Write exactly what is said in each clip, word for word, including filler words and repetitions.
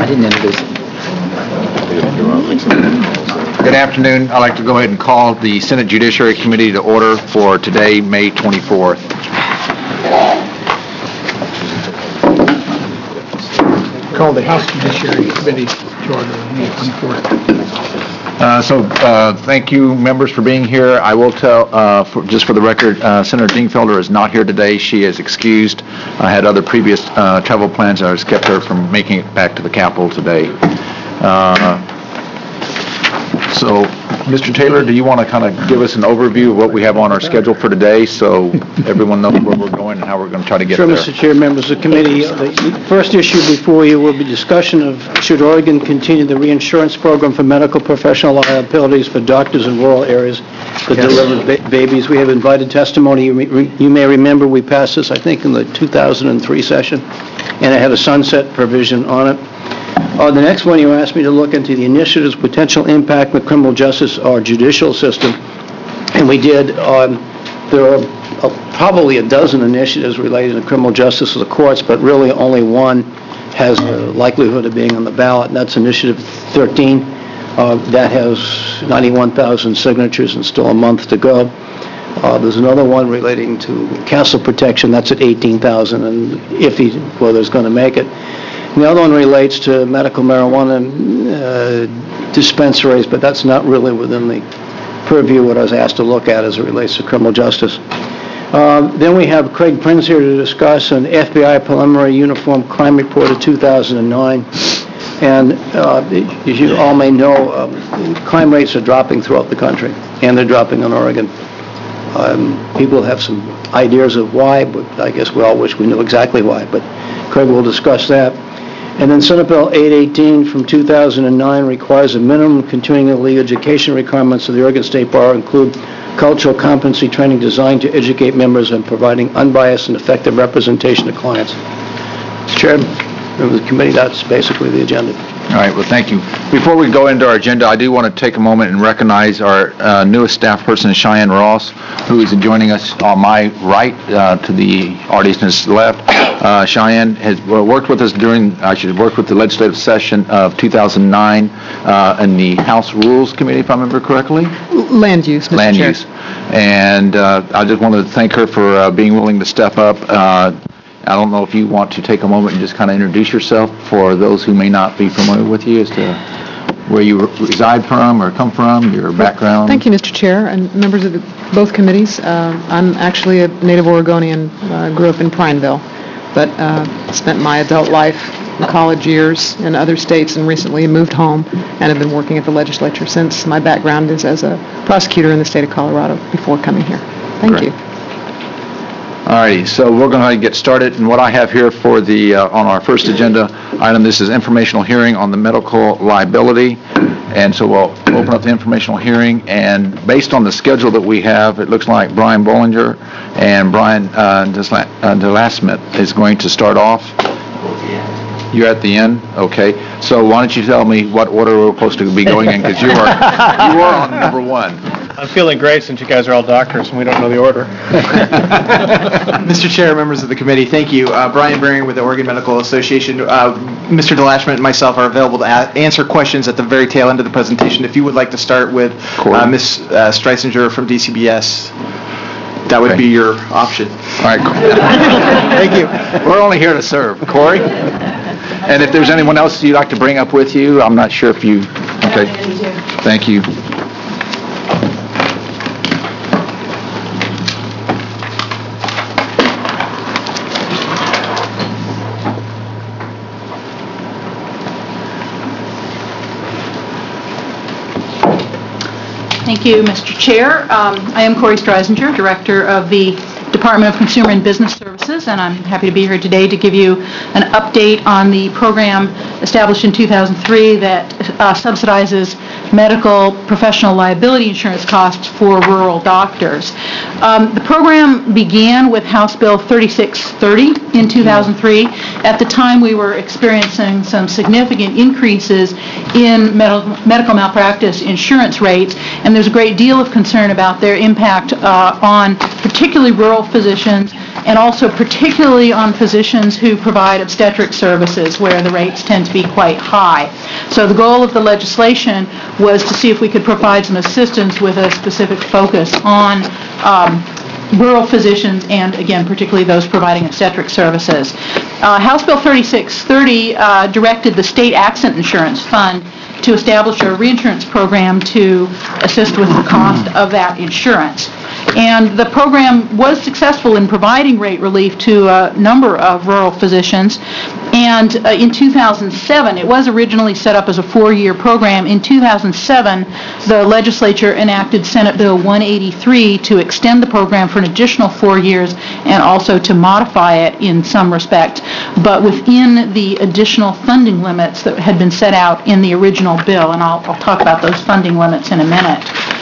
I didn't introduce it. Good afternoon. I'd like to go ahead and call the Senate Judiciary Committee to order for today, May twenty-fourth. Call the House Judiciary Committee to order on May twenty-fourth. Uh, so, uh, thank you, members, for being here. I will tell, uh, for, just for the record, uh, Senator Dingfelder is not here today. She is excused. I had other previous uh, travel plans that has kept her from making it back to the Capitol today. Uh, so, Mister Taylor, do you want to kind of give us an overview of what we have on our schedule for today so everyone knows where we're going and how we're going to try to get sure, there? Sure, Mister Chair, members of the committee. The first issue before you will be discussion of should Oregon continue the reinsurance program for medical professional liabilities for doctors in rural areas that yes. deliver ba babies. We have invited testimony. You, re you may remember we passed this, I think, in the two thousand three session, and it had a sunset provision on it. Uh, the next one, you asked me to look into the initiative's potential impact on the criminal justice or judicial system, and we did. Um, there are uh, probably a dozen initiatives related to criminal justice of the courts, but really only one has a likelihood of being on the ballot, and that's Initiative thirteen. Uh, that has ninety-one thousand signatures and still a month to go. Uh, there's another one relating to castle protection. That's at eighteen thousand, and iffy whether it's going to make it. And the other one relates to medical marijuana uh, dispensaries, but that's not really within the purview of what I was asked to look at as it relates to criminal justice. Uh, then we have Craig Prince here to discuss an F B I preliminary uniform crime report of two thousand nine. And uh, as you all may know, um, crime rates are dropping throughout the country, and they're dropping in Oregon. Um, people have some ideas of why, but I guess we all wish we knew exactly why, but Craig will discuss that. And then Senate Bill eight eighteen from two thousand nine requires a minimum continuing legal education requirements of the Oregon State Bar include cultural competency training designed to educate members and providing unbiased and effective representation to clients. Mister Chairman, members of the committee, that's basically the agenda. All right, well, thank you. Before we go into our agenda, I do want to take a moment and recognize our uh, newest staff person, Cheyenne Ross, who is joining us on my right uh, to the audience's left. Uh, Cheyenne has worked with us during, I should have worked with the legislative session of two thousand nine uh, in the House Rules Committee, if I remember correctly. Land use, Mister Land Chair. use. And uh, I just wanted to thank her for uh, being willing to step up. Uh, I don't know if you want to take a moment and just kind of introduce yourself for those who may not be familiar with you as to where you reside from or come from, your background. Thank you, Mister Chair, and members of the, both committees. Uh, I'm actually a native Oregonian. I uh, grew up in Prineville, but uh, spent my adult life and college years in other states and recently moved home and have been working at the legislature since. My background is as a prosecutor in the state of Colorado before coming here. Thank Great. you. All righty, so we're going to get started, and what I have here for the uh, on our first agenda item, this is informational hearing on the medical liability, and so we'll open up the informational hearing, and based on the schedule that we have, it looks like Brian Bollinger and Brian uh, DeLasmith is going to start off. You're at the end? Okay. So why don't you tell me what order we're supposed to be going in, because you are you are on number one. I'm feeling great since you guys are all doctors and we don't know the order. Mister Chair, members of the committee, thank you. Uh, Brian Beringer with the Oregon Medical Association. Uh, Mister DeLashman and myself are available to answer questions at the very tail end of the presentation. If you would like to start with uh, Miz Uh, Streisinger from D C B S, that would okay. be your option. All right. Thank you. We're only here to serve. Corey? And if there's anyone else you'd like to bring up with you, I'm not sure if you... Okay. Thank you. Thank you, Mister Chair. Um, I am Corey Streisinger, Director of the Department of Consumer and Business Services, and I'm happy to be here today to give you an update on the program established in two thousand three that uh, subsidizes medical professional liability insurance costs for rural doctors. Um, the program began with House Bill thirty-six thirty in two thousand three. At the time, we were experiencing some significant increases in med medical malpractice insurance rates, and there's a great deal of concern about their impact uh, on particularly rural physicians and also particularly on physicians who provide obstetric services where the rates tend to be quite high. So the goal of the legislation was to see if we could provide some assistance with a specific focus on um, rural physicians and, again, particularly those providing obstetric services. Uh, House Bill thirty-six thirty uh, directed the State Accident Insurance Fund to establish a reinsurance program to assist with the cost of that insurance. And the program was successful in providing rate relief to a number of rural physicians. And uh, in two thousand seven, it was originally set up as a four-year program. In two thousand seven, the legislature enacted Senate Bill one eighty-three to extend the program for an additional four years and also to modify it in some respect, but within the additional funding limits that had been set out in the original bill. And I'll, I'll talk about those funding limits in a minute.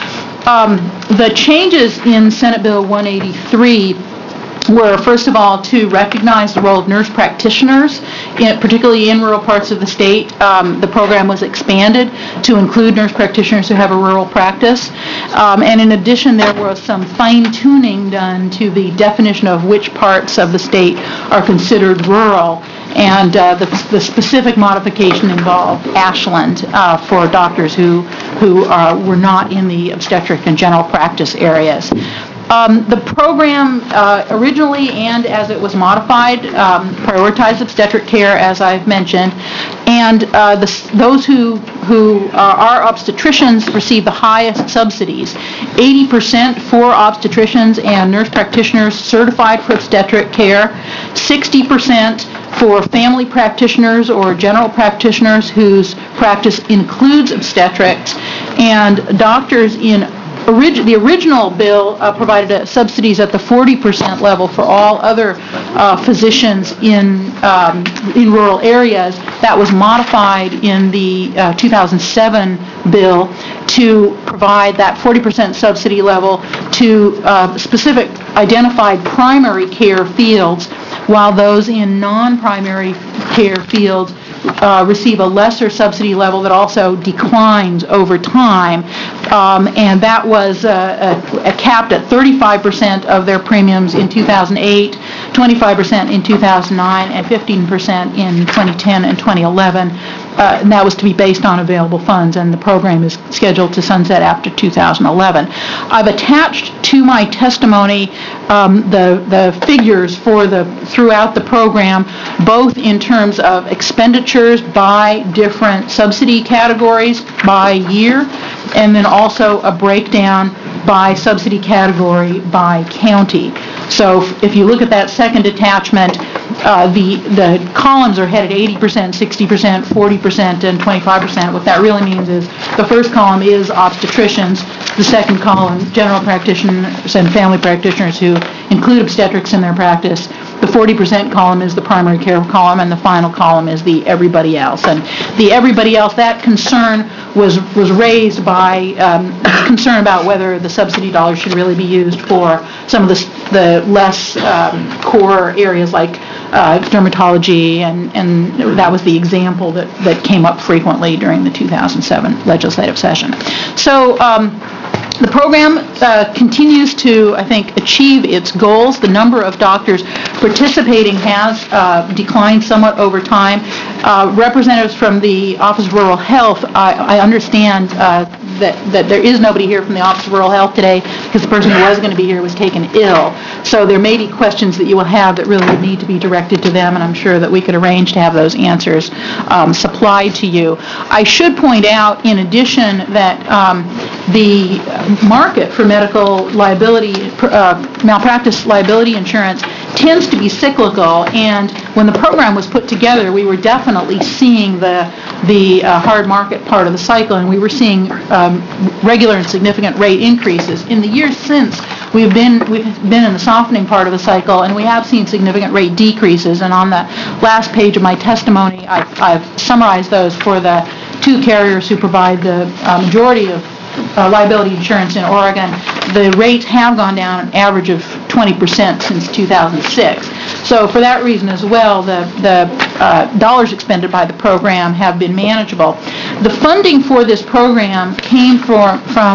Um, the changes in Senate Bill one eighty-three were, first of all, to recognize the role of nurse practitioners, in, particularly in rural parts of the state. Um, the program was expanded to include nurse practitioners who have a rural practice. Um, and in addition, there was some fine-tuning done to the definition of which parts of the state are considered rural. And uh, the, the specific modification involved Ashland uh, for doctors who, who uh, were not in the obstetric and general practice areas. Um, the program uh, originally and as it was modified um, prioritized obstetric care, as I've mentioned, and uh, the, those who, who uh, are obstetricians receive the highest subsidies. eighty percent for obstetricians and nurse practitioners certified for obstetric care, sixty percent for family practitioners or general practitioners whose practice includes obstetrics, and doctors in Orig- the original bill uh, provided uh, subsidies at the forty percent level for all other uh, physicians in um, in rural areas. That was modified in the uh, two thousand seven bill to provide that forty percent subsidy level to uh, specific identified primary care fields, while those in non-primary care fields Uh, receive a lesser subsidy level that also declines over time. Um, and that was uh, uh, capped at thirty-five percent of their premiums in two thousand eight, twenty-five percent in two thousand nine, and fifteen percent in twenty ten and twenty eleven. Uh, and that was to be based on available funds, and the program is scheduled to sunset after two thousand eleven. I've attached to my testimony um, the, the figures for the throughout the program, both in terms of expenditures by different subsidy categories by year, and then also a breakdown by subsidy category by county. So if you look at that second attachment, uh, the, the columns are headed eighty percent, sixty percent, forty percent, and twenty-five percent. What that really means is the first column is obstetricians, the second column, general practitioners and family practitioners who include obstetrics in their practice. The forty percent column is the primary care column, and the final column is the everybody else. And the everybody else, that concern was was raised by um, concern about whether the subsidy dollars should really be used for some of the, the less um, core areas like uh, dermatology, and, and that was the example that, that came up frequently during the two thousand seven legislative session. So um, the program uh, continues to, I think, achieve its goals. The number of doctors participating has uh, declined somewhat over time. Uh, representatives from the Office of Rural Health, I, I understand uh, that, that there is nobody here from the Office of Rural Health today because the person who was going to be here was taken ill. So there may be questions that you will have that really would need to be directed to them, and I'm sure that we could arrange to have those answers um, supplied to you. I should point out, in addition, that um, the market for medical liability, uh, malpractice liability insurance tends to be cyclical, and when the program was put together, we were definitely seeing the the uh, hard market part of the cycle, and we were seeing um, regular and significant rate increases. In the years since, we've been we've been in the softening part of the cycle, and we have seen significant rate decreases. And on the last page of my testimony, I've, I've summarized those for the two carriers who provide the uh, majority of Uh, liability insurance in Oregon. The rates have gone down an average of twenty percent since two thousand six. So for that reason as well, the, the uh, dollars expended by the program have been manageable. The funding for this program came for, from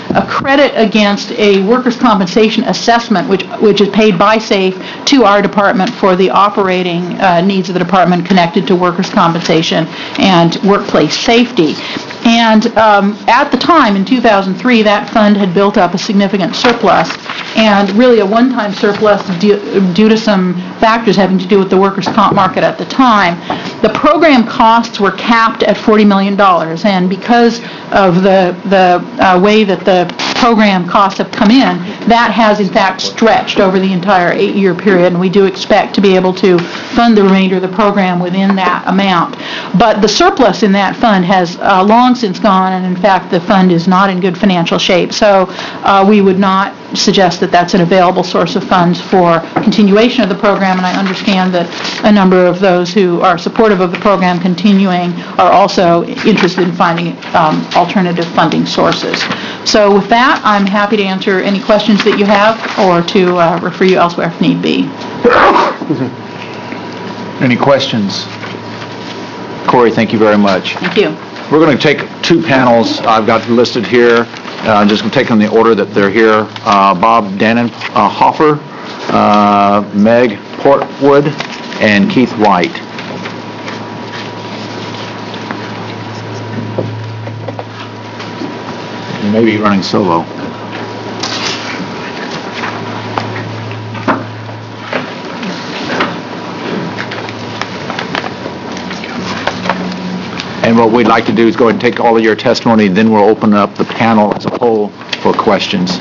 a credit against a workers' compensation assessment, which which is paid by SAFE to our department for the operating uh, needs of the department connected to workers' compensation and workplace safety. And um, at the time, in two thousand three, that fund had built up a significant surplus, and really a one-time surplus due, due to some factors having to do with the workers' comp market at the time. The program costs were capped at forty million dollars, and because of the, the uh, way that the program costs have come in, that has in fact stretched over the entire eight-year period, and we do expect to be able to fund the remainder of the program within that amount. But the surplus in that fund has uh, long since gone, and in fact, the fund is not in good financial shape. So uh, we would not suggest that that's an available source of funds for continuation of the program, and I understand that a number of those who are supportive of the program continuing are also interested in finding um, alternative funding sources. So with that, I'm happy to answer any questions that you have or to uh, refer you elsewhere if need be. Any questions? Corey, thank you very much. Thank you. We're going to take two panels I've got listed here. Uh, I'm just going to take them in the order that they're here. Uh, Bob Dannenhofer, uh, Meg Portwood, and Keith White. You may be running solo. And what we'd like to do is go ahead and take all of your testimony, then we'll open up the panel as a whole for questions.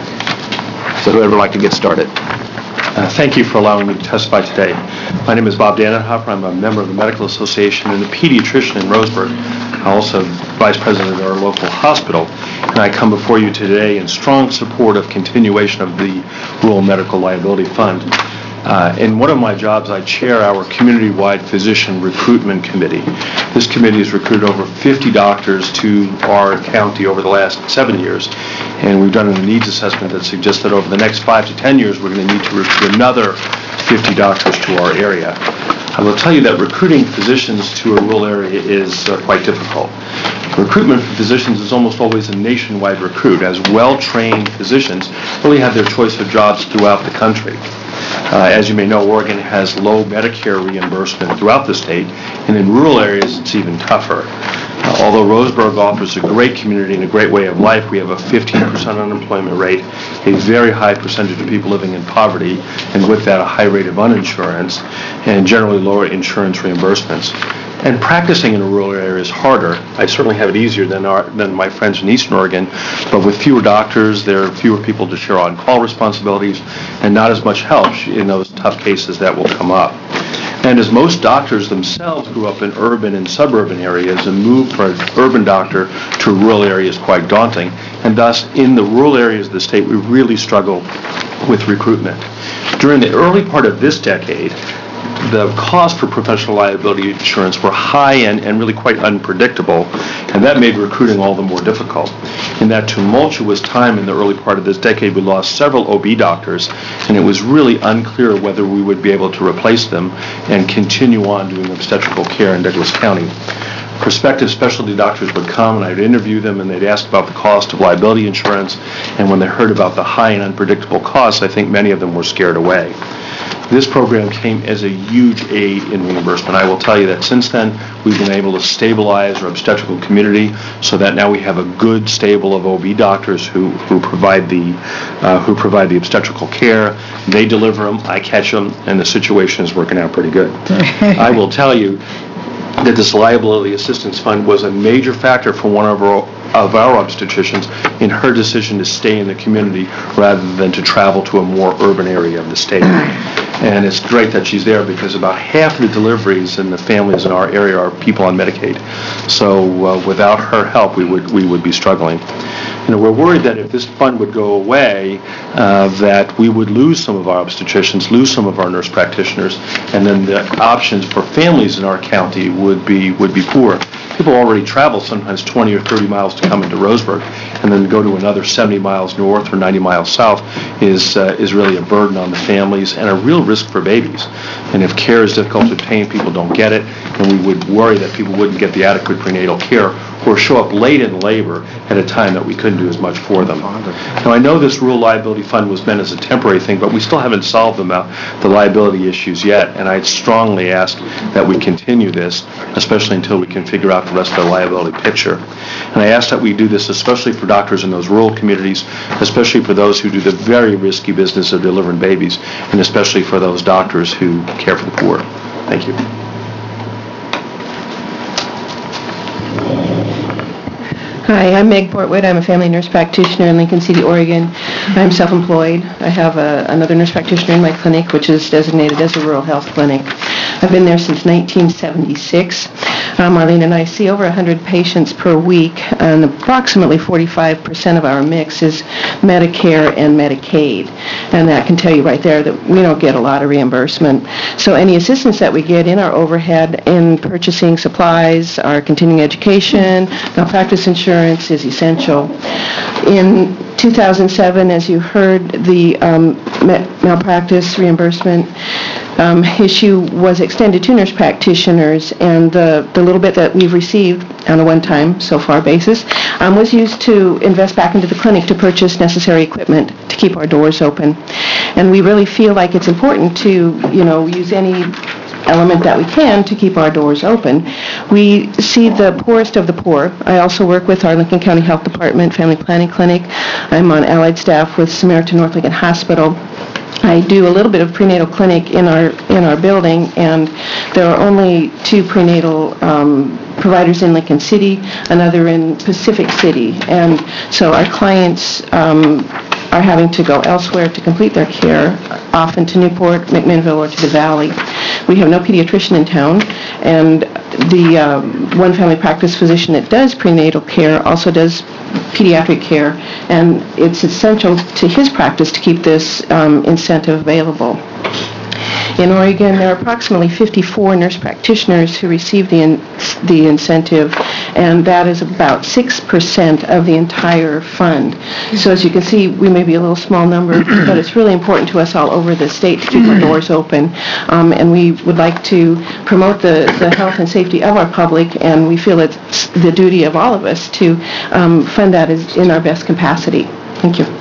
So whoever would like to get started. Uh, Thank you for allowing me to testify today. My name is Bob Dannenhofer. I'm a member of the Medical Association and a pediatrician in Roseburg. I'm also vice president of our local hospital, and I come before you today in strong support of continuation of the Rural Medical Liability Fund. Uh, in one of my jobs, I chair our community-wide physician recruitment committee. This committee has recruited over fifty doctors to our county over the last seven years, and we've done a needs assessment that suggests that over the next five to ten years, we're going to need to recruit another fifty doctors to our area. I will tell you that recruiting physicians to a rural area is uh, quite difficult. Recruitment for physicians is almost always a nationwide recruit, as well-trained physicians really have their choice of jobs throughout the country. Uh, as you may know, Oregon has low Medicare reimbursement throughout the state, and in rural areas it's even tougher. Uh, although Roseburg offers a great community and a great way of life, we have a fifteen percent unemployment rate, a very high percentage of people living in poverty, and with that a high rate of uninsurance, and generally lower insurance reimbursements. And practicing in a rural area is harder. I certainly have it easier than our, than my friends in Eastern Oregon, but with fewer doctors, there are fewer people to share on-call responsibilities, and not as much help in those tough cases that will come up. And as most doctors themselves grew up in urban and suburban areas, a move for an urban doctor to a rural area is quite daunting, and thus in the rural areas of the state, we really struggle with recruitment. During the early part of this decade, the cost for professional liability insurance were high and, and really quite unpredictable, and that made recruiting all the more difficult. In that tumultuous time in the early part of this decade, we lost several O B doctors, and it was really unclear whether we would be able to replace them and continue on doing obstetrical care in Douglas County. Prospective specialty doctors would come, and I'd interview them, and they'd ask about the cost of liability insurance, and when they heard about the high and unpredictable costs, I think many of them were scared away. This program came as a huge aid in reimbursement. I will tell you that since then, we've been able to stabilize our obstetrical community so that now we have a good stable of O B doctors who, who provide the uh, who provide the obstetrical care. They deliver them, I catch them, and the situation is working out pretty good. I will tell you that this liability assistance fund was a major factor for one of our of our obstetricians in her decision to stay in the community rather than to travel to a more urban area of the state. And it's great that she's there because about half of the deliveries in the families in our area are people on Medicaid. So uh, without her help, we would we would be struggling. You know, we're worried that if this fund would go away, uh, that we would lose some of our obstetricians, lose some of our nurse practitioners, and then the options for families in our county would be would be poor. people already travel sometimes twenty or thirty miles to come into Roseburg, and then go to another seventy miles north or ninety miles south is uh, is really a burden on the families and a real risk for babies. And if care is difficult to obtain, people don't get it, and we would worry that people wouldn't get the adequate prenatal care or show up late in labor at a time that we couldn't do as much for them. Now, I know this rural liability fund was meant as a temporary thing, but we still haven't solved the, the liability issues yet, and I'd strongly ask that we continue this, especially until we can figure out the rest of the liability picture. And I ask that we do this especially for doctors in those rural communities, especially for those who do the very risky business of delivering babies, and especially for those doctors who care for the poor. Thank you. Hi, I'm Meg Portwood. I'm a family nurse practitioner in Lincoln City, Oregon. I'm self-employed. I have a, another nurse practitioner in my clinic, which is designated as a rural health clinic. I've been there since nineteen seventy-six. Um, Marlene and I see over one hundred patients per week, and approximately forty-five percent of our mix is Medicare and Medicaid. And that can tell you right there that we don't get a lot of reimbursement. So any assistance that we get in our overhead in purchasing supplies, our continuing education, malpractice insurance is essential. In two thousand seven, as you heard, the um, malpractice reimbursement um, issue was extended to nurse practitioners, and the, the little bit that we've received on a one-time so far basis um, was used to invest back into the clinic to purchase necessary equipment to keep our doors open. And we really feel like it's important to, you know, use any element that we can to keep our doors open. We see the poorest of the poor. I also work with our Lincoln County Health Department Family Planning Clinic. I'm on allied staff with Samaritan North Lincoln Hospital. I do a little bit of prenatal clinic in our in our building, and there are only two prenatal um, providers in Lincoln City, another in Pacific City, and so our clients um, are having to go elsewhere to complete their care, often to Newport, McMinnville, or to the Valley. We have no pediatrician in town, and the um, one family practice physician that does prenatal care also does pediatric care, and it's essential to his practice to keep this um, incentive available. In Oregon, there are approximately fifty-four nurse practitioners who receive the in, the incentive, and that is about six percent of the entire fund. So as you can see, we may be a little small number, but it's really important to us all over the state to keep our doors open, um, and we would like to promote the, the health and safety of our public, and we feel it's the duty of all of us to um, fund that as in our best capacity. Thank you.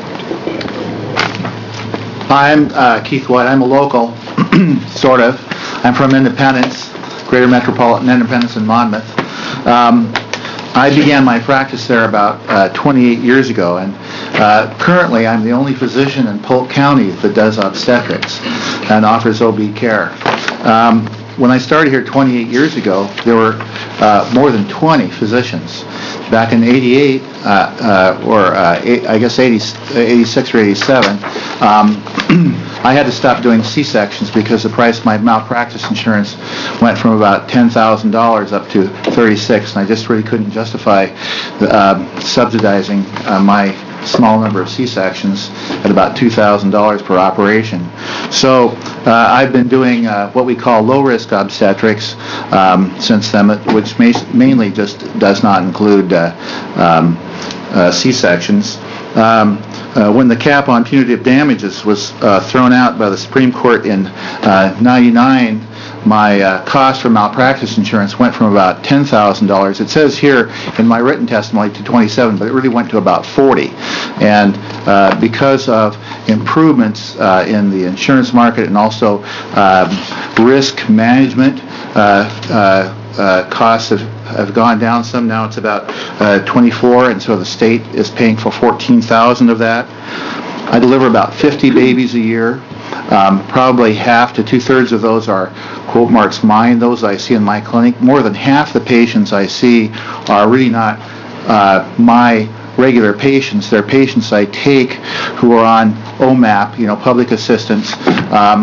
Hi, I'm uh, Keith White. I'm a local, sort of. I'm from Independence, Greater Metropolitan Independence in Monmouth. Um, I began my practice there about uh, twenty-eight years ago, and uh, currently I'm the only physician in Polk County that does obstetrics and offers O B care. Um, when I started here twenty-eight years ago, there were uh, more than twenty physicians. Back in eighty-eight, uh, uh, or uh, eight, I guess eighty, eighty-six or eighty-seven, um, I had to stop doing C-sections because the price of my malpractice insurance went from about ten thousand dollars up to thirty-six, and I just really couldn't justify uh, subsidizing uh, my small number of C-sections at about two thousand dollars per operation. So uh, I've been doing uh, what we call low-risk obstetrics um, since then, which ma mainly just does not include uh, um, uh, C-sections. Um, uh, when the cap on punitive damages was uh, thrown out by the Supreme Court in uh, ninety-nine, my uh, cost for malpractice insurance went from about ten thousand dollars. It says here in my written testimony to twenty-seven, but it really went to about forty. And uh, because of improvements uh, in the insurance market and also um, risk management, uh, uh, uh, costs have, have gone down some. Now it's about uh, twenty-four, and so the state is paying for fourteen thousand of that. I deliver about fifty babies a year. Um, probably half to two-thirds of those are, quote marks, mine, those I see in my clinic. More than half the patients I see are really not uh, my regular patients. They're patients I take who are on O M A P, you know, public assistance. Um,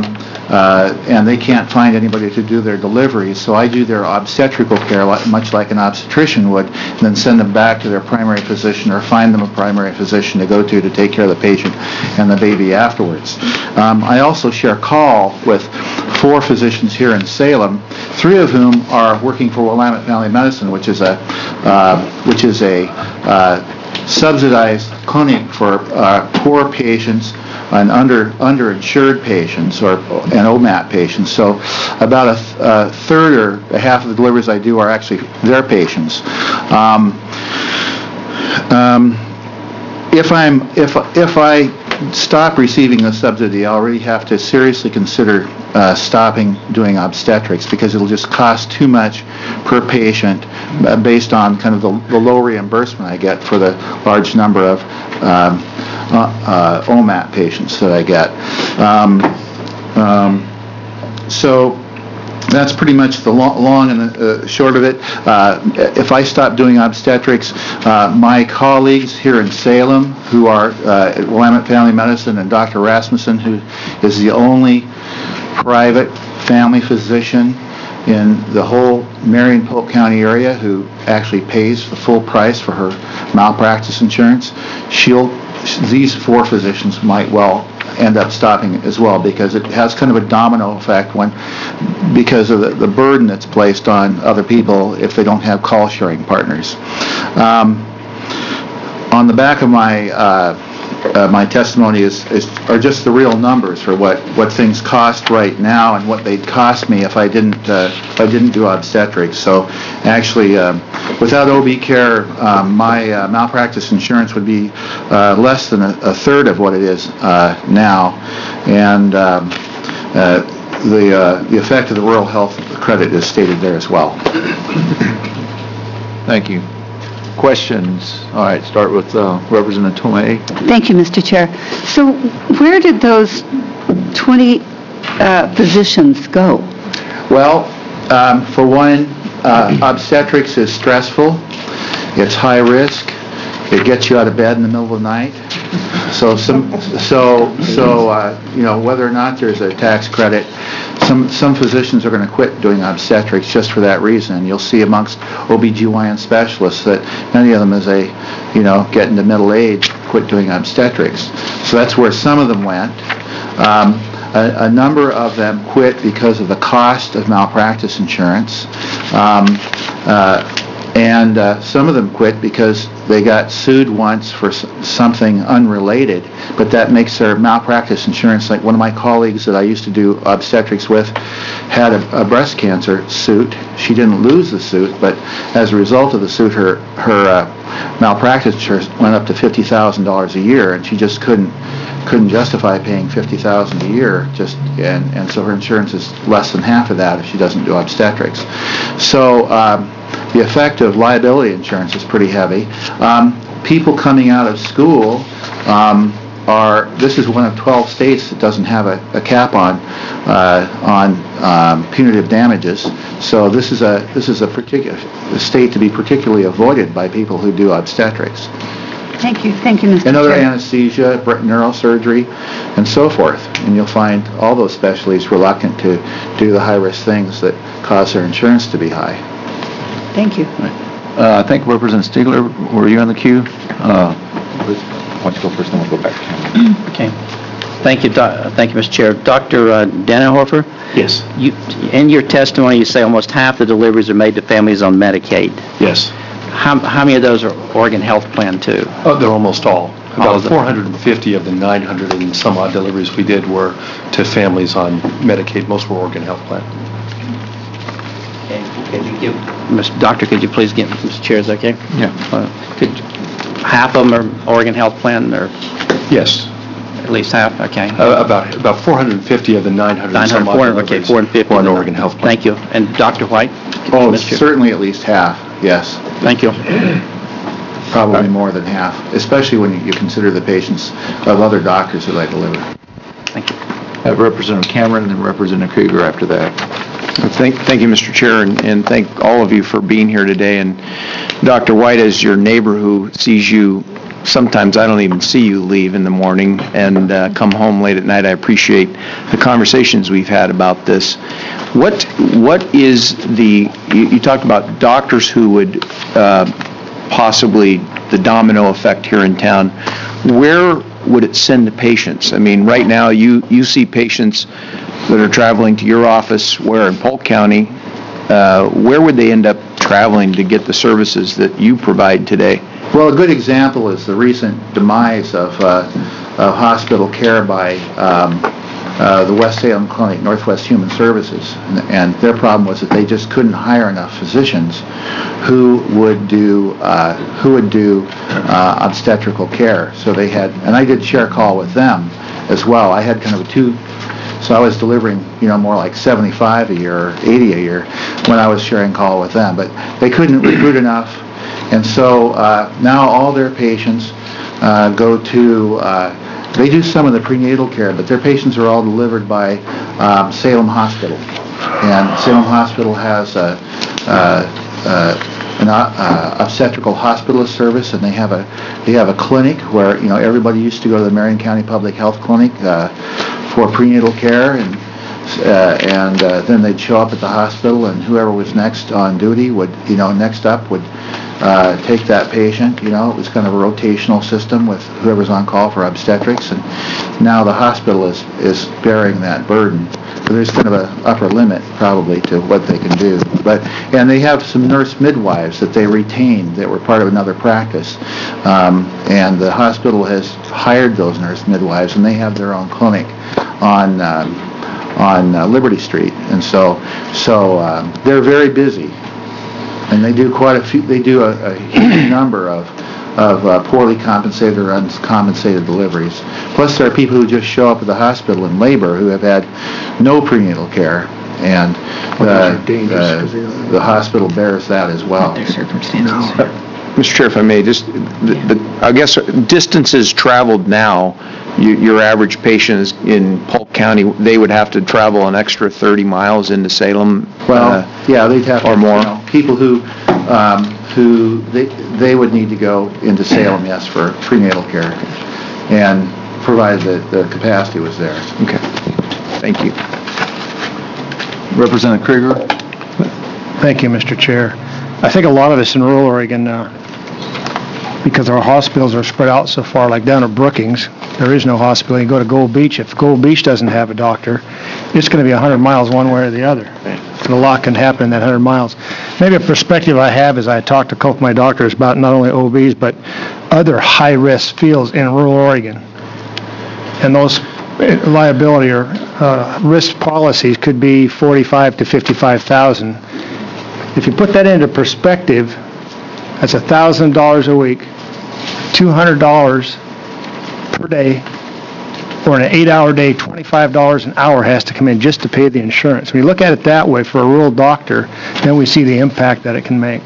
uh, and they can't find anybody to do their deliveries, so I do their obstetrical care, li- much like an obstetrician would, and then send them back to their primary physician or find them a primary physician to go to to take care of the patient and the baby afterwards. Um, I also share call with four physicians here in Salem, three of whom are working for Willamette Family Medicine, which is a uh, which is a uh, subsidized clinic for uh, poor patients and under underinsured patients or and O M A T patients. So about a, th- a third or a half of the deliveries I do are actually their patients. Um, um, if I'm if if I stop receiving the subsidy, I already have to seriously consider uh, stopping doing obstetrics because it'll just cost too much per patient uh, based on kind of the, the low reimbursement I get for the large number of um, uh, uh, O M A T patients that I get. Um, um, so that's pretty much the long, long and the uh, short of it. Uh, if I stop doing obstetrics, uh, my colleagues here in Salem, who are uh, at Willamette Family Medicine, and Doctor Rasmussen, who is the only private family physician in the whole Marion Polk County area who actually pays the full price for her malpractice insurance, she'll, these four physicians might well end up stopping as well because it has kind of a domino effect when, because of the, the burden that's placed on other people if they don't have call sharing partners. Um, on the back of my uh, uh, my testimony is, is are just the real numbers for what, what things cost right now and what they'd cost me if I didn't uh, if I didn't do obstetrics. So actually, um, without O B care, um, my uh, malpractice insurance would be uh, less than a, a third of what it is uh, now, and um, uh, the uh, the effect of the rural health credit is stated there as well. Thank you. Questions? All right, start with uh, Representative Tomei. Thank you, Mister Chair. So where did those twenty uh, physicians go? Well, um, for one, uh, obstetrics is stressful. It's high risk. It gets you out of bed in the middle of the night. So some, so so uh, you know, whether or not there's a tax credit, some some physicians are going to quit doing obstetrics just for that reason. You'll see amongst O B G Y N specialists that many of them, as they, you know, get into middle age, quit doing obstetrics. So that's where some of them went. Um, a, a number of them quit because of the cost of malpractice insurance. Um, uh, And uh, some of them quit because they got sued once for s- something unrelated, but that makes their malpractice insurance, like one of my colleagues that I used to do obstetrics with had a, a breast cancer suit. She didn't lose the suit, but as a result of the suit, her, her uh, malpractice insurance went up to fifty thousand dollars a year, and she just couldn't couldn't justify paying fifty thousand dollars a year, just and, and so her insurance is less than half of that if she doesn't do obstetrics. So um, the effect of liability insurance is pretty heavy. Um, people coming out of school um, are, this is one of twelve states that doesn't have a, a cap on uh, on um, punitive damages. So this is a this is a particular state to be particularly avoided by people who do obstetrics. Thank you, thank you, Mister And other Chair. anesthesia, br- neurosurgery, and so forth. And you'll find all those specialties reluctant to do the high-risk things that cause their insurance to be high. Thank you. Uh, I think Representative Stiegler, were you on the queue? Uh, Why don't you go first, then we'll go back to Cameron. Okay. Thank you, Doc- thank you, Mister Chair. Doctor uh, Dannenhofer, Yes. you, in your testimony, you say almost half the deliveries are made to families on Medicaid. Yes. How, how many of those are Oregon Health Plan too? Oh, they're almost all. All About of them. four hundred fifty of the nine hundred and some odd deliveries we did were to families on Medicaid. Most were Oregon Health Plan. And could you give, Mister Doctor, could you please get, Mister Chair, is that okay? Yeah. Uh, Could, half of them are Oregon Health Plan, or Yes. at least half? Okay. Uh, About about four hundred fifty of the nine hundred and some odd nine hundred, okay, deliveries four hundred fifty. were on Oregon Health Plan. Thank you. And Doctor White? Oh, Mister Chair. certainly at least half, yes. Thank you. Probably more than half, especially when you consider the patients of other doctors that I deliver. Thank you. Have Representative Cameron and Representative Krieger after that. Thank, thank you, Mister Chair, and, and thank all of you for being here today. And Doctor White, as your neighbor who sees you sometimes I don't even see you leave in the morning and uh, come home late at night. I appreciate the conversations we've had about this. What What is the, you, you talked about doctors who would uh, possibly, the domino effect here in town. Where would it send the patients? I mean, right now, you, you see patients that are traveling to your office, where in Polk County, uh, where would they end up traveling to get the services that you provide today? Well, a good example is the recent demise of, uh, of hospital care by um, uh, the West Salem Clinic, Northwest Human Services, and, and their problem was that they just couldn't hire enough physicians who would do uh, who would do uh, obstetrical care. So they had, and I did share call with them as well. I had kind of a two. So I was delivering, you know, more like seventy-five a year or eighty a year when I was sharing call with them, but they couldn't recruit enough. And so uh, now all their patients uh, go to, uh, they do some of the prenatal care, but their patients are all delivered by um, Salem Hospital. And Salem Hospital has a, uh, uh, an uh, obstetrical hospitalist service, and they have a they have a clinic where, you know, everybody used to go to the Marion County Public Health Clinic uh, for prenatal care, and uh, and uh, then they'd show up at the hospital, and whoever was next on duty would, you know, next up would uh, take that patient. You know, it was kind of a rotational system with whoever's on call for obstetrics, and now the hospital is is bearing that burden. So there's kind of an upper limit probably to what they can do. But and they have some nurse midwives that they retained that were part of another practice, um, and the hospital has hired those nurse midwives, and they have their own clinic on um, on uh, Liberty Street, and so so um, they're very busy, and they do quite a few. They do a, a huge number of of uh, poorly compensated or uncompensated deliveries. Plus, there are people who just show up at the hospital in labor who have had no prenatal care, and uh, uh, the hospital bears that as well. Their circumstances. Mister Chair, if I may, just, the, the, I guess distances traveled now, you, your average patient is in Polk County, they would have to travel an extra thirty miles into Salem? Well, uh, yeah, they'd have to, or more. You know, people who, um, who, they, they would need to go into Salem, yes, for prenatal care, and provided that the capacity was there. Okay, thank you. Representative Krieger? Thank you, Mister Chair. I think a lot of us in rural Oregon, uh, because our hospitals are spread out so far, like down at Brookings, there is no hospital. You go to Gold Beach, if Gold Beach doesn't have a doctor, it's going to be one hundred miles one way or the other. And a lot can happen in that one hundred miles. Maybe a perspective I have is I talked to a couple of my doctors about not only O Bs, but other high-risk fields in rural Oregon. And those liability or uh, risk policies could be forty-five to fifty-five thousand. If you put that into perspective, that's one thousand dollars a week, two hundred dollars per day, or in an eight-hour day, twenty-five dollars an hour has to come in just to pay the insurance. When you look at it that way for a rural doctor, then we see the impact that it can make.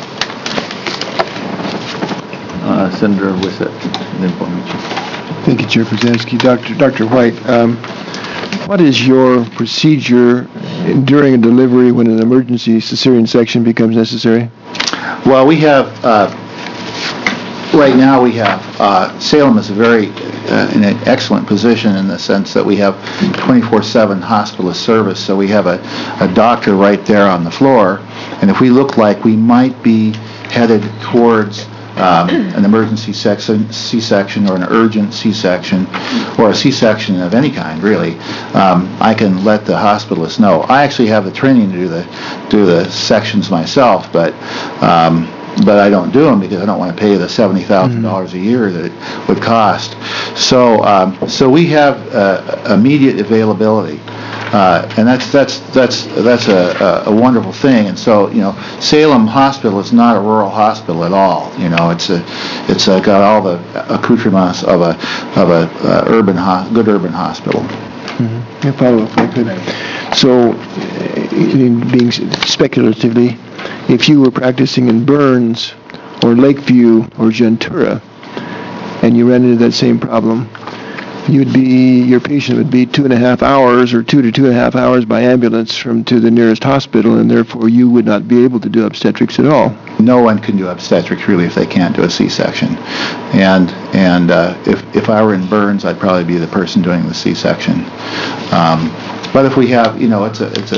Uh, Senator Wissett, then for me. Thank you, Chair Pruzansky. Doctor Doctor White, um, what is your procedure during a delivery when an emergency cesarean section becomes necessary? Well, we have, uh, right now we have, uh, Salem is a very, uh, in an excellent position in the sense that we have twenty-four seven hospitalist service, so we have a, a doctor right there on the floor, and if we look like we might be headed towards um, an emergency section, C-section or an urgent C-section, or a C-section of any kind, really, um, I can let the hospitalist know. I actually have the training to do the do the sections myself, but um, but I don't do them because I don't want to pay the seventy thousand dollars a year that it would cost. So um, so we have uh, immediate availability. Uh, and that's that's that's that's a, a wonderful thing. And so, you know, Salem Hospital is not a rural hospital at all. You know, it's a it's a, got all the accoutrements of a of a uh, urban ho- good urban hospital. Mm-hmm. Yeah, follow up if I could. So, uh, in being speculatively, if you were practicing in Burns or Lakeview or Gentura, and you ran into that same problem, you'd be, your patient would be two and a half hours or two to two and a half hours by ambulance from to the nearest hospital, and therefore you would not be able to do obstetrics at all. No one can do obstetrics really if they can't do a C-section. And and uh, if, if I were in Burns, I'd probably be the person doing the C-section. Um, but if we have, you know, it's a, it's a,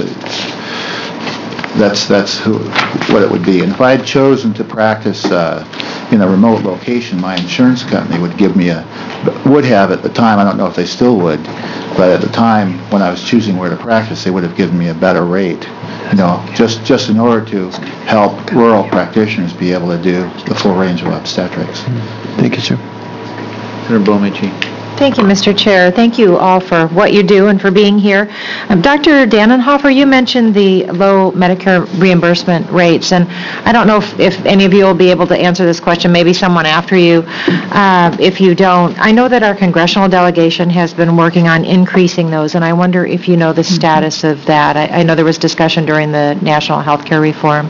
that's, that's who, what it would be. And if I had chosen to practice uh, in a remote location, my insurance company would give me a, would have at the time, I don't know if they still would, but at the time when I was choosing where to practice, they would have given me a better rate. You know, just, just in order to help rural practitioners be able to do the full range of obstetrics. Thank you, sir. Senator Bomici. Thank you, Mister Chair. Thank you all for what you do and for being here. Um, Doctor Dannenhofer, you mentioned the low Medicare reimbursement rates, and I don't know if, if any of you will be able to answer this question, maybe someone after you. Uh, if you don't, I know that our congressional delegation has been working on increasing those, and I wonder if you know the status of that. I, I know there was discussion during the national health care reform.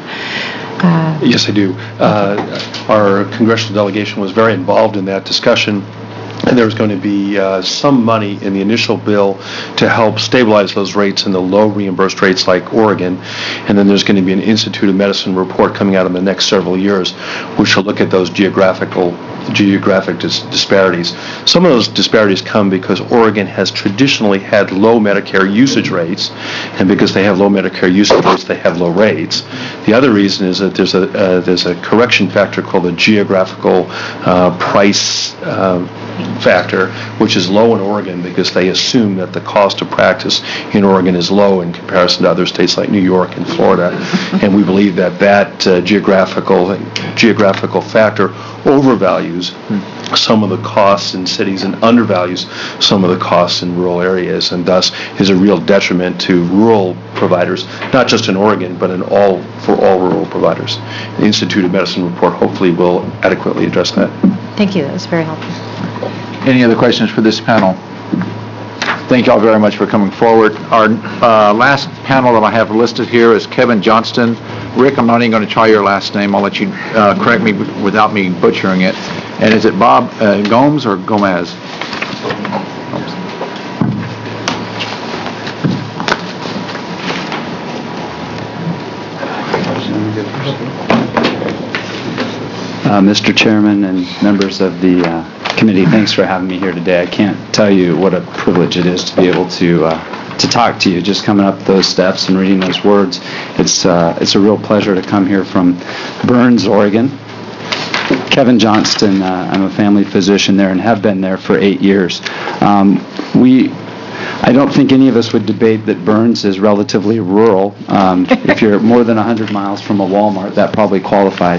Uh, Yes, I do. Uh, Our congressional delegation was very involved in that discussion. And there's going to be uh, some money in the initial bill to help stabilize those rates in the low reimbursed rates like Oregon. And then there's going to be an Institute of Medicine report coming out in the next several years, which will look at those geographical geographic dis- disparities. Some of those disparities come because Oregon has traditionally had low Medicare usage rates, and because they have low Medicare usage rates, they have low rates. The other reason is that there's a uh, there's a correction factor called the geographical uh, price uh, factor, which is low in Oregon because they assume that the cost of practice in Oregon is low in comparison to other states like New York and Florida. And we believe that that uh, geographical geographical factor overvalues some of the costs in cities and undervalues some of the costs in rural areas, and thus is a real detriment to rural providers, not just in Oregon, but in all for all rural providers. The Institute of Medicine report hopefully will adequately address that. Thank you. That was very helpful. Any other questions for this panel? Thank you all very much for coming forward. Our uh, last panel that I have listed here is Kevin Johnston. Rick, I'm not even going to try your last name. I'll let you uh, correct me without me butchering it. And is it Bob uh, Gomes or Gomez? Uh, Mister Chairman and members of the uh, committee, thanks for having me here today. I can't tell you what a privilege it is to be able to uh, to talk to you. Just coming up those steps and reading those words, it's uh, it's a real pleasure to come here from Burns, Oregon. Kevin Johnston, uh, I'm a family physician there and have been there for eight years. Um, we. I don't think any of us would debate that Burns is relatively rural. Um, if you're more than one hundred miles from a Walmart, that probably qualifies.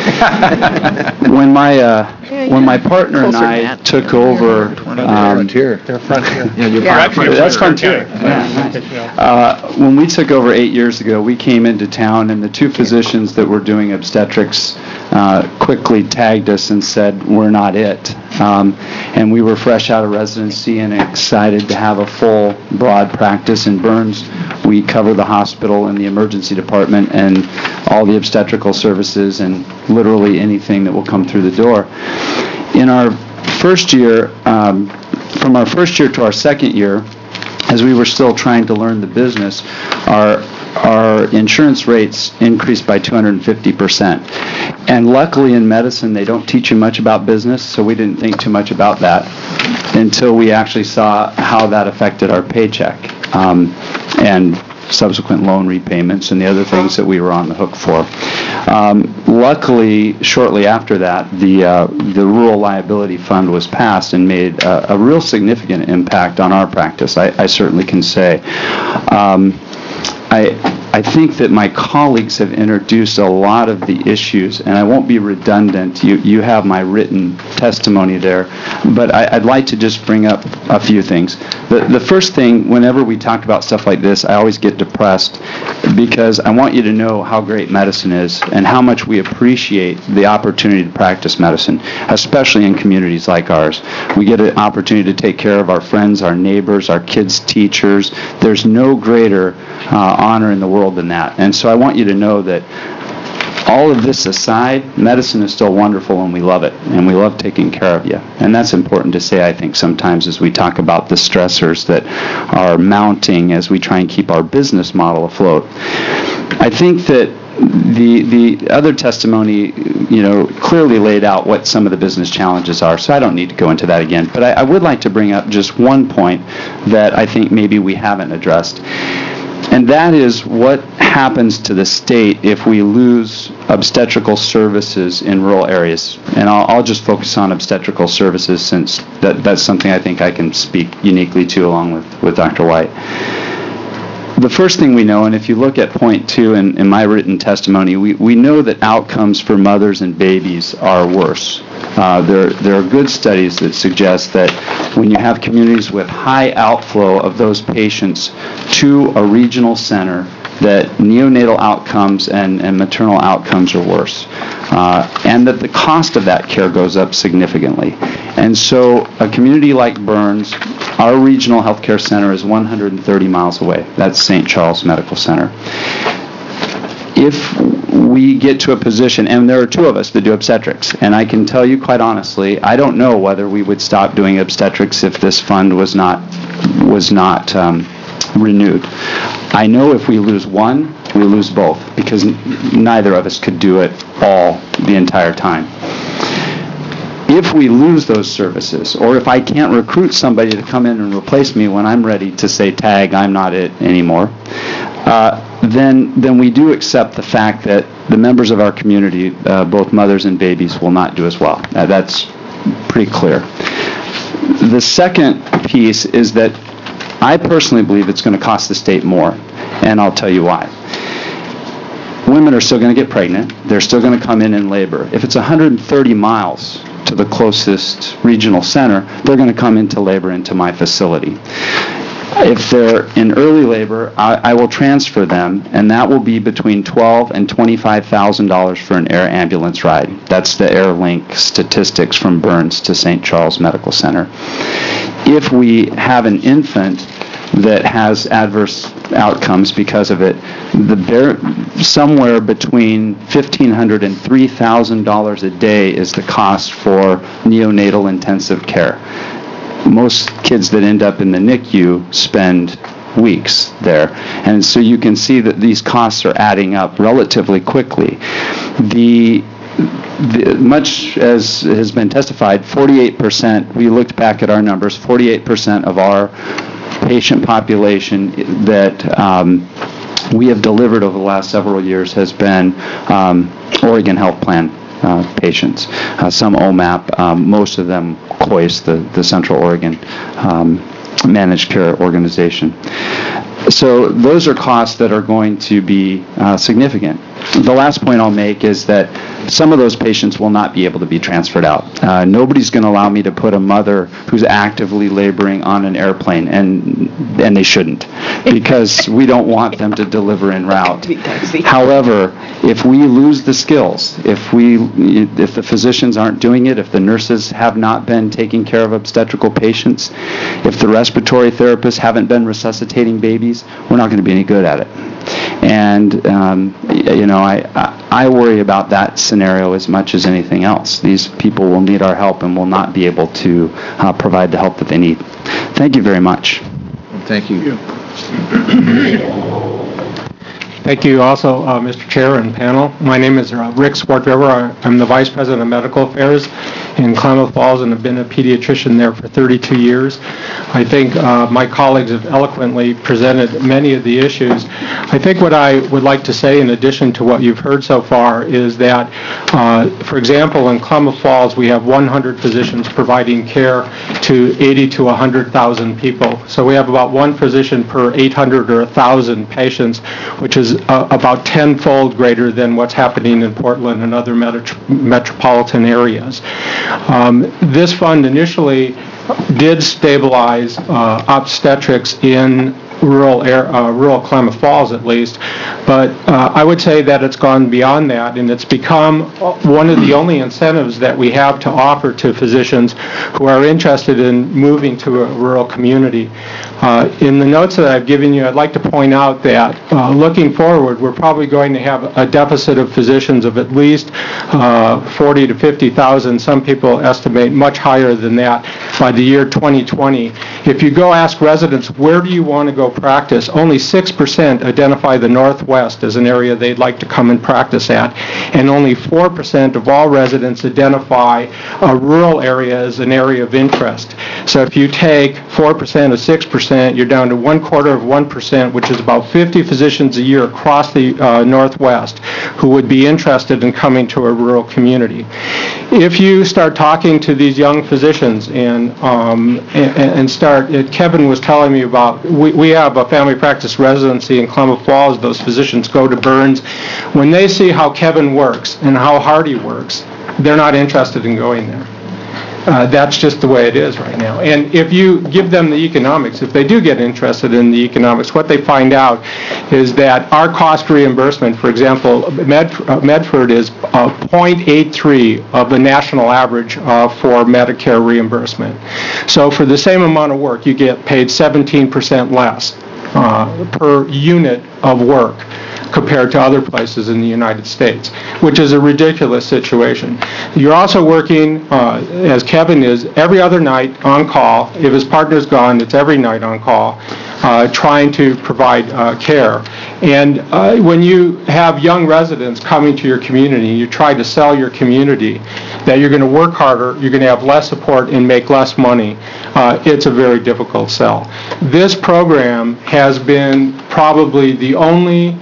When my uh, when my partner and I took over, um, Frontier. They're frontier. Yeah, you're Yeah. Frontier. That's Frontier. Yeah, nice. Uh, when we took over eight years ago, we came into town, and the two physicians that were doing obstetrics uh, quickly tagged us and said, "We're not it." Um, and we were fresh out of residency and excited to have a full, broad practice in Burns. We cover the hospital and the emergency department and all the obstetrical services and literally anything that will come through the door. In our first year, um, from our first year to our second year, as we were still trying to learn the business, our our insurance rates increased by two hundred fifty percent. And luckily in medicine, they don't teach you much about business, so we didn't think too much about that until we actually saw how that affected our paycheck um, and subsequent loan repayments and the other things that we were on the hook for. Um, luckily, shortly after that, the uh, the Rural Liability Fund was passed and made a, a real significant impact on our practice, I, I certainly can say. Um, I, I think that my colleagues have introduced a lot of the issues, and I won't be redundant. You, you have my written testimony there, but I, I'd like to just bring up a few things. The, the first thing, whenever we talk about stuff like this, I always get depressed because I want you to know how great medicine is and how much we appreciate the opportunity to practice medicine, especially in communities like ours. We get an opportunity to take care of our friends, our neighbors, our kids' teachers. There's no greater uh, honor in the world than that. And so I want you to know that all of this aside, medicine is still wonderful and we love it, and we love taking care of you. And that's important to say, I think, sometimes as we talk about the stressors that are mounting as we try and keep our business model afloat. I think that the the other testimony, you know, clearly laid out what some of the business challenges are, so I don't need to go into that again. But I, I would like to bring up just one point that I think maybe we haven't addressed. And that is what happens to the state if we lose obstetrical services in rural areas. And I'll, I'll just focus on obstetrical services since that, that's something I think I can speak uniquely to along with, with Doctor White. The first thing we know, and if you look at point two in, in my written testimony, we, we know that outcomes for mothers and babies are worse. Uh, there, there are good studies that suggest that when you have communities with high outflow of those patients to a regional center, that neonatal outcomes and, and maternal outcomes are worse, uh, and that the cost of that care goes up significantly. And so a community like Burns, our regional healthcare center is one hundred thirty miles away. That's Saint Charles Medical Center. If we get to a position, and there are two of us that do obstetrics, and I can tell you quite honestly, I don't know whether we would stop doing obstetrics if this fund was not, was not um, renewed. I know if we lose one, we lose both, because n- neither of us could do it all the entire time. If we lose those services, or if I can't recruit somebody to come in and replace me when I'm ready to say, tag, I'm not it anymore, uh, then, then we do accept the fact that the members of our community, uh, both mothers and babies, will not do as well. Uh, that's pretty clear. The second piece is that I personally believe it's going to cost the state more, and I'll tell you why. Women are still going to get pregnant. They're still going to come in in labor. If it's one hundred thirty miles to the closest regional center, they're going to come into labor into my facility. If they're in early labor, I, I will transfer them, and that will be between twelve thousand dollars and twenty-five thousand dollars for an air ambulance ride. That's the AirLink statistics from Burns to Saint Charles Medical Center. If we have an infant that has adverse outcomes because of it, the bare, somewhere between fifteen hundred dollars and three thousand dollars a day is the cost for neonatal intensive care. Most kids that end up in the N I C U spend weeks there. And so you can see that these costs are adding up relatively quickly. The The, much as has been testified, forty-eight percent, we looked back at our numbers, forty-eight percent of our patient population that um, we have delivered over the last several years has been um, Oregon Health Plan uh, patients. Uh, some O M A P, um, most of them C O I S, the, the Central Oregon um, Managed Care Organization. So those are costs that are going to be uh, significant. The last point I'll make is that some of those patients will not be able to be transferred out. Uh, nobody's going to allow me to put a mother who's actively laboring on an airplane, and and they shouldn't, because we don't want them to deliver en route. However, if we lose the skills, if we, if the physicians aren't doing it, if the nurses have not been taking care of obstetrical patients, if the respiratory therapists haven't been resuscitating babies, we're not going to be any good at it. And, um, you know, I, I worry about that scenario as much as anything else. These people will need our help and will not be able to uh, provide the help that they need. Thank you very much. Thank you. Thank you also, uh, Mister Chair and panel. My name is uh, Rick Swartriver. I'm the Vice President of Medical Affairs in Klamath Falls and have been a pediatrician there for thirty-two years. I think uh, my colleagues have eloquently presented many of the issues. I think what I would like to say in addition to what you've heard so far is that, uh, for example, in Klamath Falls we have one hundred physicians providing care to eighty to one hundred thousand people. So we have about one physician per eight hundred or one thousand patients, which is uh, about tenfold greater than what's happening in Portland and other metro metropolitan areas. Um, this fund initially did stabilize uh, obstetrics in rural, air- uh, rural Klamath Falls at least. But uh, I would say that it's gone beyond that, and it's become one of the only incentives that we have to offer to physicians who are interested in moving to a rural community. Uh, In the notes that I've given you, I'd like to point out that uh, looking forward, we're probably going to have a deficit of physicians of at least uh, forty to fifty thousand. Some people estimate much higher than that by the year twenty twenty. If you go ask residents, where do you want to go practice, only six percent identify the Northwest as an area they'd like to come and practice at, and only four percent of all residents identify a rural area as an area of interest. So if you take four percent of six percent, you're down to one quarter of one percent, which is about fifty physicians a year across the uh, Northwest who would be interested in coming to a rural community. If you start talking to these young physicians and um, and, and start, Kevin was telling me about, we, we have a family practice residency in Klamath Falls. Those physicians go to Burns. When they see how Kevin works and how hard he works, they're not interested in going there. Uh, that's just the way it is right now. And if you give them the economics, if they do get interested in the economics, what they find out is that our cost reimbursement, for example, Med, uh, Medford is uh, zero point eight three of the national average uh, for Medicare reimbursement. So for the same amount of work, you get paid seventeen percent less uh, per unit of work compared to other places in the United States, which is a ridiculous situation. You're also working, uh, as Kevin is, every other night on call. If his partner's gone, it's every night on call, uh, trying to provide uh, care. And uh, when you have young residents coming to your community, you try to sell your community that you're going to work harder, you're going to have less support and make less money, uh, it's a very difficult sell. This program has been probably the only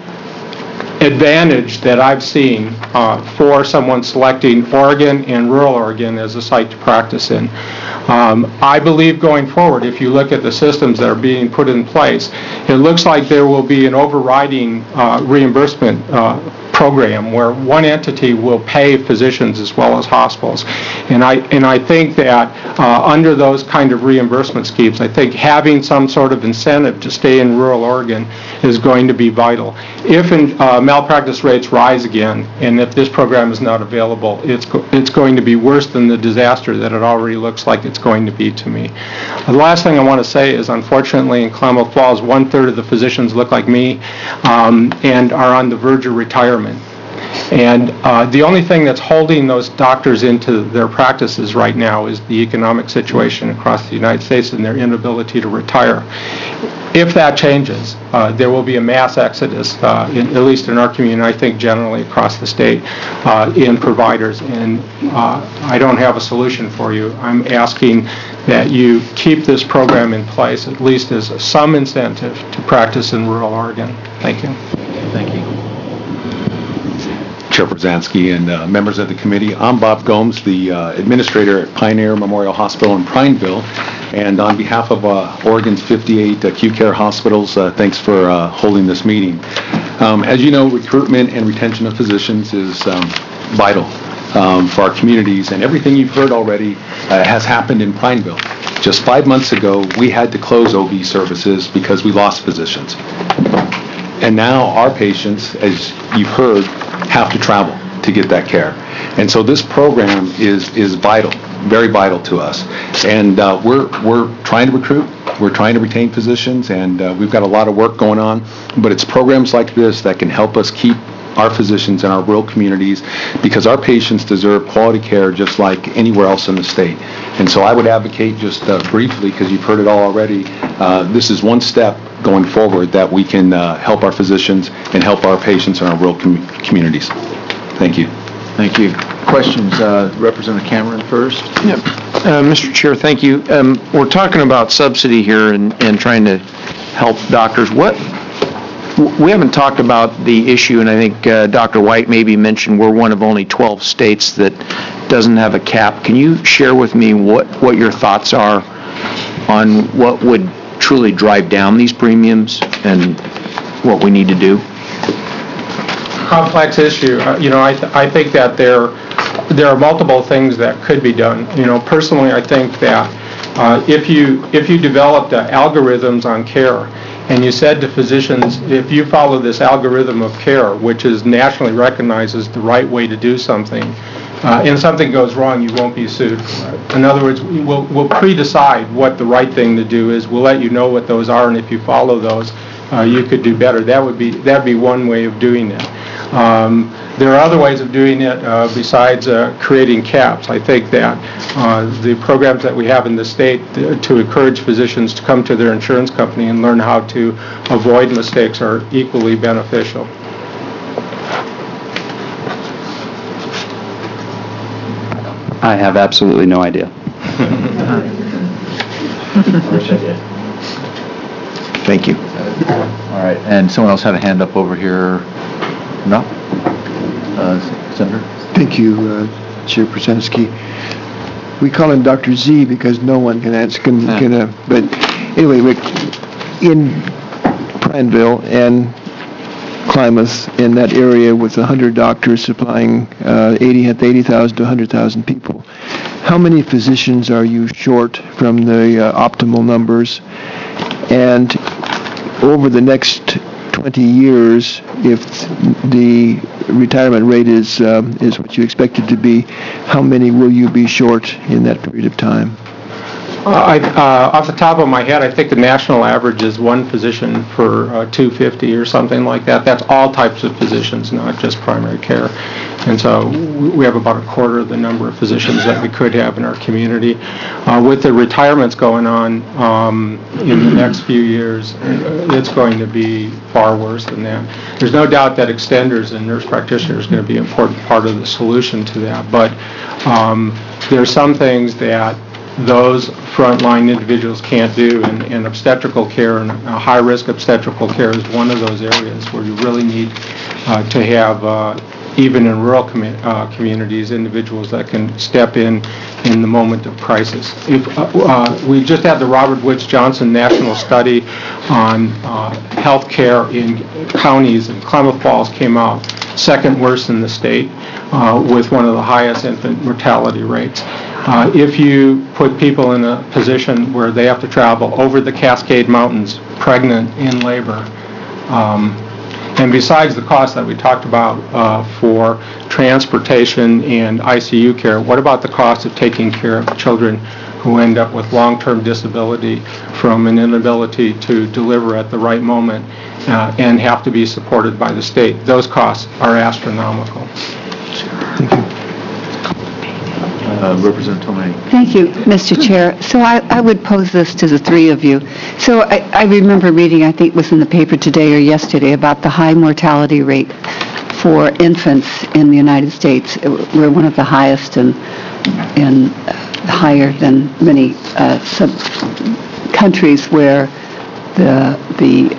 advantage that I've seen uh, for someone selecting Oregon and rural Oregon as a site to practice in. Um, I believe going forward, if you look at the systems that are being put in place, it looks like there will be an overriding uh, reimbursement uh, program where one entity will pay physicians as well as hospitals. And I and I think that uh, under those kind of reimbursement schemes, I think having some sort of incentive to stay in rural Oregon is going to be vital. If in, uh, malpractice rates rise again, and if this program is not available, it's go it's going to be worse than the disaster that it already looks like it's going to be to me. The last thing I want to say is, unfortunately, in Klamath Falls, one-third of the physicians look like me um, and are on the verge of retirement. And uh, the only thing that's holding those doctors into their practices right now is the economic situation across the United States and their inability to retire. If that changes, uh, there will be a mass exodus, uh, in, at least in our community, and I think generally across the state, uh, in providers. And uh, I don't have a solution for you. I'm asking that you keep this program in place, at least as some incentive to practice in rural Oregon. Thank you. Thank you. Chair Brzezinski and uh, members of the committee. I'm Bob Gomes, the uh, administrator at Pioneer Memorial Hospital in Prineville. And on behalf of uh, Oregon's fifty-eight acute care hospitals, uh, thanks for uh, holding this meeting. Um, as you know, recruitment and retention of physicians is um, vital um, for our communities, and everything you've heard already uh, has happened in Prineville. Just five months ago, we had to close O B services because we lost physicians. And now our patients, as you've heard, have to travel to get that care. And so this program is is vital, very vital to us. And uh, we're we're trying to recruit, we're trying to retain physicians, and uh, we've got a lot of work going on. But it's programs like this that can help us keep our physicians in our rural communities, because our patients deserve quality care just like anywhere else in the state. And so I would advocate, just uh, briefly, because you've heard it all already, uh, this is one step going forward that we can uh, help our physicians and help our patients in our rural com communities. Thank you. Thank you. Questions? Uh, Representative Cameron first. Yep. Uh, Mister Chair, thank you. Um, we're talking about subsidy here and, and trying to help doctors. What we haven't talked about the issue, and I think uh, Doctor White maybe mentioned we're one of only twelve states that doesn't have a cap. Can you share with me what, what your thoughts are on what would truly drive down these premiums and what we need to do? Complex issue. Uh, you know, I, th I think that there, there are multiple things that could be done. You know, personally, I think that uh, if you if you developed uh, algorithms on care and you said to physicians, if you follow this algorithm of care, which is nationally recognized as the right way to do something, uh, and something goes wrong, you won't be sued for it. In other words, we'll, we'll pre-decide what the right thing to do is. We'll let you know what those are, and if you follow those, uh, you could do better. That would be that'd be one way of doing it. Um, There are other ways of doing it uh, besides uh, creating caps. I think that uh, the programs that we have in the state to encourage physicians to come to their insurance company and learn how to avoid mistakes are equally beneficial. I have absolutely no idea. Thank you. All right, and someone else had a hand up over here. No? Uh, Senator? Thank you, uh, Chair Prasensky. We call him Doctor Z because no one can answer, can, can, uh, but anyway, Rick, in Prineville and Klamath, in that area with one hundred doctors supplying uh, eighty thousand to one hundred thousand people, how many physicians are you short from the uh, optimal numbers? And over the next twenty years, if the retirement rate is um, is what you expect it to be, how many will you be short in that period of time? Uh, I, uh, off the top of my head, I think the national average is one physician for uh, two hundred fifty or something like that. That's all types of physicians, not just primary care. And so we have about a quarter of the number of physicians that we could have in our community. Uh, with the retirements going on um, in the next few years, it's going to be far worse than that. There's no doubt that extenders and nurse practitioners are going to be an important part of the solution to that. But um, there are some things that those frontline individuals can't do, and, and obstetrical care and uh, high-risk obstetrical care is one of those areas where you really need uh, to have, uh, even in rural commu uh, communities, individuals that can step in in the moment of crisis. If, uh, uh, we just had the Robert Woods Johnson National Study on uh, health care in counties, and Klamath Falls came out second worst in the state uh, with one of the highest infant mortality rates. Uh, if you put people in a position where they have to travel over the Cascade Mountains, pregnant, in labor, um, and besides the cost that we talked about uh, for transportation and I C U care, what about the cost of taking care of children who end up with long-term disability from an inability to deliver at the right moment uh, and have to be supported by the state? Those costs are astronomical. Thank you. Uh, Representative Tomei. Thank you, Mister Chair. So I, I would pose this to the three of you. So I, I remember reading, I think it was in the paper today or yesterday, about the high mortality rate for infants in the United States. We're one of the highest and, and higher than many uh, sub countries where the, the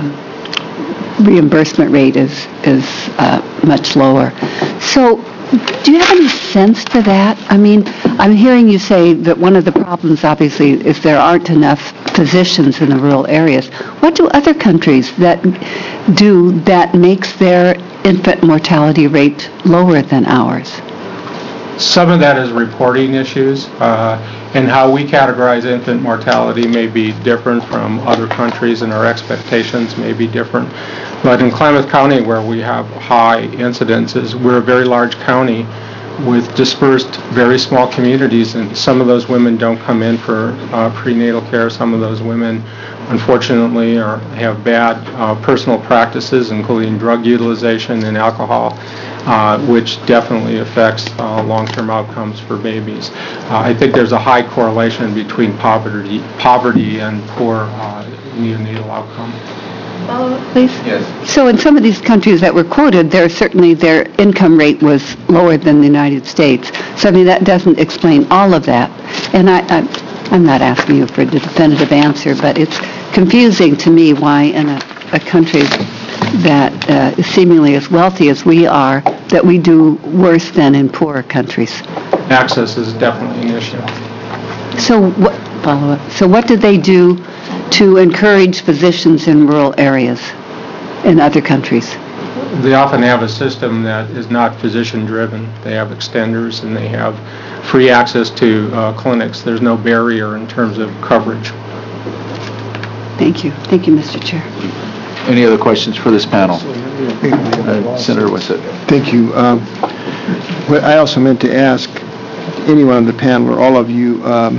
uh, reimbursement rate is, is uh, much lower. So do you have any sense for that? I mean, I'm hearing you say that one of the problems, obviously, is there aren't enough physicians in the rural areas. What do other countries that do that makes their infant mortality rate lower than ours? Some of that is reporting issues, uh, and how we categorize infant mortality may be different from other countries, and our expectations may be different. But in Klamath County, where we have high incidences, we're a very large county with dispersed, very small communities, and some of those women don't come in for uh, prenatal care. Some of those women, unfortunately, are, have bad uh, personal practices, including drug utilization and alcohol, uh, which definitely affects uh, long-term outcomes for babies. Uh, I think there's a high correlation between poverty, poverty and poor uh, neonatal outcome. Follow-up, please? Yes. So in some of these countries that were quoted, there certainly their income rate was lower than the United States. So I mean, that doesn't explain all of that. And I, I, I'm not asking you for a definitive answer, but it's confusing to me why in a, a country that uh, is seemingly as wealthy as we are, that we do worse than in poorer countries. Access is definitely an issue. So what, follow-up, so what do they do to encourage physicians in rural areas in other countries? They often have a system that is not physician-driven. They have extenders, and they have free access to uh, clinics. There's no barrier in terms of coverage. Thank you. Thank you, Mister Chair. Any other questions for this panel? Uh, Senator Wissett. Thank you. Um, what I also meant to ask anyone on the panel or all of you, um,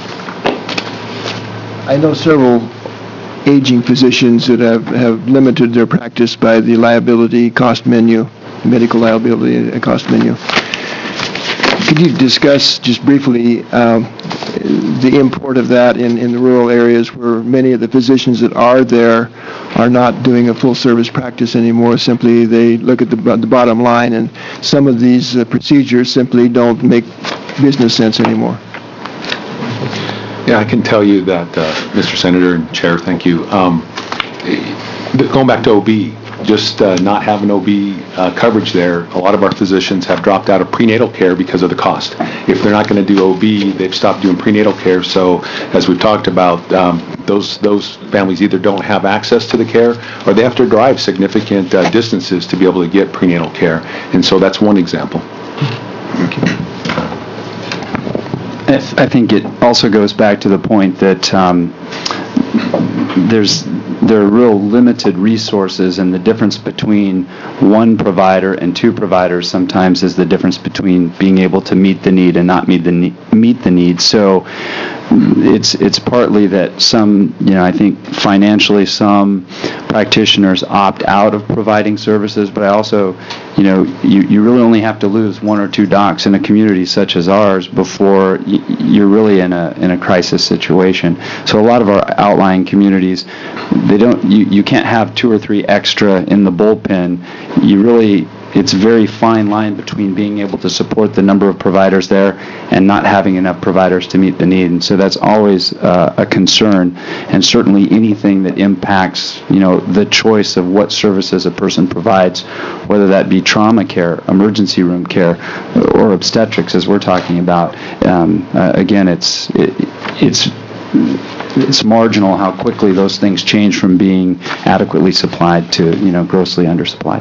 I know several aging physicians that have, have limited their practice by the liability cost menu, medical liability and cost menu. Could you discuss just briefly um, the import of that in, in the rural areas where many of the physicians that are there are not doing a full-service practice anymore? Simply, they look at the, the bottom line, and some of these uh, procedures simply don't make business sense anymore. Yeah, I can tell you that, uh, Mister Senator and Chair, thank you. Um, Going back to O B, just uh, not having O B uh, coverage there, a lot of our physicians have dropped out of prenatal care because of the cost. If they're not going to do O B, they've stopped doing prenatal care. So as we've talked about, um, those those families either don't have access to the care or they have to drive significant uh, distances to be able to get prenatal care. And so that's one example. Thank you. I think it also goes back to the point that um, there's there are real limited resources, and the difference between one provider and two providers sometimes is the difference between being able to meet the need and not meet the ne- meet the need. So it's it's partly that some, you know, I think financially some practitioners opt out of providing services, but I also, you know, you, you really only have to lose one or two docs in a community such as ours before y- you're really in a in a crisis situation. So a lot of our outlying communities, they don't, you, you can't have two or three extra in the bullpen. You really, it's a very fine line between being able to support the number of providers there and not having enough providers to meet the need. And so that's always uh, a concern, and certainly anything that impacts, you know, the choice of what services a person provides, whether that be trauma care, emergency room care, or obstetrics, as we're talking about. Um, uh, again, it's it, it's it's marginal how quickly those things change from being adequately supplied to, you know, grossly undersupplied.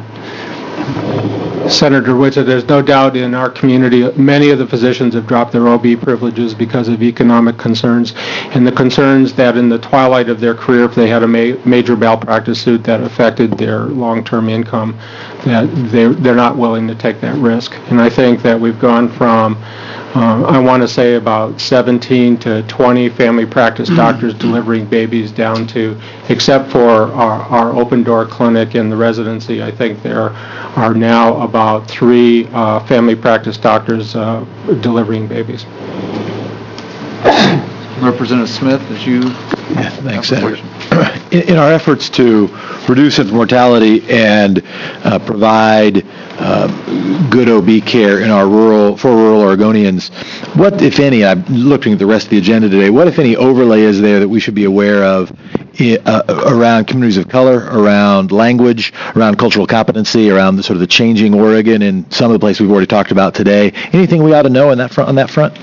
Senator Whitsitt, there's no doubt in our community, many of the physicians have dropped their O B privileges because of economic concerns, and the concerns that in the twilight of their career, if they had a ma- major malpractice suit that affected their long-term income, that they, they're not willing to take that risk. And I think that we've gone from Um, I want to say about seventeen to twenty family practice doctors delivering babies down to, except for our, our open door clinic and the residency, I think there are now about three uh, family practice doctors uh, delivering babies. Representative Smith, as you... Yeah, thanks, Senator. In, in our efforts to reduce infant mortality and uh, provide uh, good O B care in our rural, for rural Oregonians, what, if any, I'm looking at the rest of the agenda today, what, if any, overlay is there that we should be aware of uh, around communities of color, around language, around cultural competency, around the sort of the changing Oregon and some of the places we've already talked about today? Anything we ought to know in that front, on that front?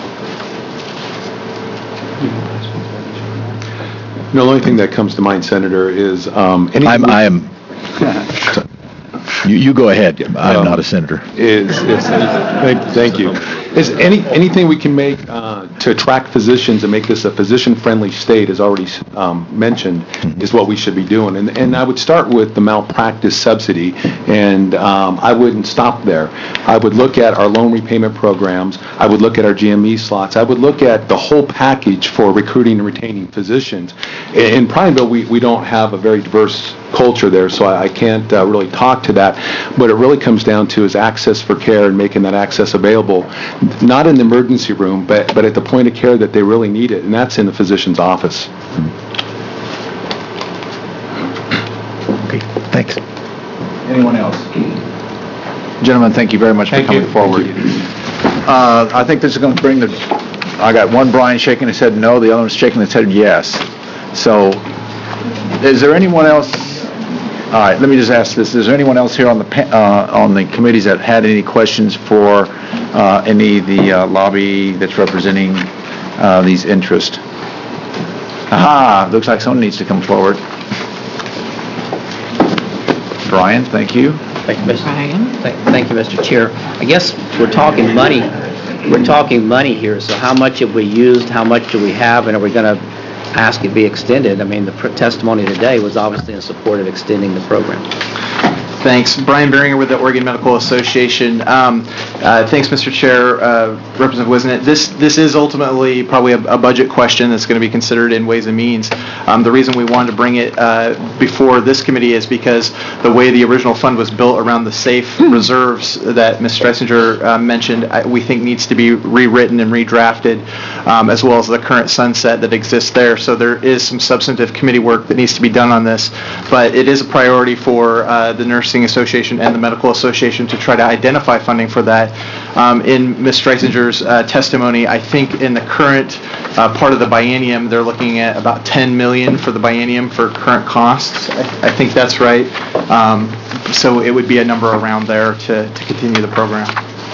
No, the only thing that comes to mind, Senator, is um, any. I'm, I am. You, you go ahead. I'm um, not a senator. Is, is thank, thank you. Is any anything we can make uh, to attract physicians and make this a physician-friendly state, as already um, mentioned, mm-hmm. is what we should be doing. And and I would start with the malpractice subsidy, and um, I wouldn't stop there. I would look at our loan repayment programs. I would look at our G M E slots. I would look at the whole package for recruiting and retaining physicians. In Prineville, we, we don't have a very diverse culture there, so I, I can't uh, really talk to that. What it really comes down to is access for care and making that access available, not in the emergency room, but, but at the point of care that they really need it, and that's in the physician's office. Okay, thanks. Anyone else? Gentlemen, thank you very much for Thank coming you. forward. Uh, I think this is going to bring the, I got one Brian shaking his head no, the other one's shaking his head yes. So, is there anyone else? All right, let me just ask this. Is there anyone else here on the pa- uh, on the committees that had any questions for uh, any of the uh, lobby that's representing uh, these interests? Aha, looks like someone needs to come forward. Brian, thank you. Thank you, Mister Thank thank you, Mister Chair. I guess we're talking money. We're talking money here, so how much have we used, how much do we have, and are we going to ask it be extended. I mean, the pr- testimony today was obviously in support of extending the program. Thanks. Brian Beringer with the Oregon Medical Association. Um, uh, Thanks, Mister Chair, uh, Representative Wisnett. This this is ultimately probably a, a budget question that's going to be considered in Ways and Means. Um, The reason we wanted to bring it uh, before this committee is because the way the original fund was built around the safe reserves that Miz Streisinger uh, mentioned, I- we think needs to be rewritten and redrafted, um, as well as the current sunset that exists there. So there is some substantive committee work that needs to be done on this, but it is a priority for uh, the Nursing Association and the Medical Association to try to identify funding for that. Um, in Miz Streisinger's uh, testimony, I think in the current uh, part of the biennium, they're looking at about ten million dollars for the biennium for current costs. I, I think that's right. Um, so it would be a number around there to, to continue the program.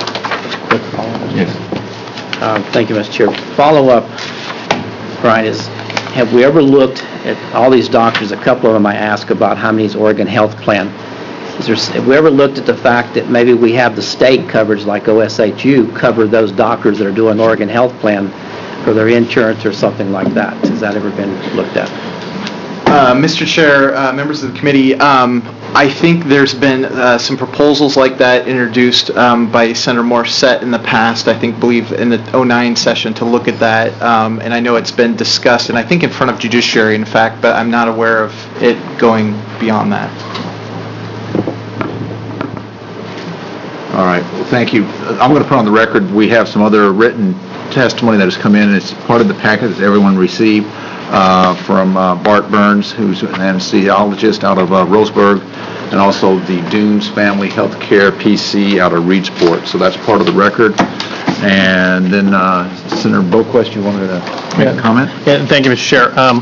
Um, Thank you, Mister Chair. Follow-up, Brian, is have we ever looked at all these doctors? A couple of them I asked about how many is Oregon Health Plan. Is there, have we ever looked at the fact that maybe we have the state coverage like O S H U cover those doctors that are doing Oregon Health Plan for their insurance or something like that? Has that ever been looked at? Uh, Mister Chair, uh, members of the committee, um, I think there's been uh, some proposals like that introduced um, by Senator Morissette in the past, I think, believe in the oh nine session to look at that, um, and I know it's been discussed, and I think in front of Judiciary, in fact, but I'm not aware of it going beyond that. All right, well, thank you. I'm going to put on the record, we have some other written testimony that has come in, and it's part of the packet that everyone received uh, from uh, Bart Burns, who's an anesthesiologist out of uh, Roseburg, and also the Dunes Family Health Care P C out of Reedsport. So that's part of the record. And then uh, Senator Boquist, you wanted to make a comment? Yeah, thank you, Mister Chair. Um,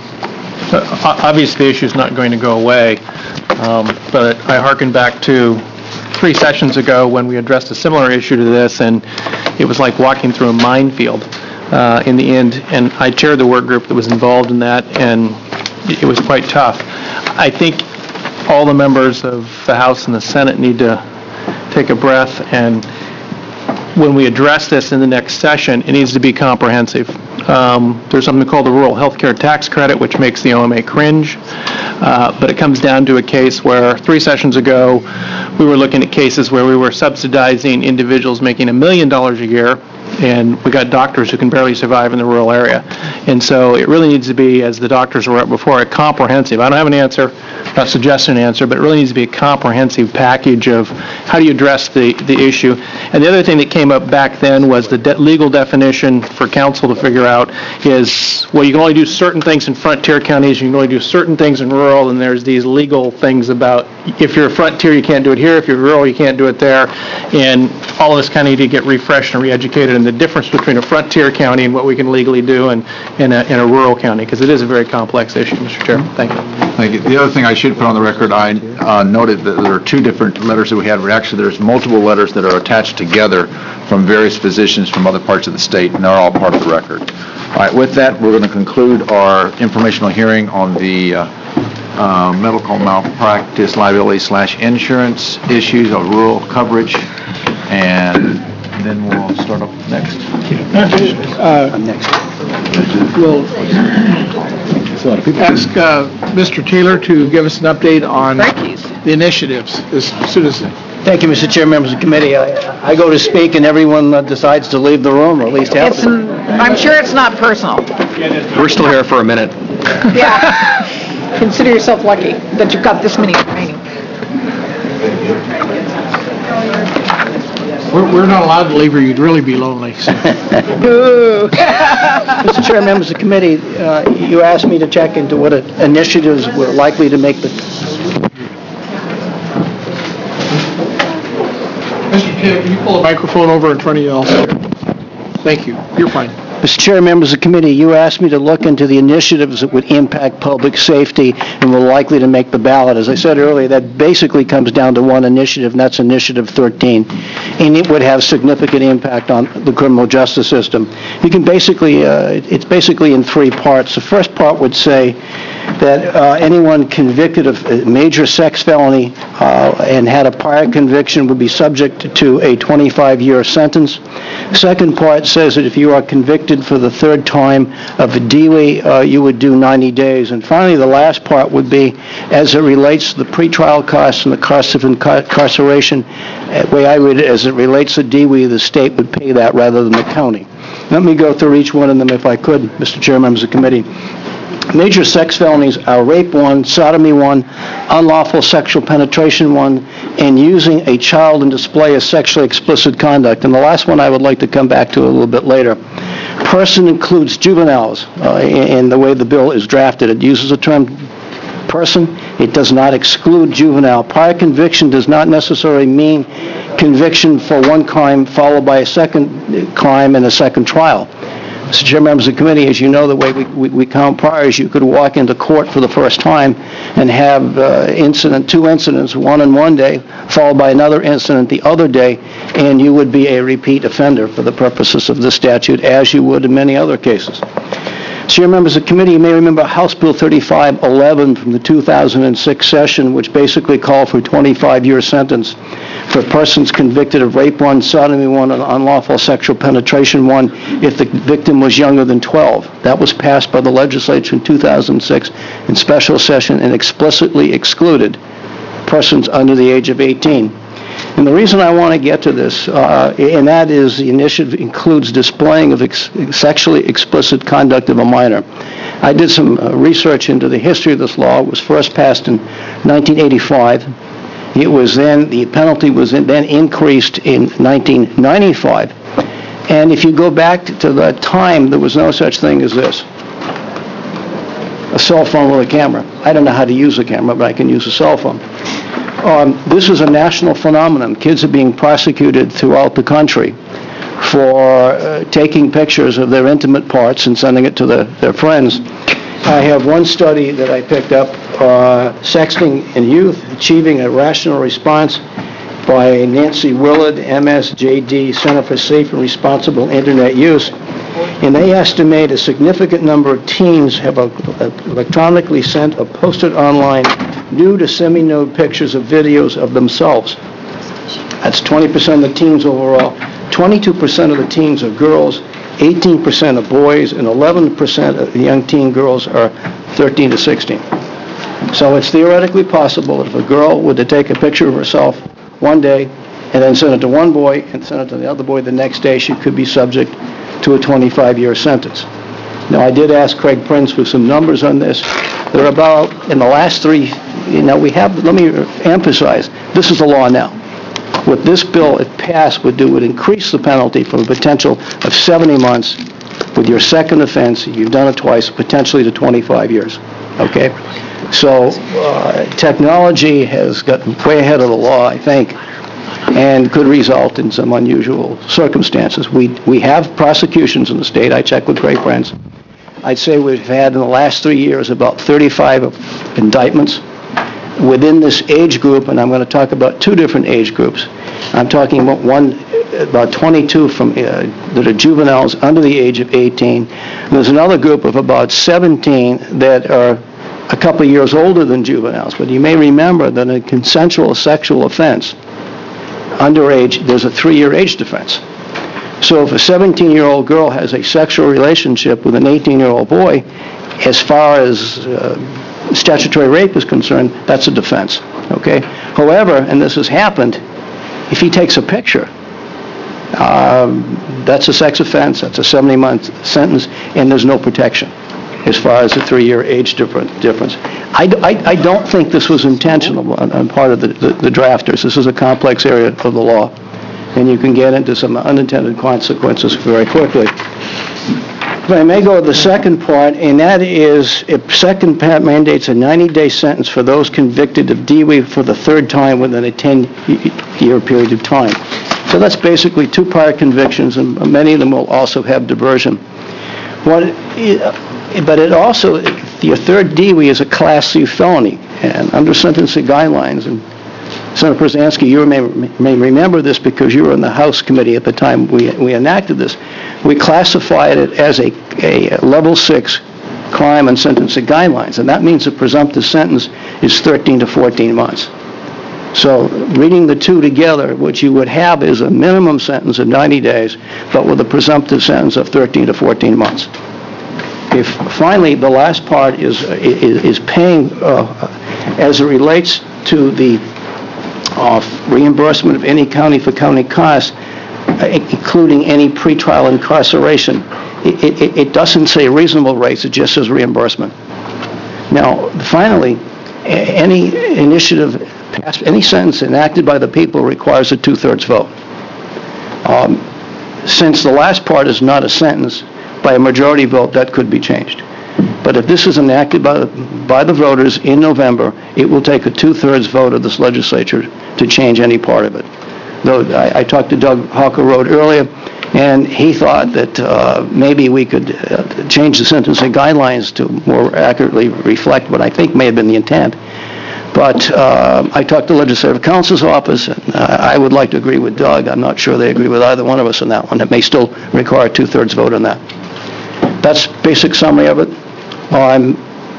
o- Obviously, the issue's not going to go away, um, but I hearken back to three sessions ago when we addressed a similar issue to this, and it was like walking through a minefield uh, in the end. And I chaired the work group that was involved in that, and it was quite tough. I think all the members of the House and the Senate need to take a breath, and when we address this in the next session, it needs to be comprehensive. Um, There's something called the Rural Healthcare Tax Credit, which makes the O M A cringe, uh, but it comes down to a case where three sessions ago, we were looking at cases where we were subsidizing individuals making a million dollars a year, and we got doctors who can barely survive in the rural area. And so it really needs to be, as the doctors were up before, a comprehensive, I don't have an answer, not suggesting an answer, but it really needs to be a comprehensive package of how do you address the, the issue. And the other thing that came up back then was the de- legal definition for council to figure out is, well, you can only do certain things in frontier counties, you can only do certain things in rural, and there's these legal things about if you're a frontier, you can't do it here, if you're rural, you can't do it there. And all of this kind of need to get refreshed and re-educated in the difference between a frontier county and what we can legally do and in a, in a rural county, because it is a very complex issue, Mister Chair. Thank you. Thank you. The other thing I should put on the record, I uh, noted that there are two different letters that we had. Actually, there's multiple letters that are attached together from various physicians from other parts of the state, and they're all part of the record. All right, with that, we're going to conclude our informational hearing on the uh, uh, medical malpractice liability slash insurance issues of rural coverage, and then we'll start up next. Uh, Next. We'll ask uh, Mister Taylor to give us an update on the initiatives as soon as... Thank you, Mister Chair, members of the committee. I I go to speak and everyone uh, decides to leave the room, or at least half It's, of them. I'm sure it's not personal. We're still here for a minute. Yeah. Consider yourself lucky that you've got this many remaining. We're we're not allowed to leave or you'd really be lonely. so. Mister Chair, members of the committee, uh, you asked me to check into what initiatives were likely to make the... Mister Taylor, can you pull the microphone over in front of you also? Thank you. You're fine. Mister Chair, members of the committee, you asked me to look into the initiatives that would impact public safety and were likely to make the ballot. As I said earlier, that basically comes down to one initiative, and that's Initiative thirteen. And it would have significant impact on the criminal justice system. You can basically, uh, it's basically in three parts. The first part would say that uh, anyone convicted of a major sex felony uh, and had a prior conviction would be subject to a twenty-five year sentence. Second part says that if you are convicted for the third time of a D W I, uh, you would do ninety days. And finally, the last part would be, as it relates to the pretrial costs and the cost of incarceration, the way I read it, as it relates to D W I, the state would pay that rather than the county. Let me go through each one of them if I could, Mister Chair, members of the committee. Major sex felonies are rape one, sodomy one, unlawful sexual penetration one, and using a child in display of sexually explicit conduct. And the last one I would like to come back to a little bit later. Person includes juveniles uh, in the way the bill is drafted. It uses the term person. It does not exclude juvenile. Prior conviction does not necessarily mean conviction for one crime followed by a second crime and a second trial. Mister Chair, members of the committee, as you know, the way we, we, we count priors, you could walk into court for the first time and have uh, incident, two incidents, one in one day, followed by another incident the other day, and you would be a repeat offender for the purposes of this statute, as you would in many other cases. Chair, members of the committee, you may remember House Bill thirty-five eleven from the two thousand six session, which basically called for a twenty-five year sentence for persons convicted of rape one, sodomy one, and unlawful sexual penetration one if the victim was younger than twelve. That was passed by the legislature in two thousand six in special session and explicitly excluded persons under the age of eighteen. And the reason I want to get to this, uh, and that is the initiative includes displaying of ex sexually explicit conduct of a minor. I did some uh, research into the history of this law. It was first passed in nineteen eighty-five. It was then, the penalty was then increased in nineteen ninety-five. And if you go back to that time, there was no such thing as this. A cell phone with a camera. I don't know how to use a camera, but I can use a cell phone. Um, this is a national phenomenon. Kids are being prosecuted throughout the country for uh, taking pictures of their intimate parts and sending it to the, their friends. I have one study that I picked up, uh, Sexting in Youth, Achieving a Rational Response, by Nancy Willard, M S J D, Center for Safe and Responsible Internet Use. And they estimate a significant number of teens have a, a electronically sent or posted online nude or semi-nude pictures of videos of themselves. That's twenty percent of the teens overall. twenty-two percent of the teens are girls, eighteen percent are boys, and eleven percent of the young teen girls are thirteen to sixteen. So it's theoretically possible that if a girl were to take a picture of herself one day and then send it to one boy and send it to the other boy the next day, she could be subject to a twenty-five year sentence. Now, I did ask Craig Prince for some numbers on this. They're about, in the last three, you know, we have, let me emphasize, this is the law now. What this bill, if passed, would do would increase the penalty from a potential of seventy months with your second offense, you've done it twice, potentially to twenty-five years, okay? So uh, technology has gotten way ahead of the law, I think, and could result in some unusual circumstances. We, we have prosecutions in the state. I checked with Craig Prince. I'd say we've had in the last three years about thirty-five indictments within this age group, and I'm going to talk about two different age groups. I'm talking about one, about twenty-two from, uh, that are juveniles under the age of eighteen. And there's another group of about seventeen that are a couple of years older than juveniles. But you may remember that in a consensual sexual offense, underage, there's a three-year age difference. So if a seventeen-year-old girl has a sexual relationship with an eighteen-year-old boy, as far as uh, statutory rape is concerned, that's a defense, okay? However, and this has happened, if he takes a picture, um, that's a sex offense, that's a seventy month sentence, and there's no protection as far as the three-year age difference. I, I, I don't think this was intentional on, on part of the, the, the drafters. This is a complex area of the law, and you can get into some unintended consequences very quickly. If I may go to the second part, and that is, if second part mandates a ninety day sentence for those convicted of D W I for the third time within a ten year period of time. So that's basically two prior convictions, and many of them will also have diversion. What, but it also, your third D W I is a Class C felony, and under sentencing guidelines, and Senator Przansky, you may, may remember this because you were in the House committee at the time we, we enacted this. We classified it as a, a level six crime and sentencing guidelines, and that means the presumptive sentence is thirteen to fourteen months. So reading the two together, what you would have is a minimum sentence of ninety days, but with a presumptive sentence of thirteen to fourteen months. If finally, the last part is, is, is paying, uh, as it relates to the uh, reimbursement of any county for county costs, uh, including any pretrial incarceration. It, it, it doesn't say reasonable rates, it just says reimbursement. Now, finally, a- any initiative, passed, any sentence enacted by the people requires a two-thirds vote. Um, since the last part is not a sentence, by a majority vote, that could be changed. But if this is enacted by the, by the voters in November, it will take a two-thirds vote of this legislature to change any part of it. Though I, I talked to Doug Hawker-Road earlier, and he thought that uh, maybe we could uh, change the sentencing guidelines to more accurately reflect what I think may have been the intent. But uh, I talked to the Legislative Counsel's office, and uh, I would like to agree with Doug. I'm not sure they agree with either one of us on that one. It may still require a two-thirds vote on that. That's basic summary of it. Um,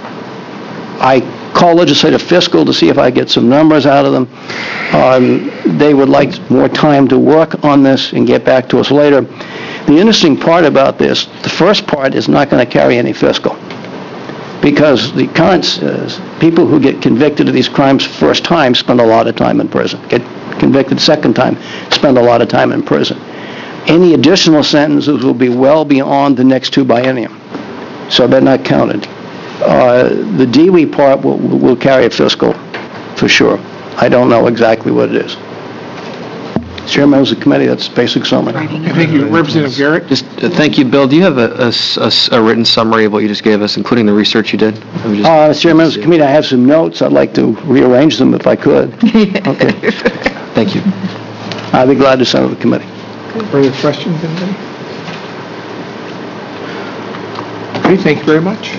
I call legislative fiscal to see if I get some numbers out of them. Um, they would like more time to work on this and get back to us later. The interesting part about this, the first part is not going to carry any fiscal, because the current uh, people who get convicted of these crimes first time spend a lot of time in prison. Get convicted second time, spend a lot of time in prison. Any additional sentences will be well beyond the next two biennium, so they're not counted. Uh, the D W I part will, will carry a fiscal, for sure. I don't know exactly what it is. Chairman of the committee, that's basic summary. Thank you. Representative Garrett? Just, uh, thank you, Bill. Do you have a, a s- a s- a written summary of what you just gave us, including the research you did? I'm just- Uh, Chairman of the committee, I have some notes. I'd like to rearrange them if I could. Okay. Thank you. I'd be glad to send it to the committee. Further questions, anybody? Okay, thank you very much.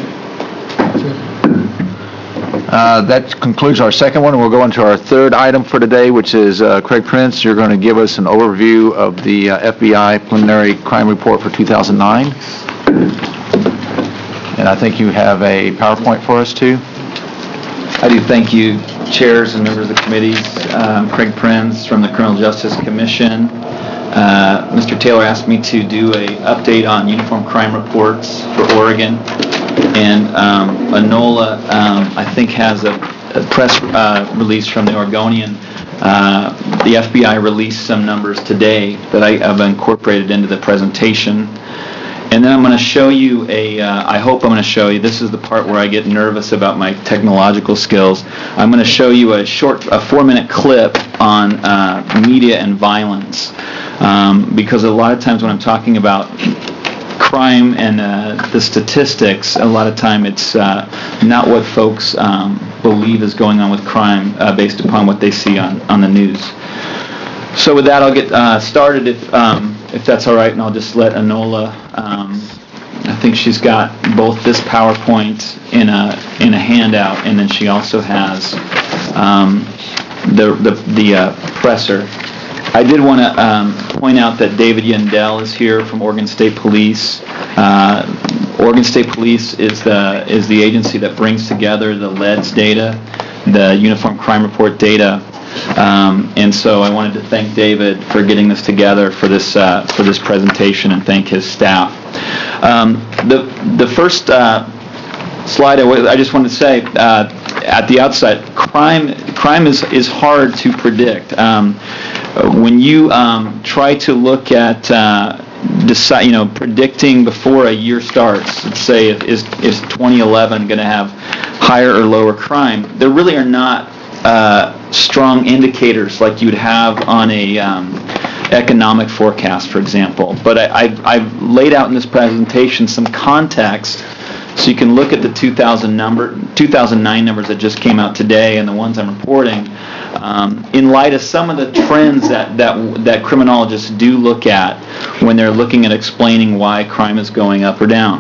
Uh, That concludes our second one, and we'll go into our third item for today, which is uh, Craig Prince. You're going to give us an overview of the uh, F B I preliminary crime report for two thousand nine. And I think you have a PowerPoint for us, too. I do. Thank you, chairs and members of the committees. Um, Craig Prince from the Criminal Justice Commission. Uh, Mister Taylor asked me to do a update on uniform crime reports for Oregon. And um, Enola, um, I think, has a, a press uh, release from the Oregonian. Uh, the F B I released some numbers today that I have incorporated into the presentation. And then I'm going to show you a, uh, I hope I'm going to show you, this is the part where I get nervous about my technological skills. I'm going to show you a short, a four-minute clip on uh, media and violence. Um, because a lot of times when I'm talking about crime and uh, the statistics, a lot of time it's uh, not what folks um, believe is going on with crime uh, based upon what they see on, on the news. So with that, I'll get uh, started if um, if that's all right, and I'll just let Enola, um, I think she's got both this PowerPoint in a in a handout, and then she also has um, the the, the uh, presser. I did want to um, point out that David Yandell is here from Oregon State Police. Uh, Oregon State Police is the is the agency that brings together the L E D S data, the Uniform Crime Report data, um, and so I wanted to thank David for getting this together for this uh, for this presentation, and thank his staff. Um, the the first uh, slide I, w- I just wanted to say uh, at the outset, crime crime is is hard to predict. Um, When you um, try to look at, uh, decide, you know, predicting before a year starts, let's say, is is twenty eleven going to have higher or lower crime? There really are not uh, strong indicators like you'd have on a um, economic forecast, for example. But I, I've, I've laid out in this presentation some context, so you can look at the two thousand number, two thousand nine numbers that just came out today and the ones I'm reporting. Um, in light of some of the trends that, that that criminologists do look at when they're looking at explaining why crime is going up or down.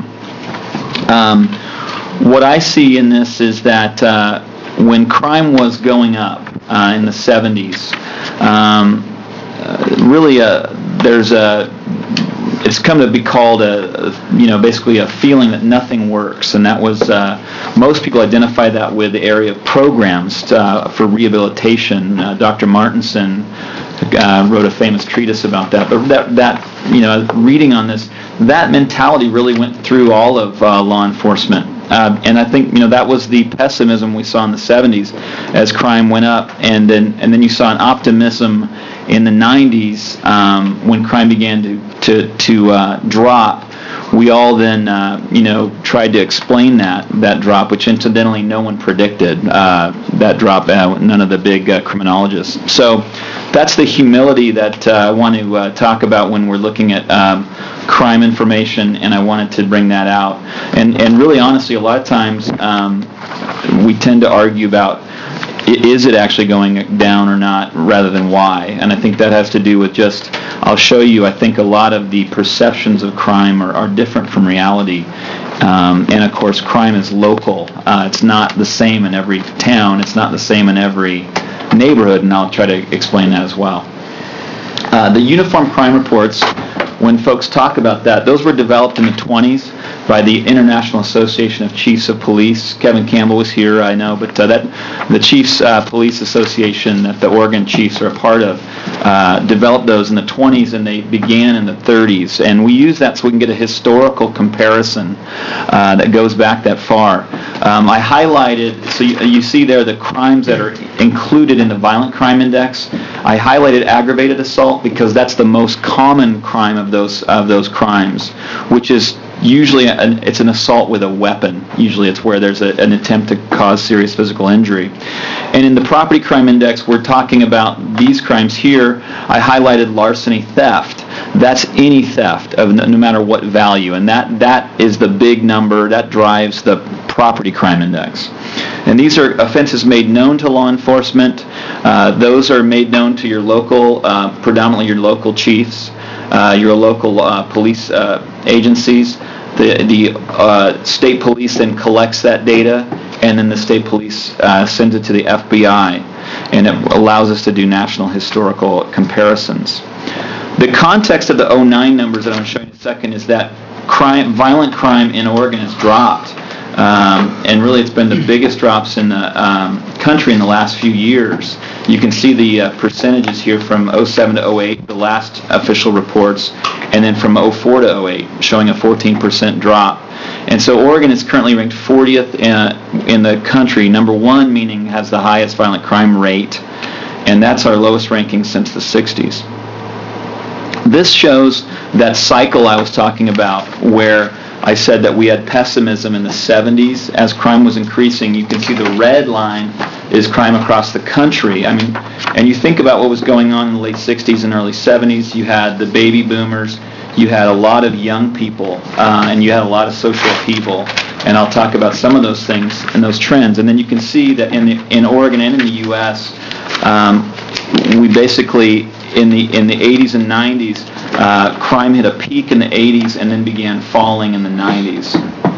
Um, what I see in this is that uh, when crime was going up uh, in the seventies, um, uh, really a, there's a it's come to be called a, a, you know, basically a feeling that nothing works, and that was, uh, most people identify that with the area of programs uh, for rehabilitation. Uh, Doctor Martinson uh, wrote a famous treatise about that, but that, that, you know, reading on this, that mentality really went through all of uh, law enforcement. Uh, and I think, you know, that was the pessimism we saw in the seventies as crime went up, and then and then you saw an optimism in the nineties um, when crime began to to to uh, drop. We all then, uh, you know, tried to explain that that drop, which incidentally no one predicted uh, that drop. Uh, none of the big uh, criminologists. So that's the humility that uh, I want to uh, talk about when we're looking at um, crime information, and I wanted to bring that out. And and really, honestly, a lot of times um, we tend to argue about, is it actually going down or not, rather than why. And I think that has to do with just, I'll show you, I think a lot of the perceptions of crime are, are different from reality. Um, and of course, crime is local. Uh, it's not the same in every town. It's not the same in every neighborhood, and I'll try to explain that as well. Uh, the Uniform Crime Reports, when folks talk about that, those were developed in the twenties by the International Association of Chiefs of Police. Kevin Campbell was here, I know, but uh, that the Chiefs uh, Police Association that the Oregon Chiefs are a part of uh, developed those in the twenties, and they began in the thirties. And we use that so we can get a historical comparison uh, that goes back that far. Um, I highlighted, so you, you see there the crimes that are included in the Violent Crime Index. I highlighted aggravated assault because that's the most common crime of those of those crimes, which is usually an, it's an assault with a weapon. Usually it's where there's a, an attempt to cause serious physical injury. And in the Property Crime Index, we're talking about these crimes here. I highlighted larceny theft. That's any theft of no, no matter what value, and that that is the big number that drives the Property Crime Index. And these are offenses made known to law enforcement. Uh, those are made known to your local, uh, predominantly your local chiefs, uh, your local uh, police uh, agencies. The, the uh, state police then collects that data, and then the state police uh, sends it to the F B I, and it allows us to do national historical comparisons. The context of the oh nine numbers that I'm showing in a second is that crime, violent crime in Oregon has dropped. Um, and really it's been the biggest drops in the um, country in the last few years. You can see the uh, percentages here from oh seven to oh eight, the last official reports, and then from oh four to oh eight, showing a fourteen percent drop. And so Oregon is currently ranked fortieth in, in the country, number one, meaning has the highest violent crime rate, and that's our lowest ranking since the sixties. This shows that cycle I was talking about where I said that we had pessimism in the seventies as crime was increasing. You can see the red line is crime across the country. I mean, and you think about what was going on in the late sixties and early seventies. You had the baby boomers. You had a lot of young people, uh, and you had a lot of social upheaval. And I'll talk about some of those things and those trends. And then you can see that in the, in Oregon and in the U S, um, we basically in the in the eighties and nineties. Uh, crime hit a peak in the eighties and then began falling in the nineties.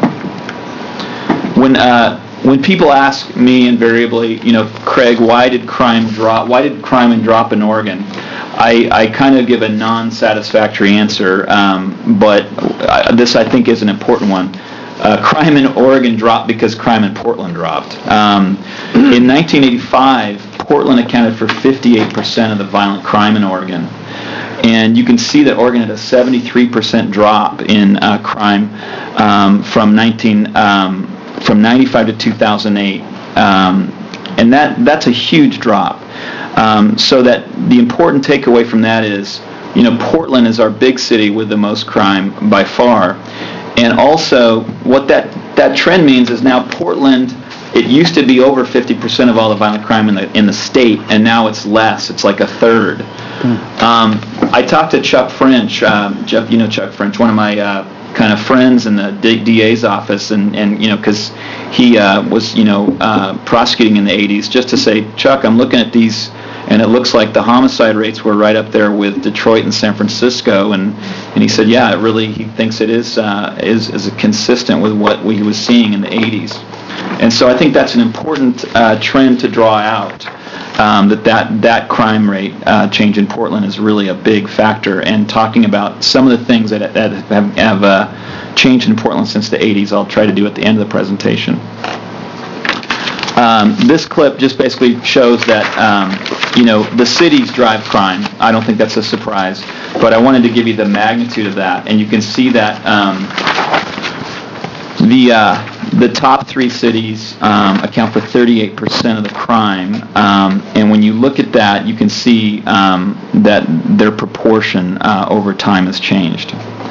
When uh, when people ask me invariably, you know, Craig, why did crime drop? Why did crime drop in Oregon? I, I kind of give a non-satisfactory answer, um, but I, this I think is an important one. Uh, crime in Oregon dropped because crime in Portland dropped. Um, in nineteen eighty-five, Portland accounted for fifty-eight percent of the violent crime in Oregon. And you can see that Oregon had a seventy-three percent drop in uh, crime um, from nineteen um, from ninety-five to two thousand eight, um, and that that's a huge drop. Um, so that the important takeaway from that is, you know, Portland is our big city with the most crime by far, and also what that that trend means is now Portland. It used to be over fifty percent of all the violent crime in the in the state, and now it's less. It's like a third. Um, I talked to Chuck French, um, Jeff, you know Chuck French, one of my uh, kind of friends in the D A's office, and, and you know, because he uh, was, you know, uh, prosecuting in the eighties, just to say, Chuck, I'm looking at these, and it looks like the homicide rates were right up there with Detroit and San Francisco, and, and he said, yeah, it really, he thinks it is, uh, is, is consistent with what we was seeing in the eighties. And so I think that's an important uh, trend to draw out. um, that that, that crime rate uh, change in Portland is really a big factor. And talking about some of the things that, that have, have uh, changed in Portland since the eighties, I'll try to do at the end of the presentation. Um, this clip just basically shows that, um, you know, the cities drive crime. I don't think that's a surprise, but I wanted to give you the magnitude of that. And you can see that um, the uh, the top three cities um, account for thirty-eight percent of the crime. Um, and when you look at that, you can see um, that their proportion uh, over time has changed.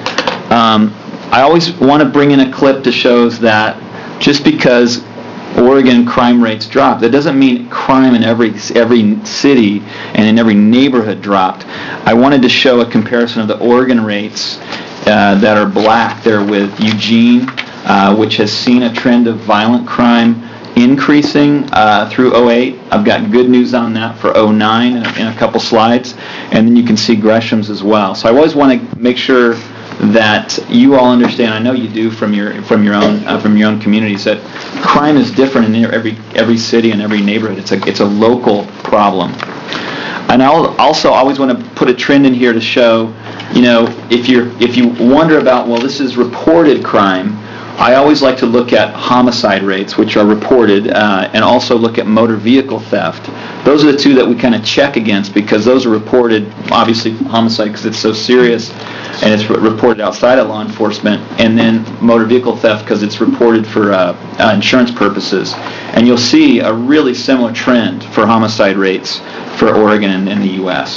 Um, I always want to bring in a clip that shows that just because Oregon crime rates dropped, that doesn't mean crime in every every city and in every neighborhood dropped. I wanted to show a comparison of the Oregon rates uh, that are black there with Eugene, uh, which has seen a trend of violent crime increasing uh, through oh eight. I've got good news on that for oh nine in a, in a couple slides, and then you can see Gresham's as well. So I always want to make sure that you all understand, I know you do from your from your own uh, from your own communities, that crime is different in every every city and every neighborhood. It's a it's a local problem. And I'll also always want to put a trend in here to show, you know, if you're if you wonder about, well, this is reported crime, I always like to look at homicide rates, which are reported, uh, and also look at motor vehicle theft. Those are the two that we kind of check against, because those are reported, obviously homicide because it's so serious and it's reported outside of law enforcement, and then motor vehicle theft because it's reported for uh, uh, insurance purposes. And you'll see a really similar trend for homicide rates for Oregon and, and the U S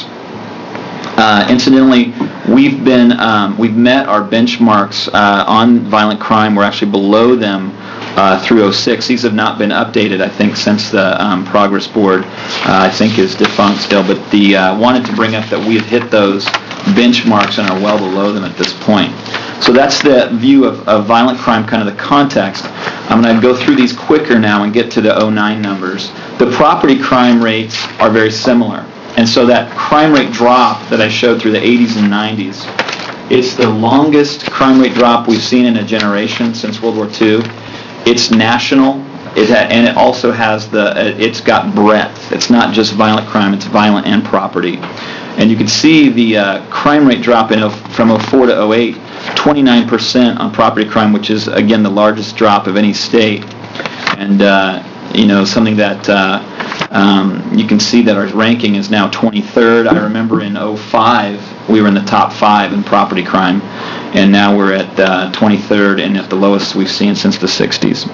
Uh, incidentally, we've been um, we've met our benchmarks uh, on violent crime. We're actually below them uh, through oh six. These have not been updated, I think, since the um, Progress Board, uh, I think, is defunct still. But the uh, wanted to bring up that we have hit those benchmarks and are well below them at this point. So that's the view of, of violent crime, kind of the context. I'm going to go through these quicker now and get to the oh nine numbers. The property crime rates are very similar. And so that crime rate drop that I showed through the eighties and nineties, it's the longest crime rate drop we've seen in a generation since World War Two. It's national, it ha- and it also has the, it's got breadth. It's not just violent crime, it's violent and property. And you can see the uh, crime rate drop in from oh four to oh eight, twenty-nine percent on property crime, which is, again, the largest drop of any state. And, uh, you know, something that uh, um, you can see that our ranking is now twenty-third. I remember in oh five, we were in the top five in property crime, and now we're at uh, twenty-third and at the lowest we've seen since the sixties.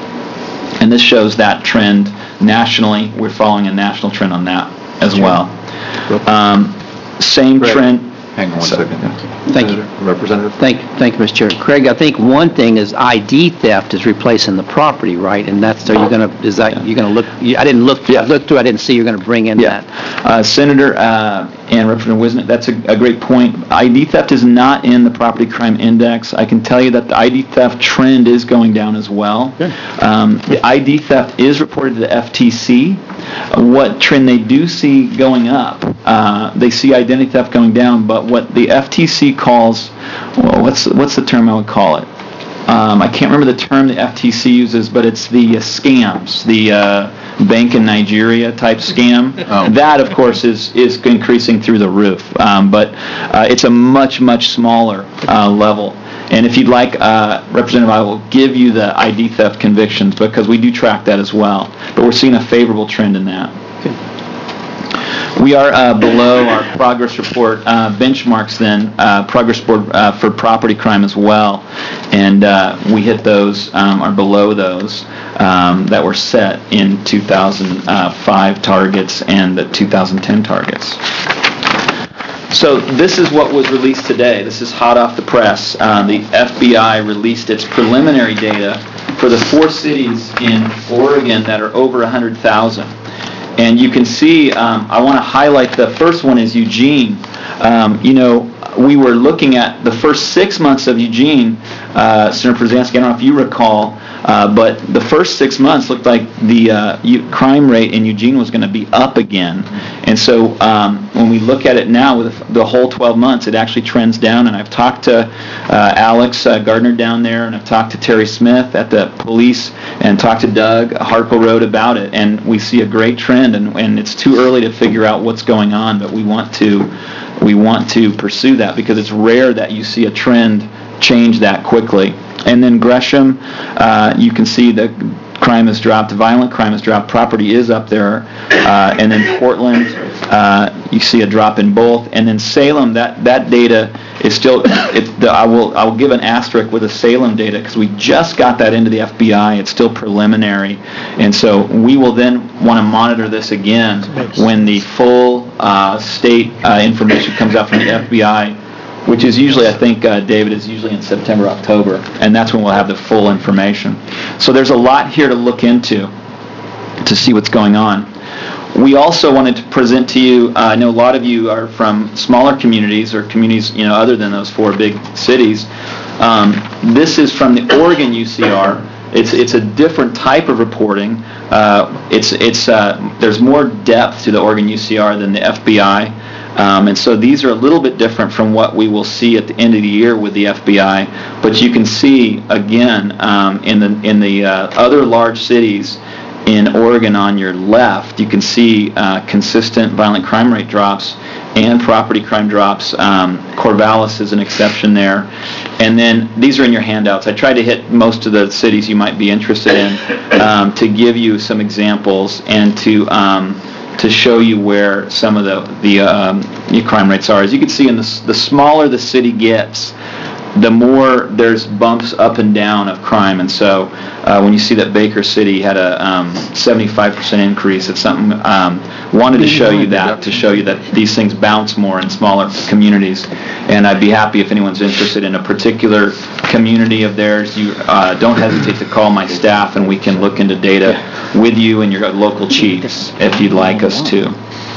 And this shows that trend nationally. We're following a national trend on that as well. Um, same Greg, trend. Hang on one second. Thank you. Representative? Thank, thank you, Mister Chair. Craig, I think one thing is I D theft is replacing the property, right? And that's, are you going to, is that, you're going to look, you- I didn't look, I looked through, I didn't see you're going to bring in Yeah. that. Uh, Senator uh, and Representative Wisnick, that's a, a great point. I D theft is not in the property crime index. I can tell you that the I D theft trend is going down as well. Um, the I D theft is reported to the F T C. Uh, What trend they do see going up, uh, they see identity theft going down, but what the F T C calls, well, what's what's the term I would call it? Um, I can't remember the term the F T C uses, but it's the uh, scams, the uh, Bank in Nigeria type scam. That, of course, is is increasing through the roof, um, but uh, it's a much, much smaller uh, level. And if you'd like, uh, Representative, I will give you the I D theft convictions, because we do track that as well. But we're seeing a favorable trend in that. We are uh, below our progress report uh, benchmarks then, uh, progress board uh, for property crime as well. And uh, we hit those, um, are below those um, that were set in two thousand five targets and the two thousand ten targets. So this is what was released today. This is hot off the press. Uh, the F B I released its preliminary data for the four cities in Oregon that are over one hundred thousand. And you can see, um, I want to highlight the first one is Eugene. Um, you know, we were looking at the first six months of Eugene, uh, Senator Brzezinski, I don't know if you recall, Uh, But the first six months looked like the uh, eu- crime rate in Eugene was going to be up again. And so um, when we look at it now, with the whole twelve months, it actually trends down. And I've talked to uh, Alex uh, Gardner down there, and I've talked to Terry Smith at the police, and talked to Doug Harpo Road about it. And we see a great trend, and, and it's too early to figure out what's going on, but we want to we want to pursue that because it's rare that you see a trend change that quickly. And then Gresham, uh, you can see the crime has dropped, violent crime has dropped, property is up there. Uh, and then Portland, uh, you see a drop in both. And then Salem, that, that data is still, it, the, I will I will give an asterisk with the Salem data because we just got that into the F B I. It's still preliminary. And so we will then want to monitor this again when the full uh, state uh, information comes out from the F B I, which is usually, I think, uh, David, is usually in September, October, and that's when we'll have the full information. So there's a lot here to look into to see what's going on. We also wanted to present to you, uh, I know a lot of you are from smaller communities or communities, you know, other than those four big cities. Um, this is from the Oregon U C R. It's it's a different type of reporting. Uh, it's it's uh, there's more depth to the Oregon U C R than the F B I. Um, and so these are a little bit different from what we will see at the end of the year with the F B I. But you can see, again, um, in the, in the uh, other large cities in Oregon on your left, you can see uh, consistent violent crime rate drops and property crime drops. Um, Corvallis is an exception there. And then these are in your handouts. I tried to hit most of the cities you might be interested in um, to give you some examples and to um, to show you where some of the, the um, crime rates are. As you can see, in the, the smaller the city gets, the more there's bumps up and down of crime. And so uh, when you see that Baker City had a um, seventy-five percent increase, it's something, um, wanted to show you that, to show you that these things bounce more in smaller communities. And I'd be happy if anyone's interested in a particular community of theirs, you uh, don't hesitate to call my staff and we can look into data with you and your local chiefs if you'd like us to.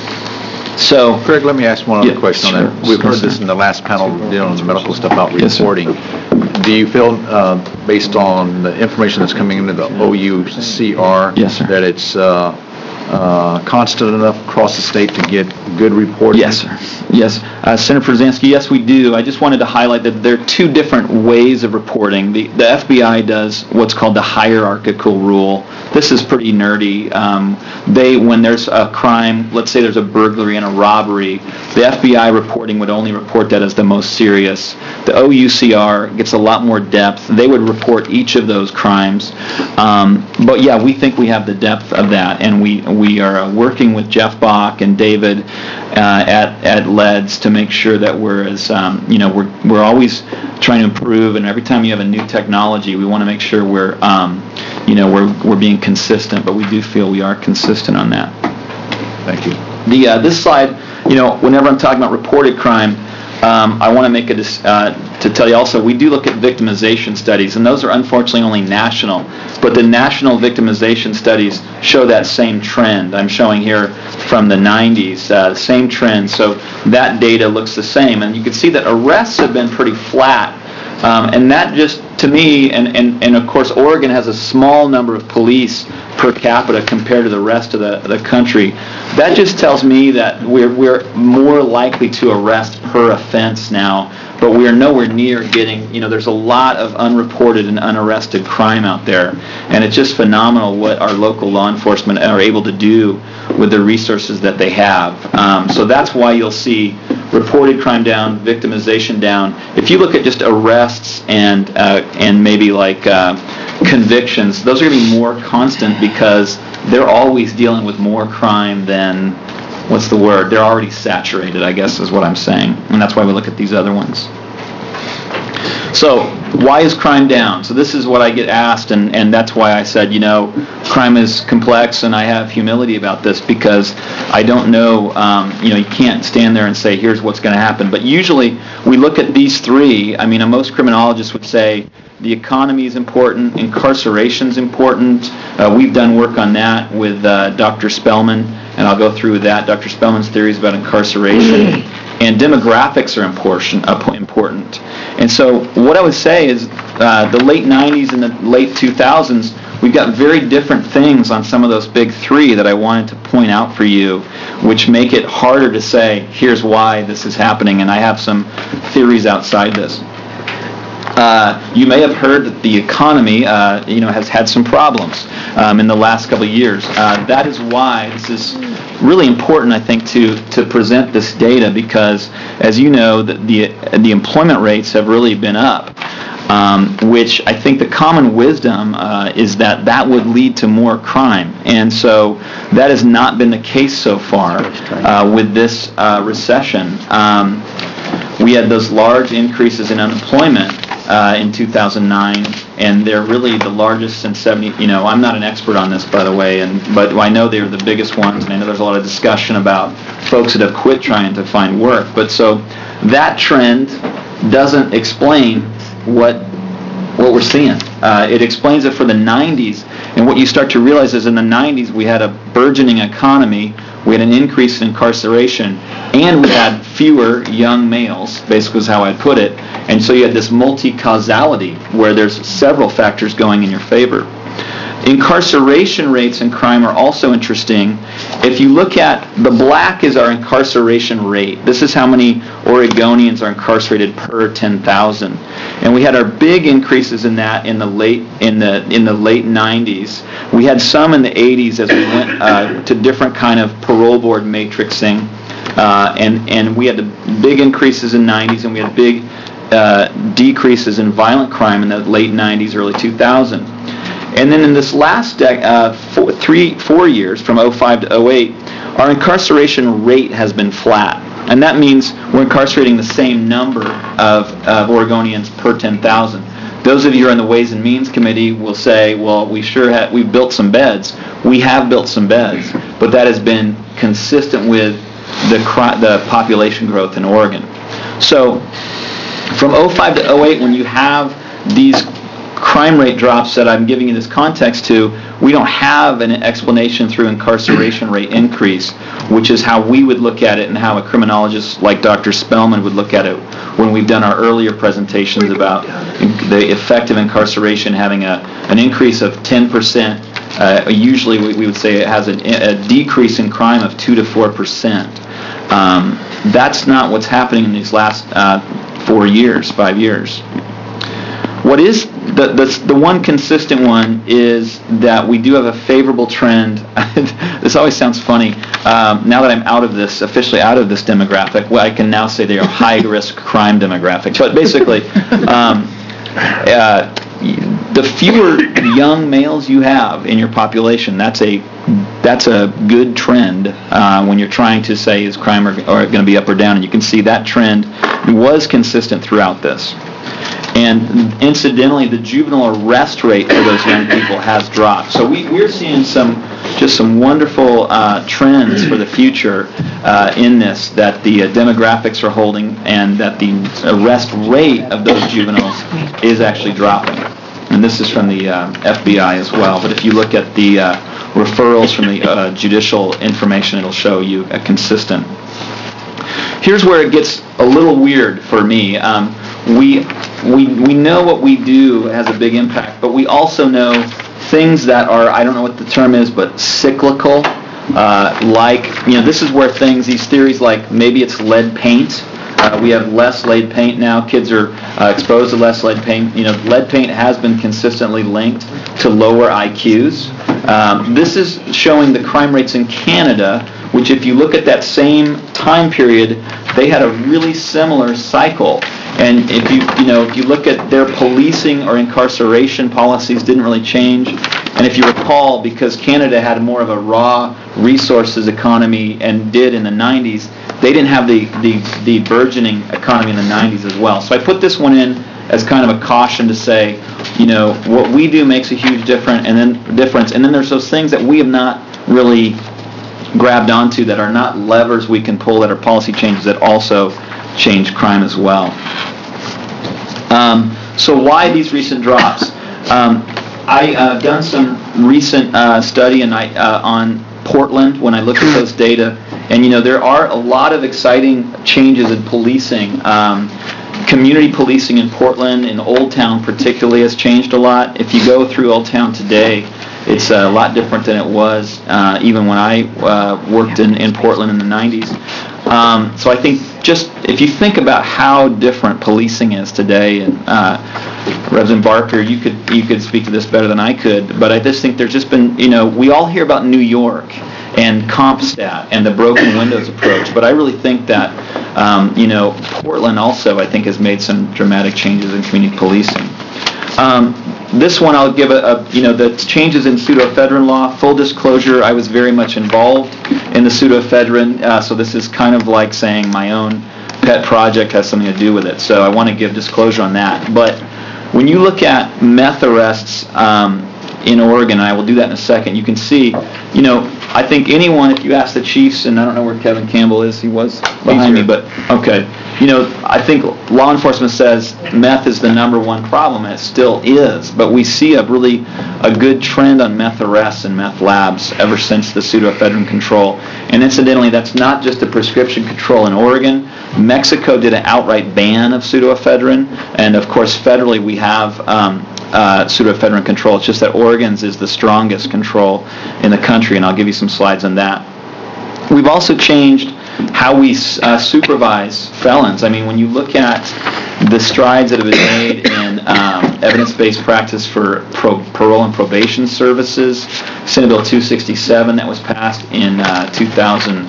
So, Greg, let me ask one other Yeah, question on that. sure. We've heard Yes, this sir. in the last panel dealing with the medical stuff about Yes, sir. reporting. Do you feel, uh, based on the information that's coming into the O U C R, Yes, sir. that it's uh, uh, constant enough across the state to get good reporting? Yes, sir. Yes. Uh, Senator Brzezinski, yes, we do. I just wanted to highlight that there are two different ways of reporting. The, the F B I does what's called the hierarchical rule. This is pretty nerdy. Um, they, when there's a crime, let's say there's a burglary and a robbery, the F B I reporting would only report that as the most serious. The O U C R gets a lot more depth. They would report each of those crimes. Um, but yeah, we think we have the depth of that, and we we are uh, working with Jeff Bach and David uh, at at L E D S to make sure that we're as um, you know we're we're always trying to improve, and every time you have a new technology, we want to make sure we're um, you know we're we're being consistent. But we do feel we are consistent on that. Thank you. The uh, this slide, you know, whenever I'm talking about reported crime, um, I want to make a dis- uh, to tell you also we do look at victimization studies, and those are unfortunately only national. But the national victimization studies show that same trend. I'm showing here from the nineties, uh, same trend. So that data looks the same, and you can see that arrests have been pretty flat. Um, and that just, to me, and, and, and of course Oregon has a small number of police per capita compared to the rest of the, the country. That just tells me that we're, we're more likely to arrest per offense now, but we are nowhere near getting, you know, there's a lot of unreported and unarrested crime out there. And it's just phenomenal what our local law enforcement are able to do with the resources that they have. Um, so that's why you'll see reported crime down, victimization down. If you look at just arrests and uh, and maybe like uh, convictions, those are going to be more constant because they're always dealing with more crime than, what's the word? They're already saturated, I guess is what I'm saying. And that's why we look at these other ones. So why is crime down? So this is what I get asked, and, and that's why I said, you know, crime is complex, and I have humility about this because I don't know, um, you know, you can't stand there and say, here's what's going to happen. But usually we look at these three. I mean, most criminologists would say the economy is important, incarceration is important. Uh, we've done work on that with uh, Doctor Spellman, and I'll go through that. Doctor Spellman's theories about incarceration. And demographics are important. Uh, important. And so what I would say is uh, the late nineties and the late two thousands, we've got very different things on some of those big three that I wanted to point out for you, which make it harder to say, here's why this is happening, and I have some theories outside this. Uh, you may have heard that the economy, uh, you know, has had some problems um, in the last couple of years. Uh, that is why this is really important, I think, to to present this data, because, as you know, the the, the employment rates have really been up, um, which I think the common wisdom uh, is that that would lead to more crime, and so that has not been the case so far uh, with this uh, recession. Um, we had those large increases in unemployment Uh, in two thousand nine, and they're really the largest since seventy. You know, I'm not an expert on this, by the way, and but I know they're the biggest ones, and I know there's a lot of discussion about folks that have quit trying to find work. But so that trend doesn't explain what what we're seeing. Uh, it explains it for the nineties, and what you start to realize is in the nineties we had a burgeoning economy, we had an increase in incarceration, and we had fewer young males, basically is how I'd put it. And so you had this multi-causality where there's several factors going in your favor. Incarceration rates in crime are also interesting. If you look at, the black is our incarceration rate. This is how many Oregonians are incarcerated per ten thousand. And we had our big increases in that in the late in the in the late nineties. We had some in the eighties as we went uh, to different kind of parole board matrixing. Uh, and, and we had the big increases in nineties, and we had big uh, decreases in violent crime in the late nineties, early two thousand. And then in this last dec- uh, four, three, four years, from oh five to oh eight, our incarceration rate has been flat. And that means we're incarcerating the same number of, of Oregonians per ten thousand. Those of you who are in the Ways and Means Committee will say, well, we sure have, we've built some beds. We have built some beds, but that has been consistent with the, cri- the population growth in Oregon. So from oh five to oh eight, when you have these crime rate drops that I'm giving you this context to, we don't have an explanation through incarceration rate increase, which is how we would look at it and how a criminologist like Doctor Spellman would look at it when we've done our earlier presentations about the effect of incarceration having a, an increase of ten percent. Uh, usually we, we would say it has a, a decrease in crime of two to four percent. Um, that's not what's happening in these last uh, four years, five years. What is the, the the one consistent one is that we do have a favorable trend. This always sounds funny. Um, now that I'm out of this, officially out of this demographic, well, I can now say they are high-risk crime demographic. But basically, um, uh, the fewer young males you have in your population, that's a that's a good trend uh, when you're trying to say is crime or, or going to be up or down. And you can see that trend was consistent throughout this. And incidentally, the juvenile arrest rate for those young people has dropped. So we, we're seeing some, just some wonderful uh, trends for the future uh, in this, that the uh, demographics are holding and that the arrest rate of those juveniles is actually dropping. And this is from the uh, F B I as well. But if you look at the uh, referrals from the uh, judicial information, it'll show you a consistent. Here's where it gets a little weird for me. Um, we we we know what we do has a big impact, but we also know things that are, I don't know what the term is, but cyclical. Uh, like, you know, this is where things, these theories like maybe it's lead paint. Uh, we have less lead paint now. Kids are uh, exposed to less lead paint. You know, lead paint has been consistently linked to lower I Qs. Um, this is showing the crime rates in Canada, which if you look at that same time period, they had a really similar cycle. And if you, you know, if you look at their policing or incarceration policies didn't really change. And if you recall, because Canada had more of a raw resources economy and did in the nineties, they didn't have the, the, the burgeoning economy in the nineties as well. So I put this one in as kind of a caution to say, you know, what we do makes a huge difference, and then difference. And then there's those things that we have not really grabbed onto that are not levers we can pull that are policy changes that also change crime as well. Um, so why these recent drops? Um, I uh, done some recent uh, study and I, uh, on Portland when I looked at those data, and you know there are a lot of exciting changes in policing. Um, community policing in Portland, in Old Town particularly, has changed a lot. If you go through Old Town today, it's a lot different than it was uh, even when I uh, worked in, in Portland in the nineties. Um, so I think just if you think about how different policing is today, and uh, Reverend Barker, you could you could speak to this better than I could, but I just think there's just been, you know, we all hear about New York and CompStat and the broken windows approach, but I really think that, um, you know, Portland also, I think, has made some dramatic changes in community policing. Um, This one, I'll give a, a, you know, the changes in pseudoephedrine law. Full disclosure, I was very much involved in the pseudoephedrine, uh, so this is kind of like saying my own pet project has something to do with it. So I want to give disclosure on that. But when you look at meth arrests um, in Oregon, and I will do that in a second, you can see, you know, I think anyone, if you ask the chiefs, and I don't know where Kevin Campbell is, he was behind me, but, okay. You know, I think law enforcement says meth is the number one problem, and it still is, but we see a really, a good trend on meth arrests and meth labs ever since the pseudoephedrine control. And incidentally, that's not just a prescription control in Oregon. Mexico did an outright ban of pseudoephedrine, and of course, federally, we have um, uh, pseudoephedrine control. It's just that Oregon's is the strongest control in the country, and I'll give you some slides on that. We've also changed how we uh, supervise felons. I mean, when you look at the strides that have been made in um, evidence-based practice for pro- parole and probation services, Senate Bill two sixty-seven that was passed in uh, two thousand,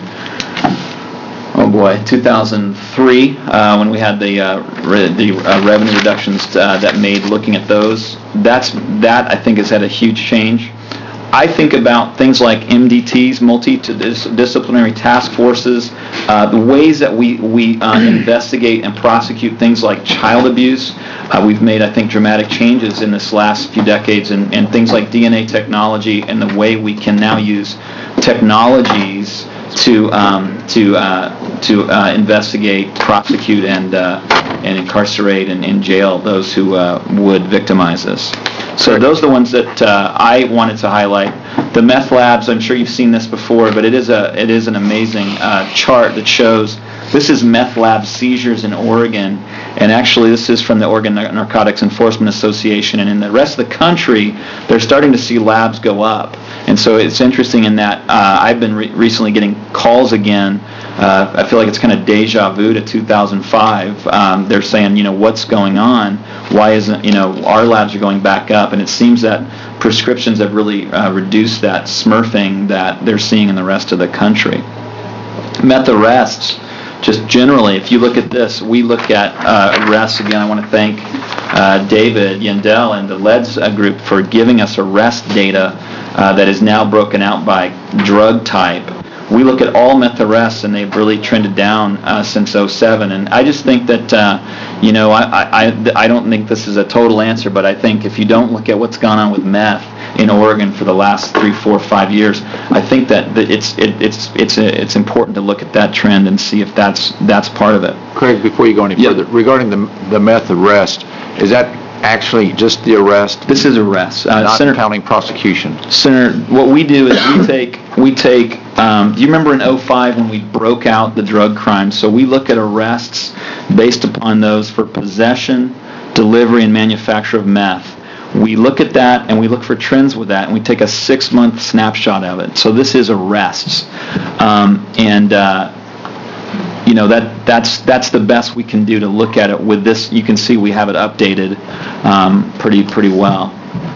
oh boy, two thousand three, uh, when we had the uh, re- the uh, revenue reductions uh, that made looking at those. That's that I think has had a huge change. I think about things like M D Ts, multidisciplinary task forces, uh, the ways that we, we uh, investigate and prosecute things like child abuse. Uh, we've made, I think, dramatic changes in this last few decades, and, and things like D N A technology and the way we can now use technologies to um, to uh, to uh, investigate, prosecute, and uh, and incarcerate and in jail those who uh, would victimize us. So those are the ones that uh, I wanted to highlight. The meth labs, I'm sure you've seen this before, but it is a it is an amazing uh, chart that shows this is meth lab seizures in Oregon, and actually this is from the Oregon Narcotics Enforcement Association, and in the rest of the country, they're starting to see labs go up. And so it's interesting in that uh, I've been re- recently getting calls again. Uh, I feel like it's kind of deja vu to two thousand five. Um, they're saying, you know, what's going on? Why isn't, you know, our labs are going back up? And it seems that prescriptions have really uh, reduced that smurfing that they're seeing in the rest of the country. Meth arrests, just generally, if you look at this, we look at uh, arrests. Again, I want to thank uh, David Yandel and the L E D S uh, group for giving us arrest data uh, that is now broken out by drug type. We look at all meth arrests, and they've really trended down uh, since oh seven. And I just think that, uh, you know, I, I, I don't think this is a total answer, but I think if you don't look at what's gone on with meth in Oregon for the last three, four, five years, I think that it's it, it's it's it's important to look at that trend and see if that's that's part of it. Craig, before you go any further, regarding the the meth arrest, is that actually just the arrest? This is arrest, uh, not Senator, counting prosecution. Senator, what we do is we take we take. Um, do you remember in oh five when we broke out the drug crimes? So we look at arrests based upon those for possession, delivery, and manufacture of meth. We look at that and we look for trends with that, and we take a six-month snapshot of it. So this is arrests, um, and uh, you know that that's that's the best we can do to look at it with this. You can see we have it updated um, pretty pretty well.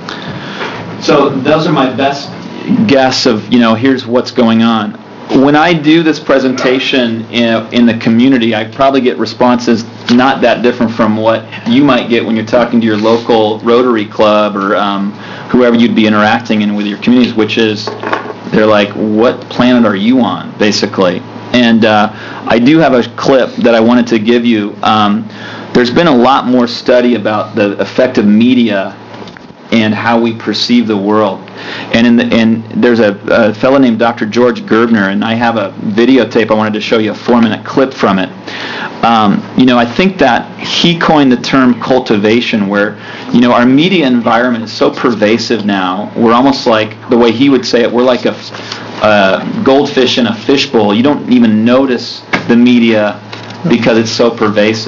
So those are my best guess of, you know, here's what's going on. When I do this presentation in, in the community, I probably get responses not that different from what you might get when you're talking to your local Rotary Club or um, whoever you'd be interacting in with your communities, which is, they're like, what planet are you on, basically? And uh, I do have a clip that I wanted to give you. Um, there's been a lot more study about the effect of media and how we perceive the world. And in the, and there's a, a fellow named Doctor George Gerbner, and I have a videotape I wanted to show you, a four-minute clip from it. Um, you know, I think that he coined the term cultivation, where, you know, our media environment is so pervasive now. We're almost like, the way he would say it, we're like a, a goldfish in a fishbowl. You don't even notice the media because it's so pervasive.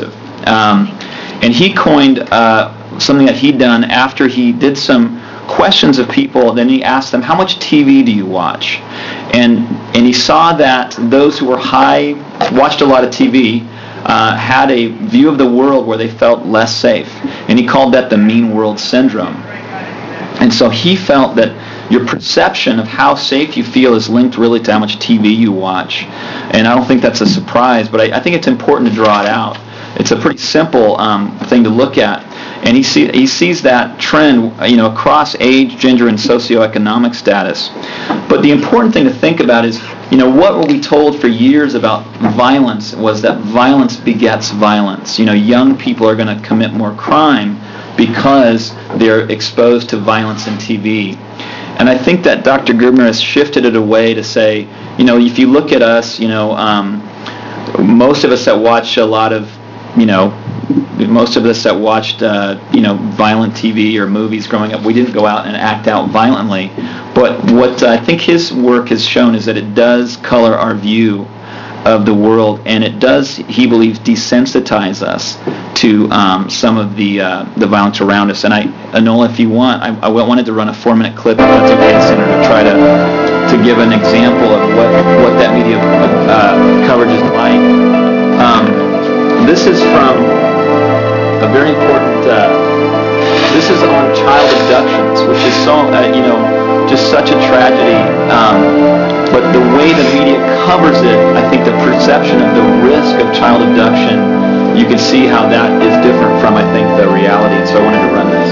Um, and he coined uh, something that he'd done after he did some questions of people. Then he asked them, how much T V do you watch? And and he saw that those who were high, watched a lot of T V, uh, had a view of the world where they felt less safe. And he called that the mean world syndrome. And so he felt that your perception of how safe you feel is linked really to how much T V you watch. And I don't think that's a surprise, but I, I think it's important to draw it out. It's a pretty simple um, thing to look at. And he, see, he sees that trend, you know, across age, gender, and socioeconomic status. But the important thing to think about is, you know, what were we told for years about violence was that violence begets violence. You know, young people are going to commit more crime because they're exposed to violence in T V. And I think that Doctor Gerbner has shifted it away to say, you know, if you look at us, you know, um, most of us that watch a lot of, you know, most of us that watched, uh, you know, violent T V or movies growing up, we didn't go out and act out violently. But what I think his work has shown is that it does color our view of the world, and it does, he believes, desensitize us to um, some of the uh, the violence around us. And I, Anola, if you want, I, I wanted to run a four-minute clip, if that's okay, Senator, to try to to give an example of what what that media uh, coverage is like. Um, this is from a very important. Uh, this is on child abductions, which is so uh, you know just such a tragedy. Um, but the way the media covers it, I think the perception of the risk of child abduction, you can see how that is different from, I think, the reality. And so I wanted to run this.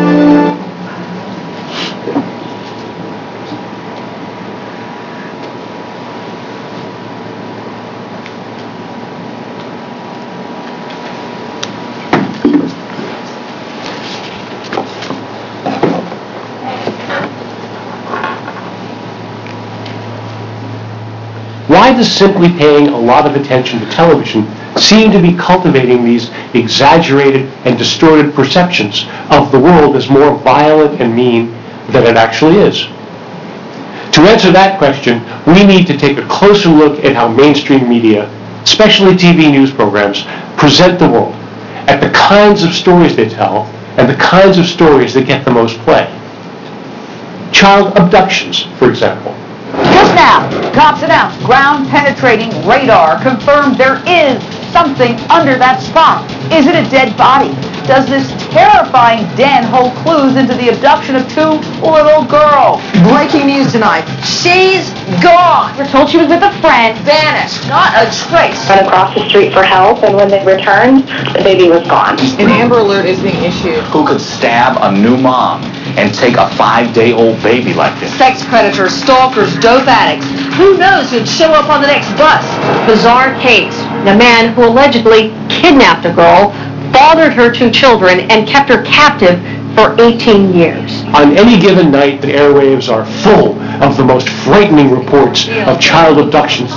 Why does simply paying a lot of attention to television seem to be cultivating these exaggerated and distorted perceptions of the world as more violent and mean than it actually is? To answer that question, we need to take a closer look at how mainstream media, especially T V news programs, present the world, at the kinds of stories they tell, and the kinds of stories that get the most play. Child abductions, for example. Just now, cops announced ground-penetrating radar confirmed there is something under that spot. Is it a dead body? Does this terrifying den hold clues into the abduction of two little girls? Breaking news tonight. She's gone. We're told she was with a friend. Vanished. Not a trace. Went across the street for help, and when they returned, the baby was gone. An Amber Alert is being issued. Who could stab a new mom and take a five-day-old baby like this? Sex predators, stalkers, dope addicts. Who knows who'd show up on the next bus? Bizarre case. The man who allegedly kidnapped a girl, fathered her two children, and kept her captive for eighteen years. On any given night, the airwaves are full of the most frightening reports of child abductions.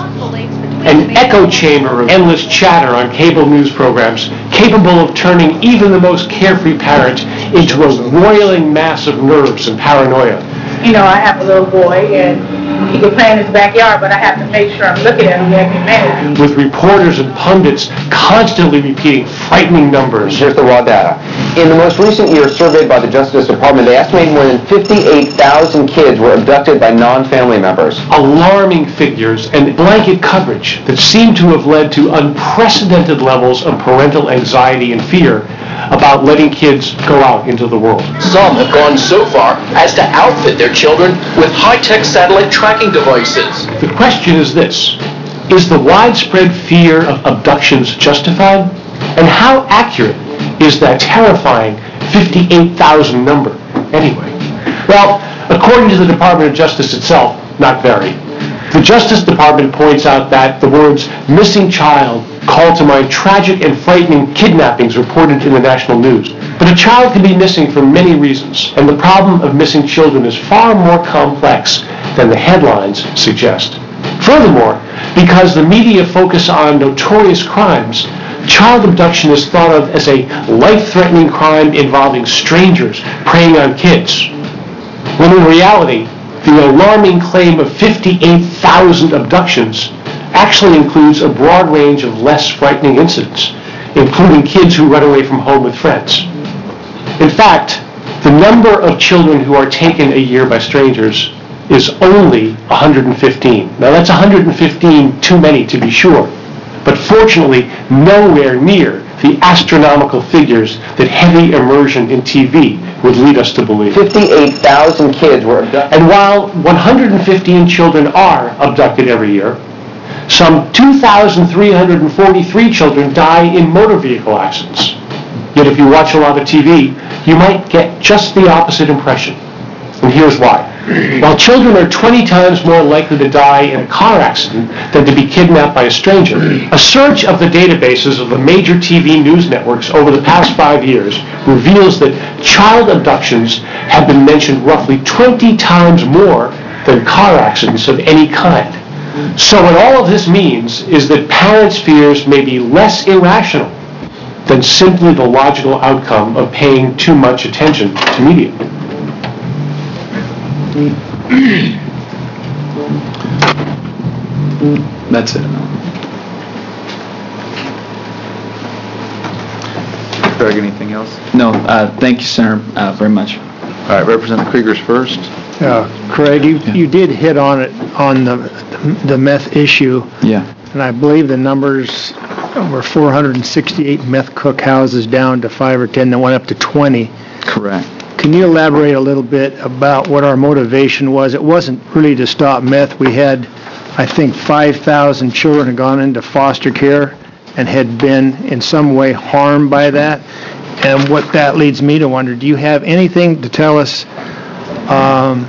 An echo chamber of endless chatter on cable news programs capable of turning even the most carefree parent into a roiling mass of nerves and paranoia. You know, I have a little boy, and he can play in his backyard, but I have to make sure I'm looking at him every minute. With reporters and pundits constantly repeating frightening numbers. Here's the raw data. In the most recent year surveyed by the Justice Department, they estimated more than fifty-eight thousand kids were abducted by non-family members. Alarming figures and blanket coverage that seem to have led to unprecedented levels of parental anxiety and fear about letting kids go out into the world. Some have gone so far as to outfit their children with high-tech satellite tracking devices. The question is this: is the widespread fear of abductions justified? And how accurate is that terrifying fifty-eight thousand number anyway? Well, according to the Department of Justice itself, not very. The Justice Department points out that the words missing child call to mind tragic and frightening kidnappings reported in the national news. But a child can be missing for many reasons, and the problem of missing children is far more complex than the headlines suggest. Furthermore, because the media focus on notorious crimes, child abduction is thought of as a life-threatening crime involving strangers preying on kids, when in reality, the alarming claim of fifty-eight thousand abductions actually includes a broad range of less frightening incidents, including kids who run away from home with friends. In fact, the number of children who are taken a year by strangers is only one hundred fifteen. Now, that's one hundred fifteen too many, to be sure, but fortunately nowhere near the astronomical figures that heavy immersion in T V would lead us to believe. fifty-eight thousand kids were abducted. And while one hundred fifteen children are abducted every year, some two thousand three hundred forty-three children die in motor vehicle accidents. Yet if you watch a lot of T V, you might get just the opposite impression. And here's why. While children are twenty times more likely to die in a car accident than to be kidnapped by a stranger, a search of the databases of the major T V news networks over the past five years reveals that child abductions have been mentioned roughly twenty times more than car accidents of any kind. So what all of this means is that parents' fears may be less irrational than simply the logical outcome of paying too much attention to media. That's it. Craig, anything else? No, uh, thank you, Senator, uh, very much. All right, Representative Krieger's first. Yeah, Craig, you, you did hit on it, on the, the meth issue. Yeah. And I believe the numbers were four hundred sixty-eight meth cookhouses down to five or ten that went up to twenty. Correct. Can you elaborate a little bit about what our motivation was? It wasn't really to stop meth. We had, I think, five thousand children had gone into foster care and had been in some way harmed by that. And what that leads me to wonder, do you have anything to tell us um,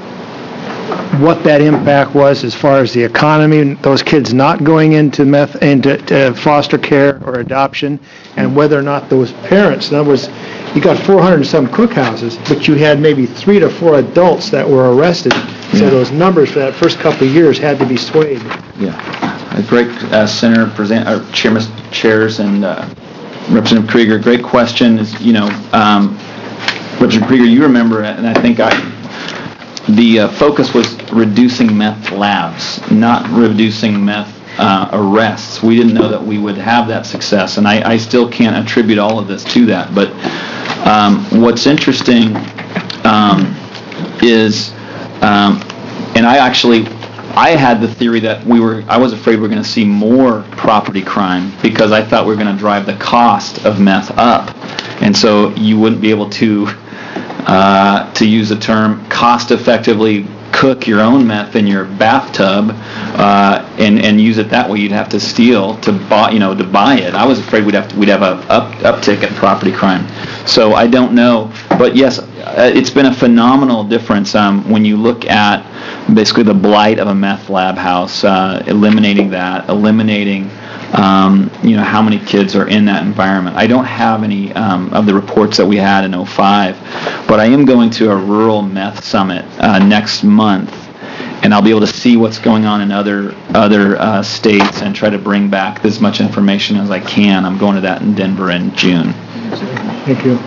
what that impact was as far as the economy, those kids not going into meth, into to foster care or adoption, and whether or not those parents, in other words, you got four hundred and some cookhouses, but you had maybe three to four adults that were arrested. So Yeah. those numbers for that first couple of years had to be swayed. Yeah. A great, uh, Senator, present, or Chairman, Chairs, and uh, Representative Krieger, great question. Is, you know, um, Representative Krieger, you remember, and I think I, the uh, focus was reducing meth labs, not reducing meth uh, arrests. We didn't know that we would have that success, and I, I still can't attribute all of this to that. But um, what's interesting um, is, um, and I actually, I had the theory that we were, I was afraid we were going to see more property crime because I thought we were going to drive the cost of meth up. And so you wouldn't be able to, uh, to use the term, cost effectively cook your own meth in your bathtub uh, and, and use it that way. You'd have to steal to buy, you know, to buy it. I was afraid we'd have to, we'd have a up, uptick in property crime. So I don't know. But yes, uh, it's been a phenomenal difference um, when you look at basically the blight of a meth lab house, uh, eliminating that, eliminating um, you know, how many kids are in that environment. I don't have any um, of the reports that we had in oh five, but I am going to a rural meth summit uh, next month, and I'll be able to see what's going on in other other uh, states and try to bring back as much information as I can. I'm going to that in Denver in June. Thank you.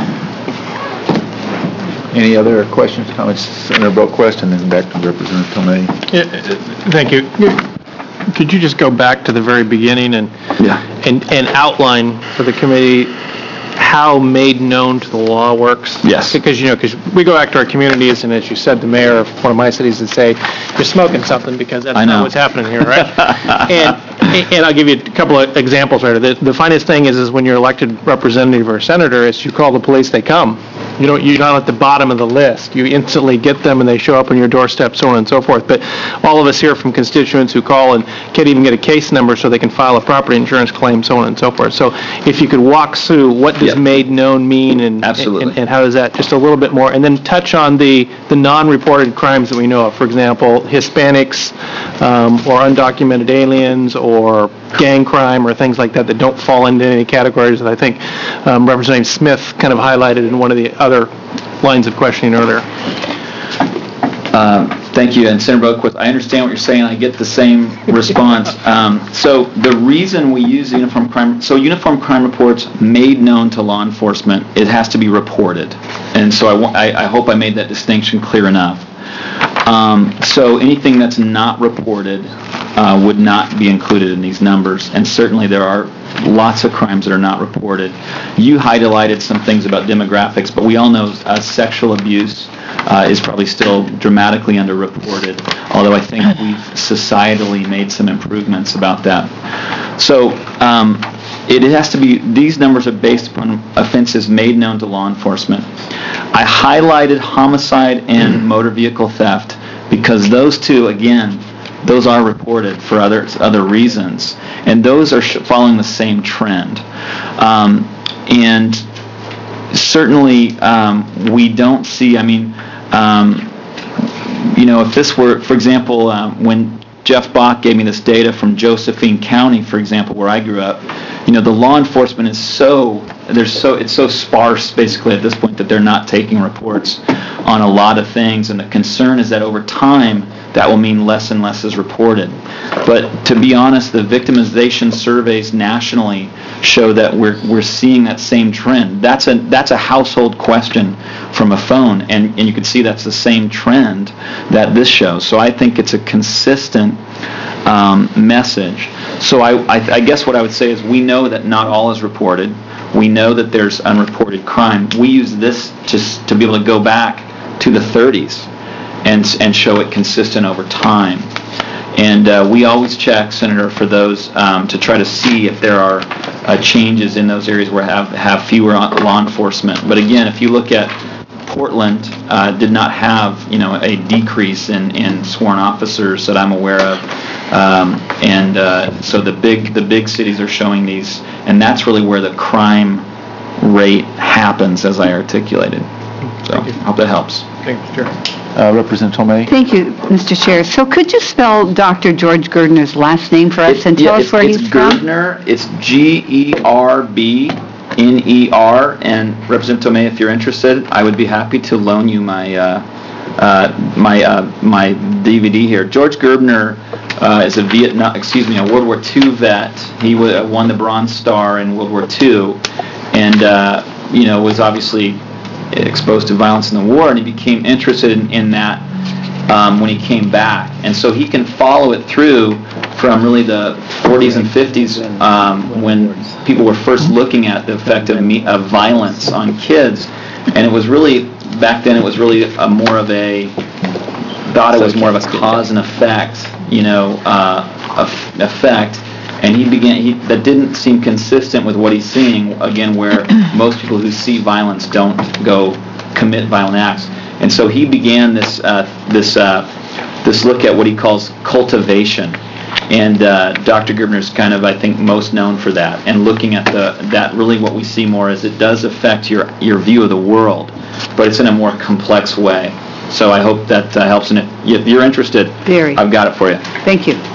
Any other questions, comments? Senator Boquist, and then back to Representative Tomei. Yeah, uh, Thank you. Could you just go back to the very beginning and Yeah. and and outline for the committee how made known to the law works? Yes. Because, you know, because we go back to our communities, and as you said, the mayor of one of my cities would say, you're smoking something because that's I know. not what's happening here, right? And and I'll give you a couple of examples right. The, the finest thing is, is when you're elected representative or senator, is you call the police, they come. You don't, you're not at the bottom of the list. You instantly get them, and they show up on your doorstep, so on and so forth. But all of us hear from constituents who call and can't even get a case number so they can file a property insurance claim, so on and so forth. So if you could walk through, what does Yep. made known mean, and, Absolutely. and and how does that, just a little bit more, and then touch on the, the non-reported crimes that we know of. For example, Hispanics, um, or undocumented aliens, or gang crime, or things like that that don't fall into any categories that I think um, Representative Smith kind of highlighted in one of the other lines of questioning earlier. Uh, Thank you, and Senator Boquist, I understand what you're saying. I get the same response. Um, so the reason we use uniform crime, so uniform crime reports made known to law enforcement, it has to be reported, and so I, wa- I, I hope I made that distinction clear enough. Um, so anything that's not reported uh, would not be included in these numbers, and certainly there are lots of crimes that are not reported. You highlighted some things about demographics, but we all know uh, sexual abuse uh, is probably still dramatically underreported, although I think we've societally made some improvements about that. So um, it has to be, these numbers are based upon offenses made known to law enforcement. I highlighted homicide and motor vehicle theft because those two, again, those are reported for other other reasons, and those are sh- following the same trend. Um, and certainly, um, we don't see. I mean, um, you know, if this were, for example, um, when Jeff Bach gave me this data from Josephine County, for example, where I grew up, you know, the law enforcement is so there's so it's so sparse basically at this point that they're not taking reports on a lot of things, and the concern is that over time that will mean less and less is reported. But to be honest, the victimization surveys nationally show that we're we're seeing that same trend. That's a that's a household question from a phone, and, and you can see that's the same trend that this shows. So I think it's a consistent um, message. So I, I I guess what I would say is we know that not all is reported. We know that there's unreported crime. We use this to to be able to go back to the thirties. And, and show it consistent over time. And uh, we always check, Senator, for those um, to try to see if there are uh, changes in those areas where have have fewer law enforcement. But again, if you look at Portland, uh, did not have you know a decrease in, in sworn officers that I'm aware of. Um, and uh, so the big the big cities are showing these, and that's really where the crime rate happens, as I articulated. So I hope that helps. Thank you, Mister Chair. Uh, Representative Tomei? Thank you, Mister Chair. So could you spell Doctor George Gerdner's last name for us and tell yeah, us where it's he's from? Gerdner. It's G E R B N E R. And Representative Tomei, if you're interested, I would be happy to loan you my uh, uh, my uh, my D V D here. George Gerdner uh, is a Vietnam, excuse me, a World War Two vet. He w- won the Bronze Star in World War Two, and uh, you know was obviously exposed to violence in the war, and he became interested in, in that um, when he came back. And so he can follow it through from really the forties and fifties um, when people were first looking at the effect of, me, of violence on kids. And it was really, back then it was really a more of a, thought it was more of a cause and effect, you know, uh, effect. And he began, he, that didn't seem consistent with what he's seeing, again, where most people who see violence don't go commit violent acts. And so he began this uh, this uh, this look at what he calls cultivation. And uh, Doctor Gerdner is kind of, I think, most known for that. And looking at the that really what we see more is it does affect your, your view of the world, but it's in a more complex way. So I hope that uh, helps. And if you're interested, Very. I've got it for you. Thank you.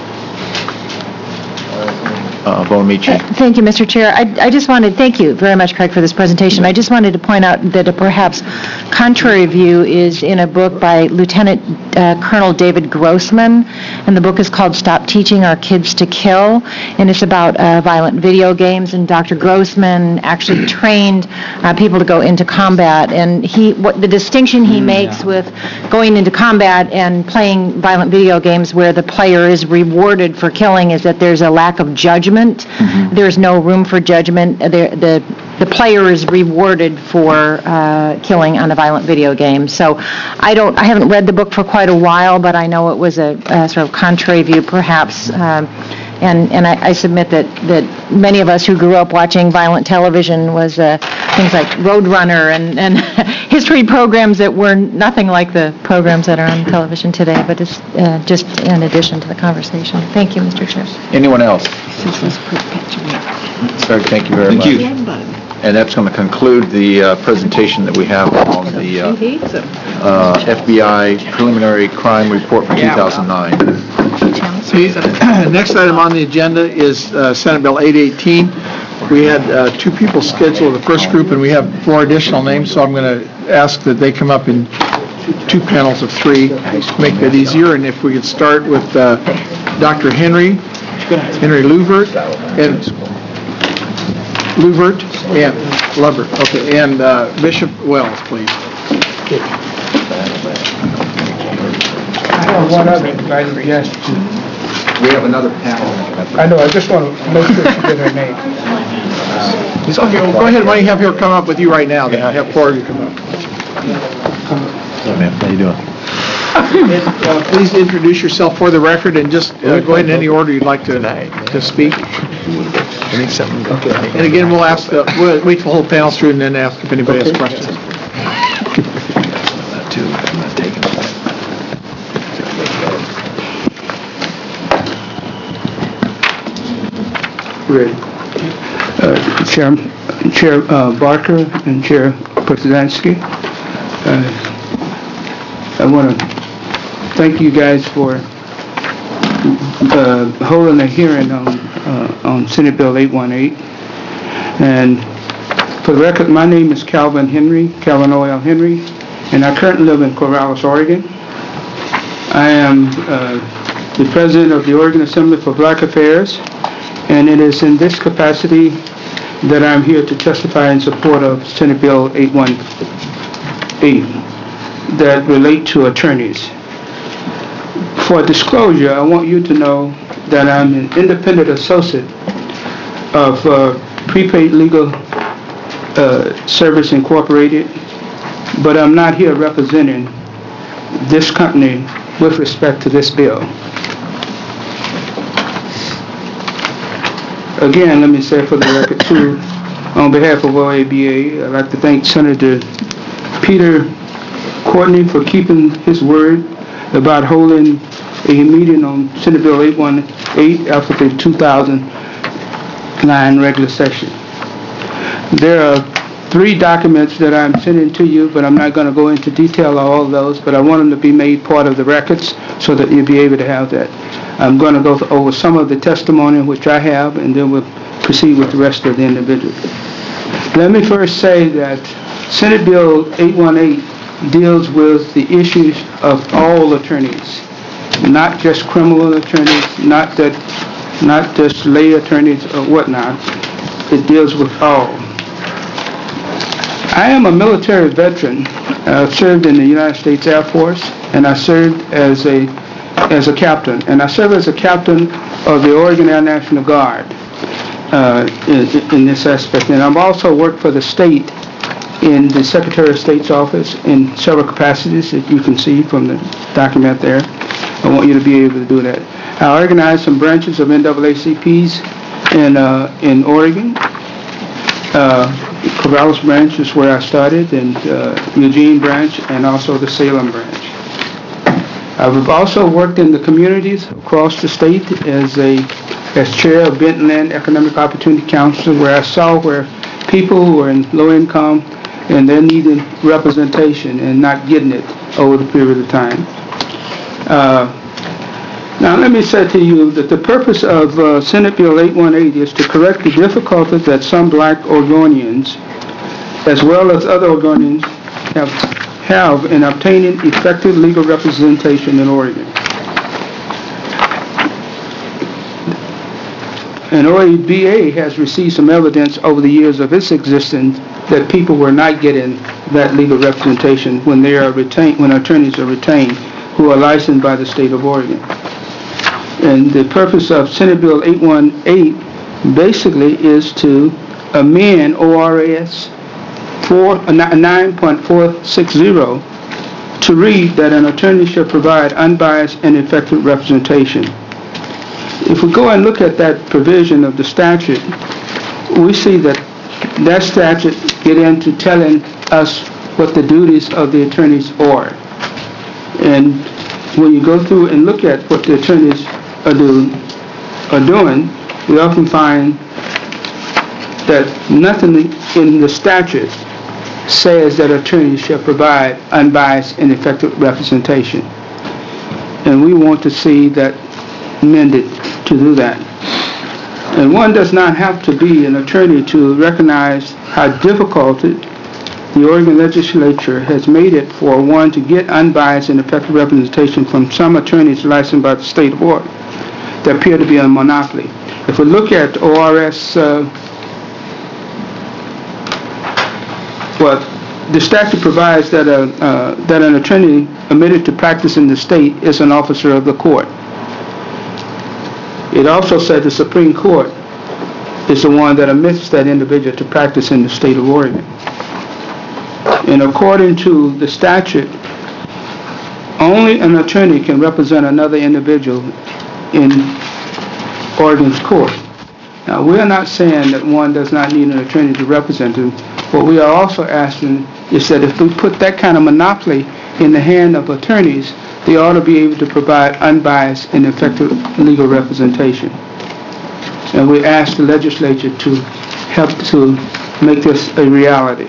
Uh, Bonamici. Thank you, Mister Chair. I I just wanted, thank you very much, Craig, for this presentation. I just wanted to point out that a perhaps contrary view is in a book by Lieutenant uh, Colonel David Grossman, and the book is called Stop Teaching Our Kids to Kill, and it's about uh, violent video games, and Doctor Grossman actually trained uh, people to go into combat, and he, what the distinction he makes with going into combat and playing violent video games where the player is rewarded for killing is that there's a lack of judgment. Mm-hmm. There's no room for judgment. The, the, the player is rewarded for uh, killing on a violent video game. So I don't, I haven't read the book for quite a while, but I know it was a, a sort of contrary view, perhaps. Um, and and I, I submit that, that many of us who grew up watching violent television was uh, things like Roadrunner and, and history programs that were nothing like the programs that are on television today, but it's uh, just in addition to the conversation. Thank you, Mister Chair. Anyone else? This was put picture. Sir, thank you very Thank much. you. And that's going to conclude the uh, presentation that we have on the uh, uh, F B I preliminary crime report for two thousand nine. The next item on the agenda is uh, Senate Bill eight eighteen. We had uh, two people scheduled, the first group, and we have four additional names, so I'm going to ask that they come up in two panels of three to make that easier. And if we could start with uh, Doctor Henry, Henry Luvert, and Luvert and Luvert, okay, and uh, Bishop Wells, please. I have one other suggestion. We have another panel. I know, I just want to make sure she did her name. He's okay, well, go ahead, why don't you have her come up with you right now, then have Corey come up. Hey, man, how you doing? Uh, Please introduce yourself for the record, and just uh, go ahead in any order you'd like to, to speak. And again, we'll ask, the- we'll wait for the whole panel through and then ask if anybody has questions. Ready. Uh, Chair, Chair uh, Barker and Chair Presidenski, uh, I want to thank you guys for uh, holding a hearing on uh, on Senate Bill eight one eight. And for the record, my name is Calvin Henry, Calvin O L Henry, and I currently live in Corvallis, Oregon. I am uh, the president of the Oregon Assembly for Black Affairs, and it is in this capacity that I'm here to testify in support of Senate Bill eight one eight that relate to attorneys. For disclosure, I want you to know that I'm an independent associate of uh, Prepaid Legal uh, Service Incorporated, but I'm not here representing this company with respect to this bill. Again, let me say for the record too, on behalf of O A B A, I'd like to thank Senator Peter Courtney for keeping his word about holding a meeting on Senate Bill eight one eight after the two thousand nine regular session. There are three documents that I'm sending to you, but I'm not going to go into detail on all of those, but I want them to be made part of the records so that you'll be able to have that. I'm going to go over some of the testimony which I have, and then we'll proceed with the rest of the individuals. Let me first say that Senate Bill eight one eight deals with the issues of all attorneys, not just criminal attorneys, not that, not just lay attorneys or whatnot. It deals with all. I am a military veteran. I served in the United States Air Force, and I served as a as a captain, and I served as a captain of the Oregon Air National Guard uh, in, in this aspect. And I've also worked for the state in the Secretary of State's office in several capacities that you can see from the document there. I want you to be able to do that. I organized some branches of N double A C Ps in uh, in Oregon. Uh, Corvallis branch is where I started, and uh, Eugene branch, and also the Salem branch. I've also worked in the communities across the state as a as chair of Benton Land Economic Opportunity Council, where I saw where people who are in low income and they're needing representation and not getting it over the period of time. Uh, now let me say to you that the purpose of uh, Senate Bill eight one eight is to correct the difficulties that some black Oregonians, as well as other Oregonians, have have in obtaining effective legal representation in Oregon. And O A B A has received some evidence over the years of its existence that people were not getting that legal representation when they are retained, when attorneys are retained who are licensed by the state of Oregon. And the purpose of Senate Bill eight one eight basically is to amend O R S nine point four six zero to read that an attorney shall provide unbiased and effective representation. If we go and look at that provision of the statute, we see that that statute get into telling us what the duties of the attorneys are. And when you go through and look at what the attorneys are, do, are doing, we often find that nothing in the statute says that attorneys shall provide unbiased and effective representation. And we want to see that amended to do that. And one does not have to be an attorney to recognize how difficult it, the Oregon legislature has made it for one to get unbiased and effective representation from some attorneys licensed by the state of Oregon that appear to be a monopoly. If we look at O R S, uh, well, the statute provides that, a, uh, that an attorney admitted to practice in the state is an officer of the court. It also said the Supreme Court is the one that admits that individual to practice in the state of Oregon. And according to the statute, only an attorney can represent another individual in Oregon's court. Now, we are not saying that one does not need an attorney to represent him. What we are also asking is that if we put that kind of monopoly in the hand of attorneys, they ought to be able to provide unbiased and effective legal representation. And we ask the legislature to help to make this a reality.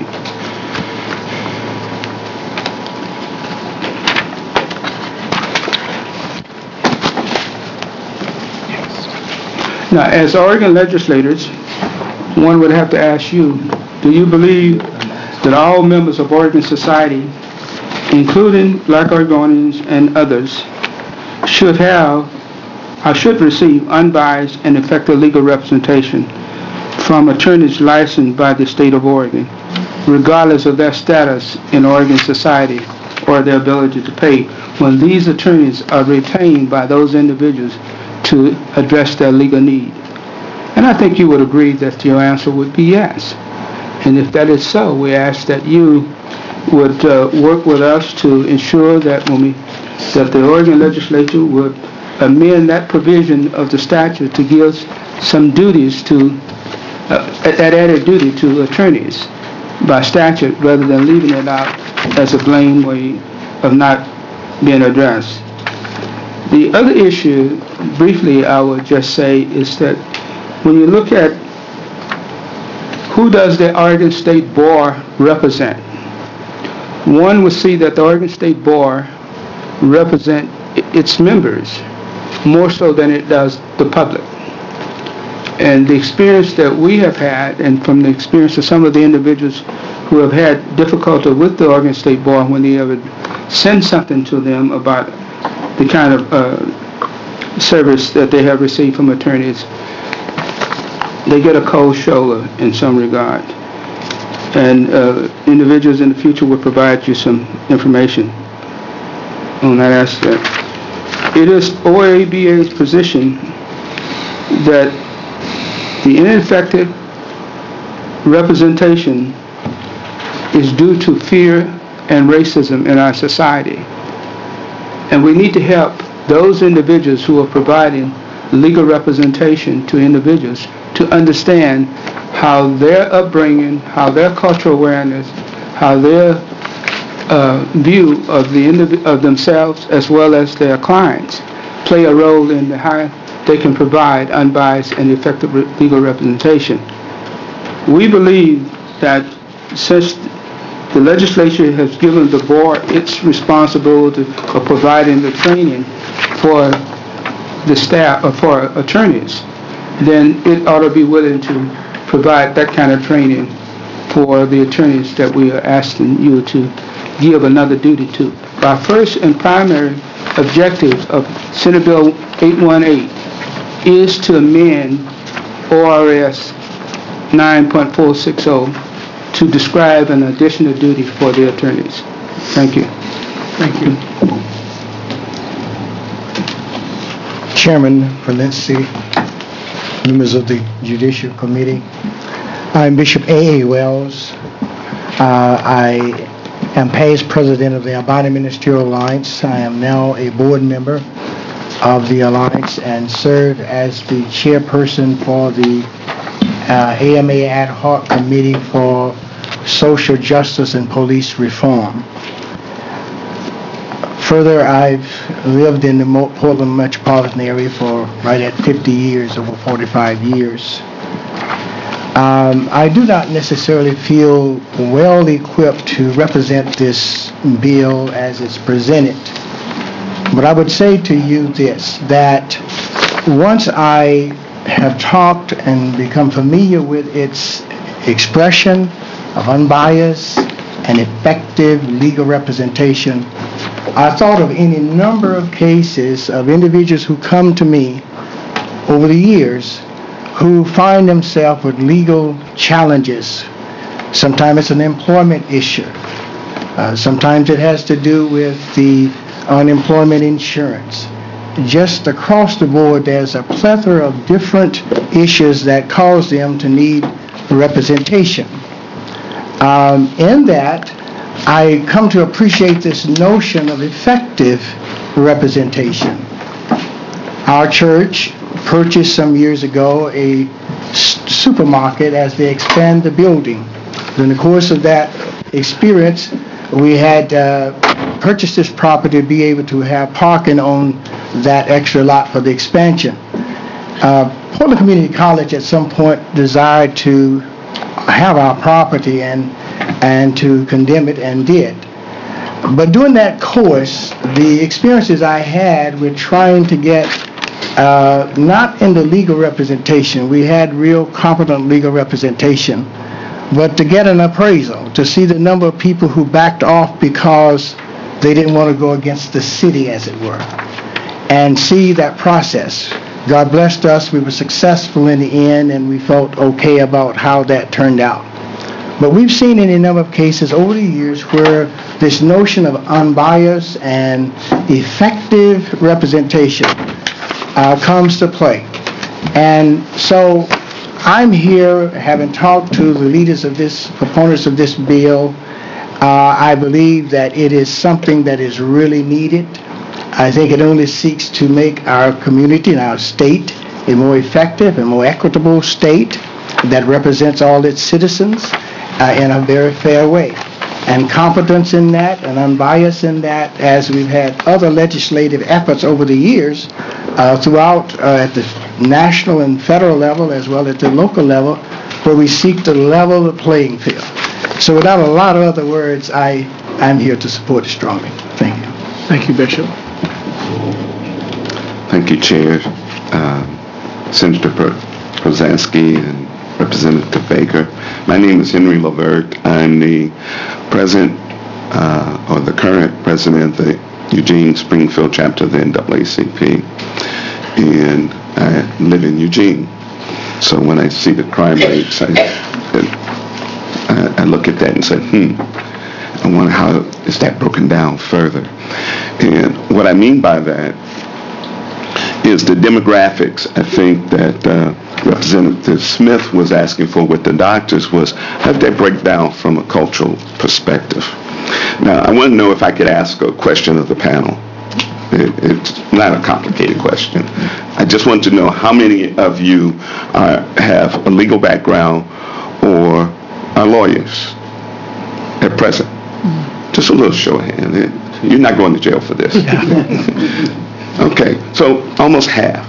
Now, as Oregon legislators, one would have to ask you, do you believe that all members of Oregon society, including Black Oregonians and others, should have or should receive unbiased and effective legal representation from attorneys licensed by the state of Oregon, regardless of their status in Oregon society or their ability to pay, when these attorneys are retained by those individuals to address their legal need? And I think you would agree that your answer would be yes. And if that is so, we ask that you would uh, work with us to ensure that when we, that the Oregon legislature would amend that provision of the statute to give some duties to, uh, that added duty to attorneys by statute rather than leaving it out as a blame way of not being addressed. The other issue, briefly, I would just say is that when you look at who does the Oregon State Bar represent, one would see that the Oregon State Bar represent its members more so than it does the public. And the experience that we have had, and from the experience of some of the individuals who have had difficulty with the Oregon State Bar when they ever send something to them about the kind of uh, service that they have received from attorneys, they get a cold shoulder in some regard. And uh, individuals in the future will provide you some information on that aspect. It is O A B A's position that the ineffective representation is due to fear and racism in our society. And we need to help those individuals who are providing legal representation to individuals to understand how their upbringing, how their cultural awareness, how their uh, view of the indiv- of themselves as well as their clients play a role in the how they can provide unbiased and effective re- legal representation. We believe that since the legislature has given the board its responsibility of providing the training for the staff, or for attorneys, then it ought to be willing to provide that kind of training for the attorneys that we are asking you to give another duty to. Our first and primary objective of Senate Bill eight one eight is to amend O R S nine point four six zero to describe an additional duty for the attorneys. Thank you. Thank you. Chairman Valencia, members of the Judicial Committee, I'm Bishop A A. Wells. Uh, I am past president of the Albina Ministerial Alliance. I am now a board member of the Alliance and serve as the chairperson for the uh, A M A Ad Hoc Committee for Social Justice and Police Reform. Further, I've lived in the Portland metropolitan area for right at fifty years, over forty-five years. Um, I do not necessarily feel well equipped to represent this bill as it's presented. But I would say to you this, that once I have talked and become familiar with its expression of unbiased and effective legal representation, I thought of any number of cases of individuals who come to me over the years who find themselves with legal challenges. Sometimes it's an employment issue. Uh, sometimes it has to do with the unemployment insurance. just across the board, there's a plethora of different issues that cause them to need representation. Um, in that, I come to appreciate this notion of effective representation. Our church purchased some years ago a s- supermarket as they expand the building. In the course of that experience, we had uh, purchased this property to be able to have parking on that extra lot for the expansion. Uh, Portland Community College at some point desired to have our property and and to condemn it, and did. But during that course, the experiences I had with trying to get, uh, not in the legal representation, we had real competent legal representation, but to get an appraisal, to see the number of people who backed off because they didn't want to go against the city, as it were, and see that process. God blessed us, we were successful in the end, and we felt okay about how that turned out. But we've seen in a number of cases over the years where this notion of unbiased and effective representation uh, comes to play. And so I'm here, having talked to the leaders of this, proponents of this bill. uh, I believe that it is something that is really needed. I think it only seeks to make our community and our state a more effective and more equitable state that represents all its citizens uh, in a very fair way. And competence in that and unbiased in that, as we've had other legislative efforts over the years uh, throughout uh, at the national and federal level as well as the local level, where we seek to level the playing field. So without a lot of other words, I, I'm here to support it strongly. Thank you. Thank you, Bishop. Thank you, Chair, uh, Senator Prozanski, and Representative Baker. My name is Henry Lavert. I'm the president, uh, or the current president of the Eugene Springfield chapter of the N double A C P, and I live in Eugene. So when I see the crime rates, I, I, I look at that and say, hmm, I wonder how is that broken down further. And what I mean by that is the demographics. I think that uh, Representative Smith was asking for with the doctors was, how did that break down from a cultural perspective? Now, I want to know if I could ask a question of the panel. It, it's not a complicated question. I just want to know how many of you are, have a legal background or are lawyers at present? Just a little show of hands. You're not going to jail for this. Okay, so almost half.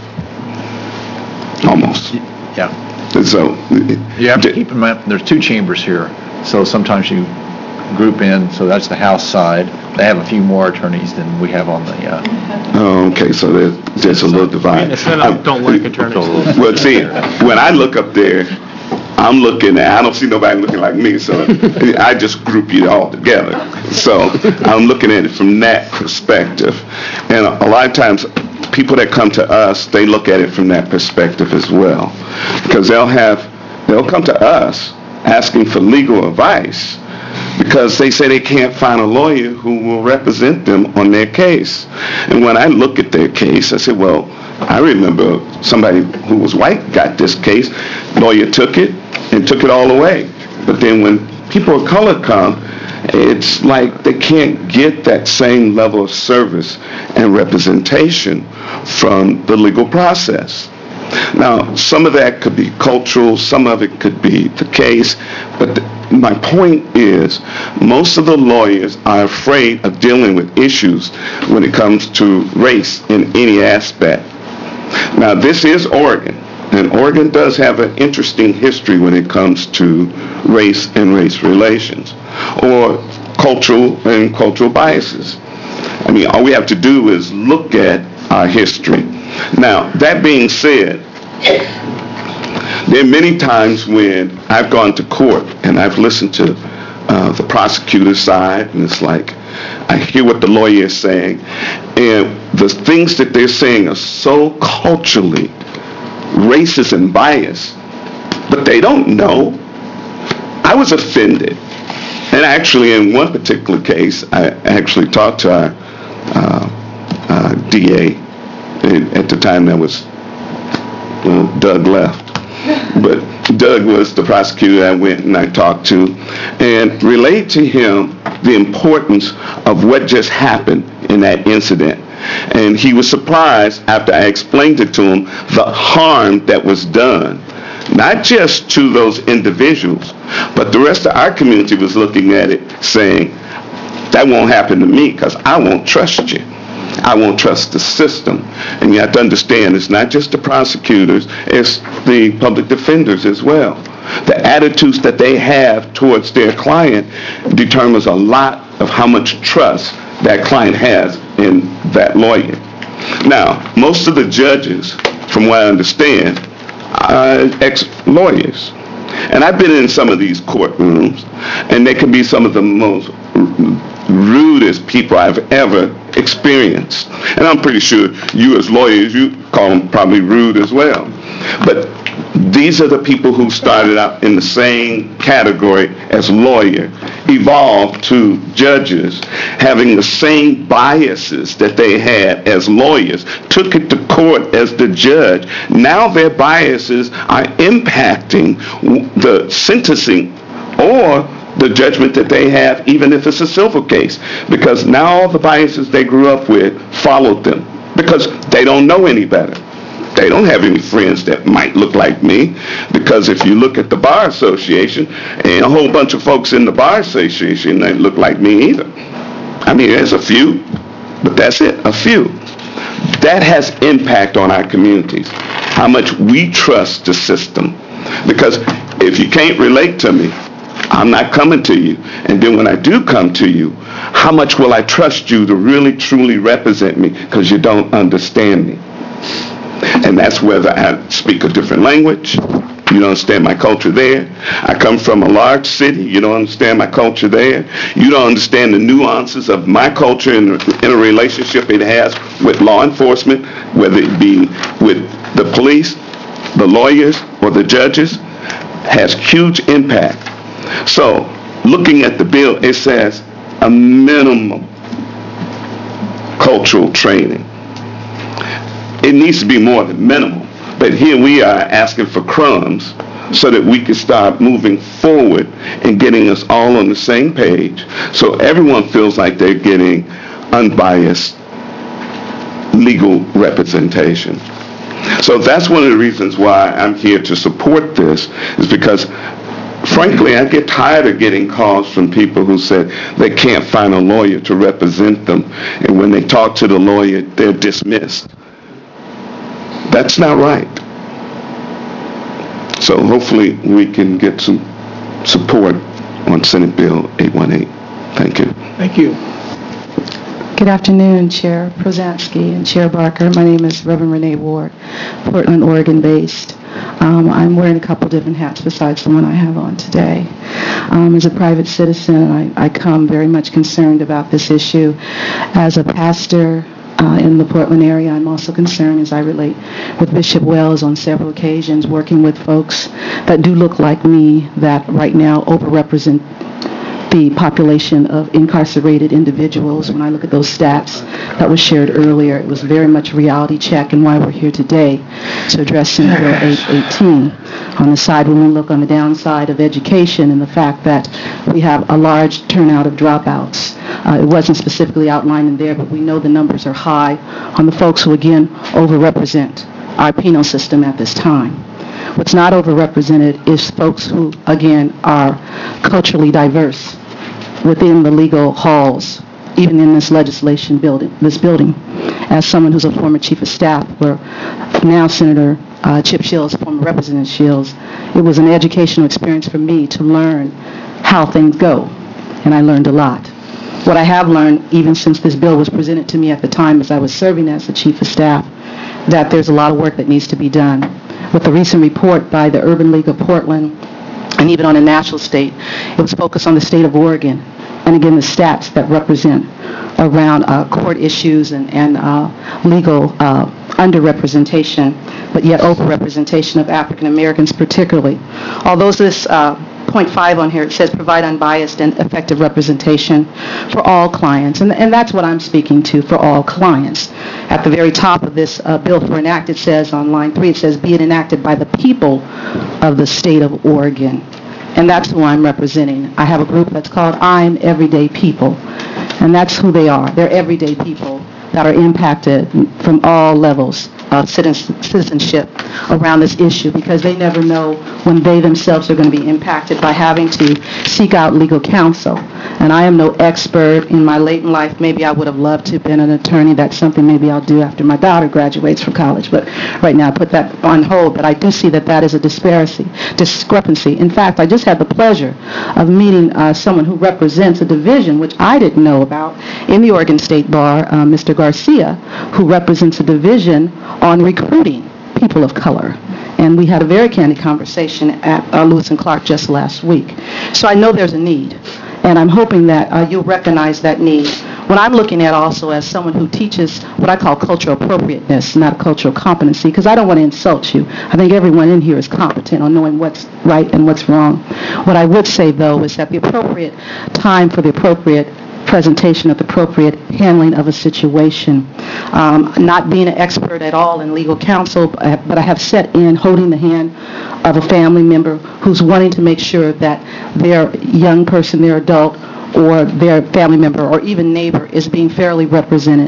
Almost. Yeah. So you have to keep in mind, there's two chambers here, so sometimes you group in, so that's the House side. They have a few more attorneys than we have on the... Uh, oh, okay, so there's, there's a little divide. The Senate don't like attorneys. Well, see, when I look up there, I'm looking at, I don't see nobody looking like me, so I just group you all together. So I'm looking at it from that perspective. And a lot of times, people that come to us, they look at it from that perspective as well. Because they'll have, they'll come to us asking for legal advice because they say they can't find a lawyer who will represent them on their case. And when I look at their case, I say, well, I remember somebody who was white got this case, lawyer took it and took it all away. But then when people of color come, it's like they can't get that same level of service and representation from the legal process. Now, some of that could be cultural, some of it could be the case, but the, my point is most of the lawyers are afraid of dealing with issues when it comes to race in any aspect. Now, this is Oregon, and Oregon does have an interesting history when it comes to race and race relations, or cultural and cultural biases. I mean, all we have to do is look at our history. Now, that being said, there are many times when I've gone to court and I've listened to uh, the prosecutor's side, and it's like, I hear what the lawyer is saying, and the things that they're saying are so culturally racist and biased, but they don't know. I was offended. And actually, in one particular case, I actually talked to our uh, uh, D A It- At the time, that was, well, Doug left. But Doug was the prosecutor I went and I talked to, and relayed to him the importance of what just happened in that incident. And he was surprised after I explained it to him, the harm that was done, not just to those individuals, but the rest of our community was looking at it saying, that won't happen to me because I won't trust you. I won't trust the system. And you have to understand, it's not just the prosecutors, it's the public defenders as well. The attitudes that they have towards their client determines a lot of how much trust that client has in that lawyer. Now, most of the judges, from what I understand, are ex-lawyers. And I've been in some of these courtrooms, and they can be some of the most rudest people I've ever experienced. And I'm pretty sure you as lawyers, you call them probably rude as well. But these are the people who started out in the same category as lawyer, evolved to judges, having the same biases that they had as lawyers, took it to court as the judge. Now their biases are impacting the sentencing or the judgment that they have, even if it's a civil case, because now all the biases they grew up with followed them because they don't know any better. They don't have any friends that might look like me, because if you look at the Bar Association, and a whole bunch of folks in the Bar Association, they look like me either. I mean, there's a few, but that's it, a few. That has impact on our communities, how much we trust the system. Because if you can't relate to me, I'm not coming to you. And then when I do come to you, how much will I trust you to really, truly represent me, because you don't understand me? And that's whether I speak a different language, you don't understand my culture there. I come from a large city, you don't understand my culture there. You don't understand the nuances of my culture in, in a relationship it has with law enforcement, whether it be with the police, the lawyers, or the judges, has huge impact. So, looking at the bill, it says a minimum cultural training. It needs to be more than minimal, but here we are asking for crumbs so that we can start moving forward and getting us all on the same page, so everyone feels like they're getting unbiased legal representation. So that's one of the reasons why I'm here to support this, is because frankly, I get tired of getting calls from people who said they can't find a lawyer to represent them, and when they talk to the lawyer, they're dismissed. That's not right. So hopefully we can get some support on Senate Bill eight one eight. Thank you. Thank you. Good afternoon, Chair Prozansky and Chair Barker. My name is Reverend Renee Ward, Portland, Oregon-based. Um, I'm wearing a couple different hats besides the one I have on today. Um, as a private citizen, I, I come very much concerned about this issue. As a pastor uh, in the Portland area, I'm also concerned as I relate with Bishop Wells on several occasions, working with folks that do look like me that right now overrepresent the population of incarcerated individuals. When I look at those stats that was shared earlier, it was very much a reality check, and why we're here today to address Senate Bill eight eighteen. On the side, when we look on the downside of education and the fact that we have a large turnout of dropouts, uh, it wasn't specifically outlined in there, but we know the numbers are high on the folks who, again, overrepresent our penal system at this time. What's not overrepresented is folks who, again, are culturally diverse within the legal halls, even in this legislation building, this building. As someone who's a former chief of staff, where now Senator uh, Chip Shields, former Representative Shields, it was an educational experience for me to learn how things go, and I learned a lot. What I have learned, even since this bill was presented to me at the time as I was serving as the chief of staff, that there's a lot of work that needs to be done. With the recent report by the Urban League of Portland, and even on a national state, it was focused on the state of Oregon, and again, the stats that represent around uh, court issues and, and uh, legal uh, underrepresentation, but yet overrepresentation of African Americans particularly. Although this uh, point five on here, it says provide unbiased and effective representation for all clients. And, and that's what I'm speaking to, for all clients. At the very top of this uh, bill for enact, it says on line three, it says be it enacted by the people of the state of Oregon. And that's who I'm representing. I have a group that's called I'm Everyday People. And that's who they are. They're everyday people that are impacted from all levels of citizenship around this issue, because they never know when they themselves are going to be impacted by having to seek out legal counsel. And I am no expert. In my late in life, maybe I would have loved to have been an attorney. That's something maybe I'll do after my daughter graduates from college. But right now I put that on hold. But I do see that that is a disparity, discrepancy. In fact, I just had the pleasure of meeting uh, someone who represents a division, which I didn't know about, in the Oregon State Bar, uh, Mister Garcia, who represents a division on recruiting people of color. And we had a very candid conversation at uh, Lewis and Clark just last week. So I know there's a need, and I'm hoping that uh, you'll recognize that need. What I'm looking at also as someone who teaches what I call cultural appropriateness, not cultural competency, because I don't want to insult you. I think everyone in here is competent on knowing what's right and what's wrong. What I would say, though, is that the appropriate time for the appropriate presentation of the appropriate handling of a situation. Um, not being an expert at all in legal counsel, but I have sat in holding the hand of a family member who's wanting to make sure that their young person, their adult, or their family member, or even neighbor is being fairly represented.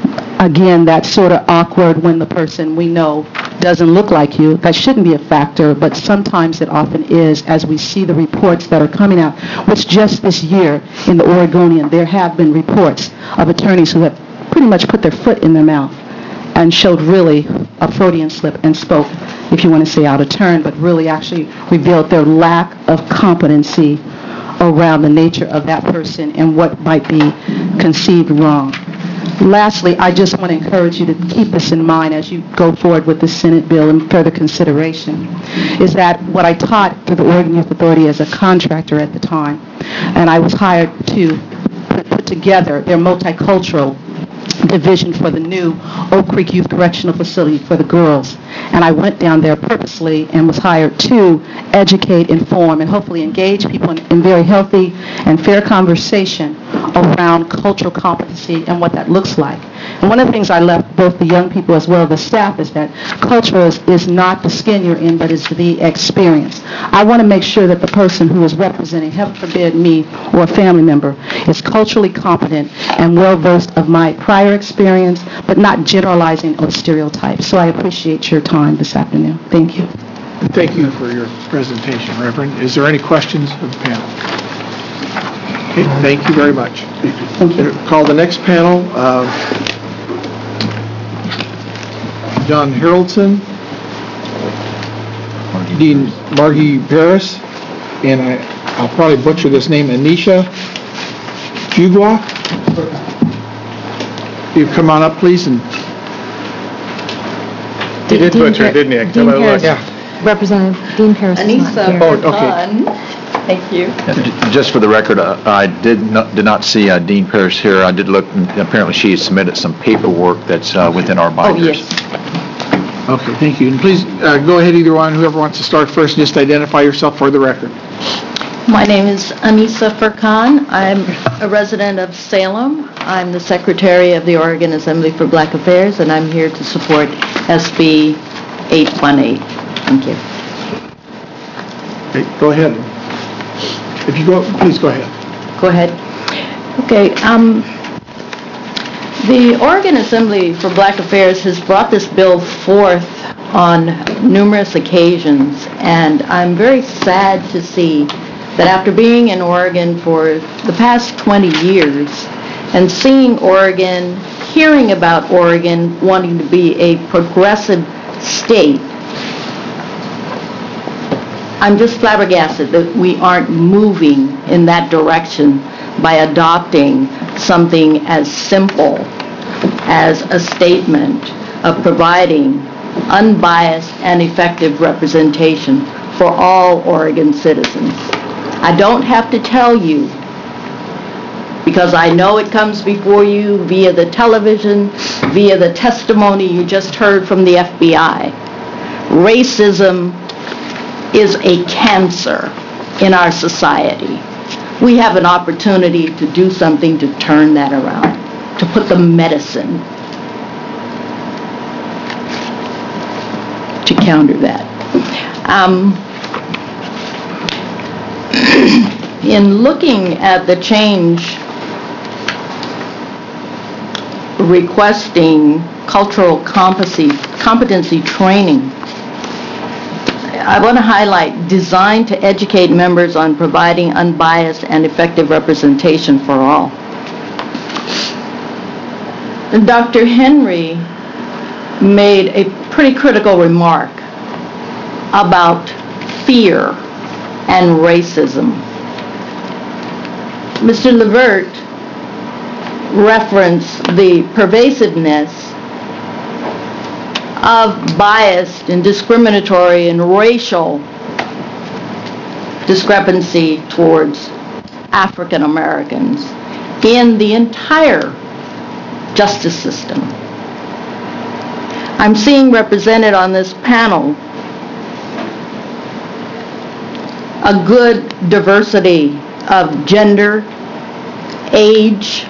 Again, that's sort of awkward when the person we know doesn't look like you. That shouldn't be a factor, but sometimes it often is, as we see the reports that are coming out, which just this year in the Oregonian, there have been reports of attorneys who have pretty much put their foot in their mouth and showed really a Freudian slip and spoke, if you want to say out of turn, but really actually revealed their lack of competency around the nature of that person and what might be conceived wrong. Lastly, I just want to encourage you to keep this in mind as you go forward with the Senate bill in further consideration, is that what I taught through the Oregon Youth Authority as a contractor at the time, and I was hired to put together their multicultural division for the new Oak Creek Youth Correctional Facility for the girls. And I went down there purposely and was hired to educate, inform, and hopefully engage people in, in very healthy and fair conversation around cultural competency and what that looks like. And one of the things I left both the young people as well as the staff is that culture is, is not the skin you're in, but it's the experience. I want to make sure that the person who is representing, heaven forbid me or a family member, is culturally competent and well-versed of my prior experience, but not generalizing of stereotypes. So I appreciate your time this afternoon. Thank you. Thank you for your presentation, Reverend. Is there any questions of the panel? Okay, thank you very much. Thank you. Call the next panel. Uh, John Harrelson, Dean Margie Paris, and I, I'll probably butcher this name, Anisha Jugwa. You come on up, please. And you did butcher it, didn't you? Dean Paris, yeah. Representative Dean Paris is not here. Oh, okay. Thank you. Just for the record, uh, I did not, did not see uh, Dean Paris here. I did look, and apparently she submitted some paperwork that's uh, within our binders. Oh, yes. Okay, thank you. And please uh, go ahead, either one, whoever wants to start first, just identify yourself for the record. My name is Anissa Furkan. I'm a resident of Salem. I'm the Secretary of the Oregon Assembly for Black Affairs, and I'm here to support S B eight one eight. Thank you. Okay, go ahead. If you go, please go ahead. Go ahead. Okay. Um, the Oregon Assembly for Black Affairs has brought this bill forth on numerous occasions, and I'm very sad to see that after being in Oregon for the past twenty years and seeing Oregon, hearing about Oregon wanting to be a progressive state, I'm just flabbergasted that we aren't moving in that direction by adopting something as simple as a statement of providing unbiased and effective representation for all Oregon citizens. I don't have to tell you, because I know it comes before you via the television, via the testimony you just heard from the F B I. Racism is a cancer in our society. We have an opportunity to do something to turn that around, to put the medicine to counter that. Um, in looking at the change requesting cultural competency, competency training, I want to highlight designed to educate members on providing unbiased and effective representation for all. Doctor Henry made a pretty critical remark about fear and racism. Mister Levert referenced the pervasiveness of biased and discriminatory and racial discrepancy towards African Americans in the entire justice system. I'm seeing represented on this panel a good diversity of gender, age,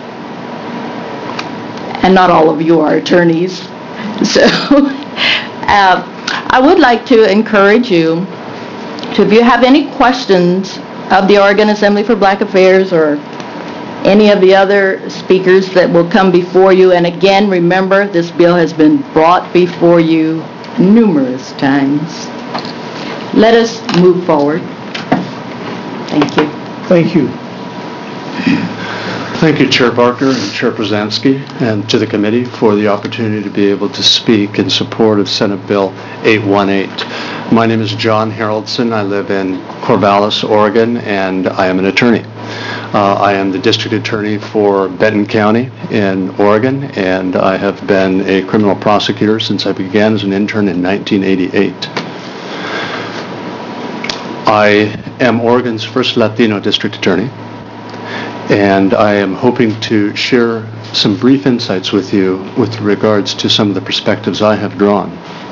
and not all of you are attorneys. So uh, I would like to encourage you to, if you have any questions of the Oregon Assembly for Black Affairs or any of the other speakers that will come before you, and again, remember, this bill has been brought before you numerous times. Let us move forward. Thank you. Thank you. Thank you, Chair Barker and Chair Przansky, and to the committee for the opportunity to be able to speak in support of Senate Bill eight one eight. My name is John Haroldson. I live in Corvallis, Oregon, and I am an attorney. Uh, I am the district attorney for Benton County in Oregon, and I have been a criminal prosecutor since I began as an intern in nineteen eighty-eight. I am Oregon's first Latino district attorney, and I am hoping to share some brief insights with you with regards to some of the perspectives I have drawn.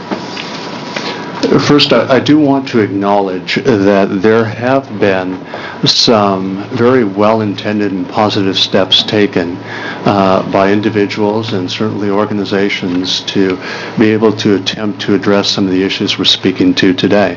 First, I, I do want to acknowledge that there have been some very well-intended and positive steps taken uh, by individuals and certainly organizations to be able to attempt to address some of the issues we're speaking to today.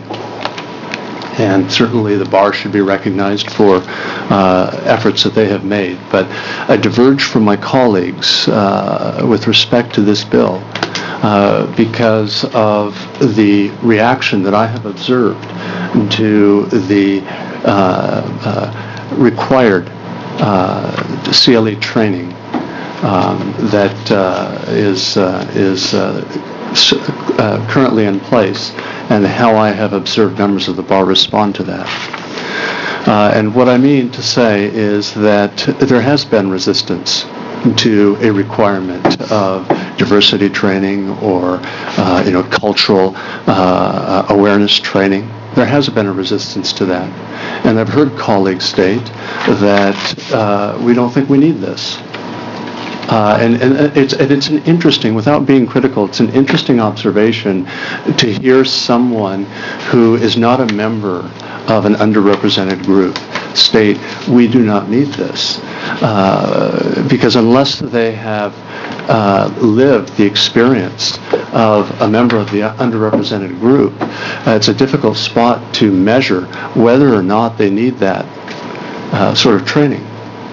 And certainly the bar should be recognized for uh, efforts that they have made. But I diverge from my colleagues uh, with respect to this bill uh, because of the reaction that I have observed to the uh, uh, required uh, C L E training um, that uh, is, uh, is uh, uh, currently in place, and how I have observed members of the bar respond to that. Uh, and what I mean to say is that there has been resistance to a requirement of diversity training or, uh, you know, cultural uh, awareness training. There has been a resistance to that. And I've heard colleagues state that uh, we don't think we need this. Uh, and, and, it's, and it's an interesting, without being critical, it's an interesting observation to hear someone who is not a member of an underrepresented group state, we do not need this. Uh, because unless they have uh, lived the experience of a member of the underrepresented group, uh, it's a difficult spot to measure whether or not they need that uh, sort of training.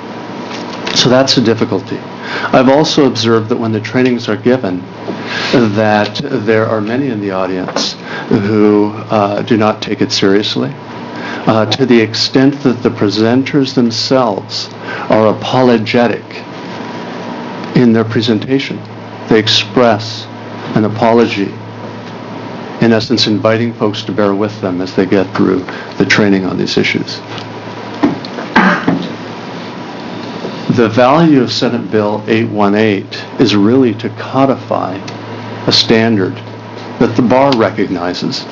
So that's a difficulty. I've also observed that when the trainings are given, that there are many in the audience who uh, do not take it seriously, uh, to the extent that the presenters themselves are apologetic in their presentation. They express an apology, in essence inviting folks to bear with them as they get through the training on these issues. The value of Senate Bill eight one eight is really to codify a standard that the bar recognizes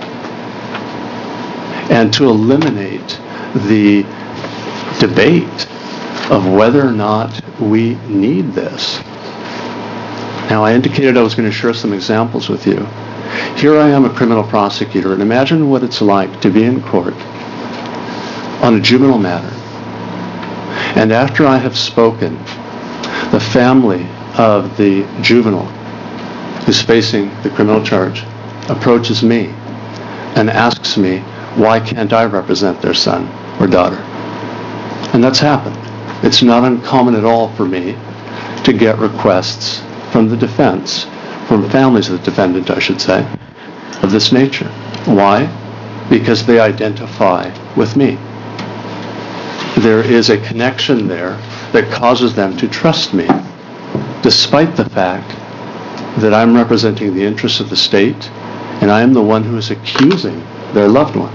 and to eliminate the debate of whether or not we need this. Now, I indicated I was going to share some examples with you. Here I am, a criminal prosecutor, and imagine what it's like to be in court on a juvenile matter. And after I have spoken, the family of the juvenile who's facing the criminal charge approaches me and asks me, why can't I represent their son or daughter? And that's happened. It's not uncommon at all for me to get requests from the defense, from families of the defendant, I should say, of this nature. Why? Because they identify with me. There is a connection there that causes them to trust me, despite the fact that I'm representing the interests of the state and I am the one who is accusing their loved one.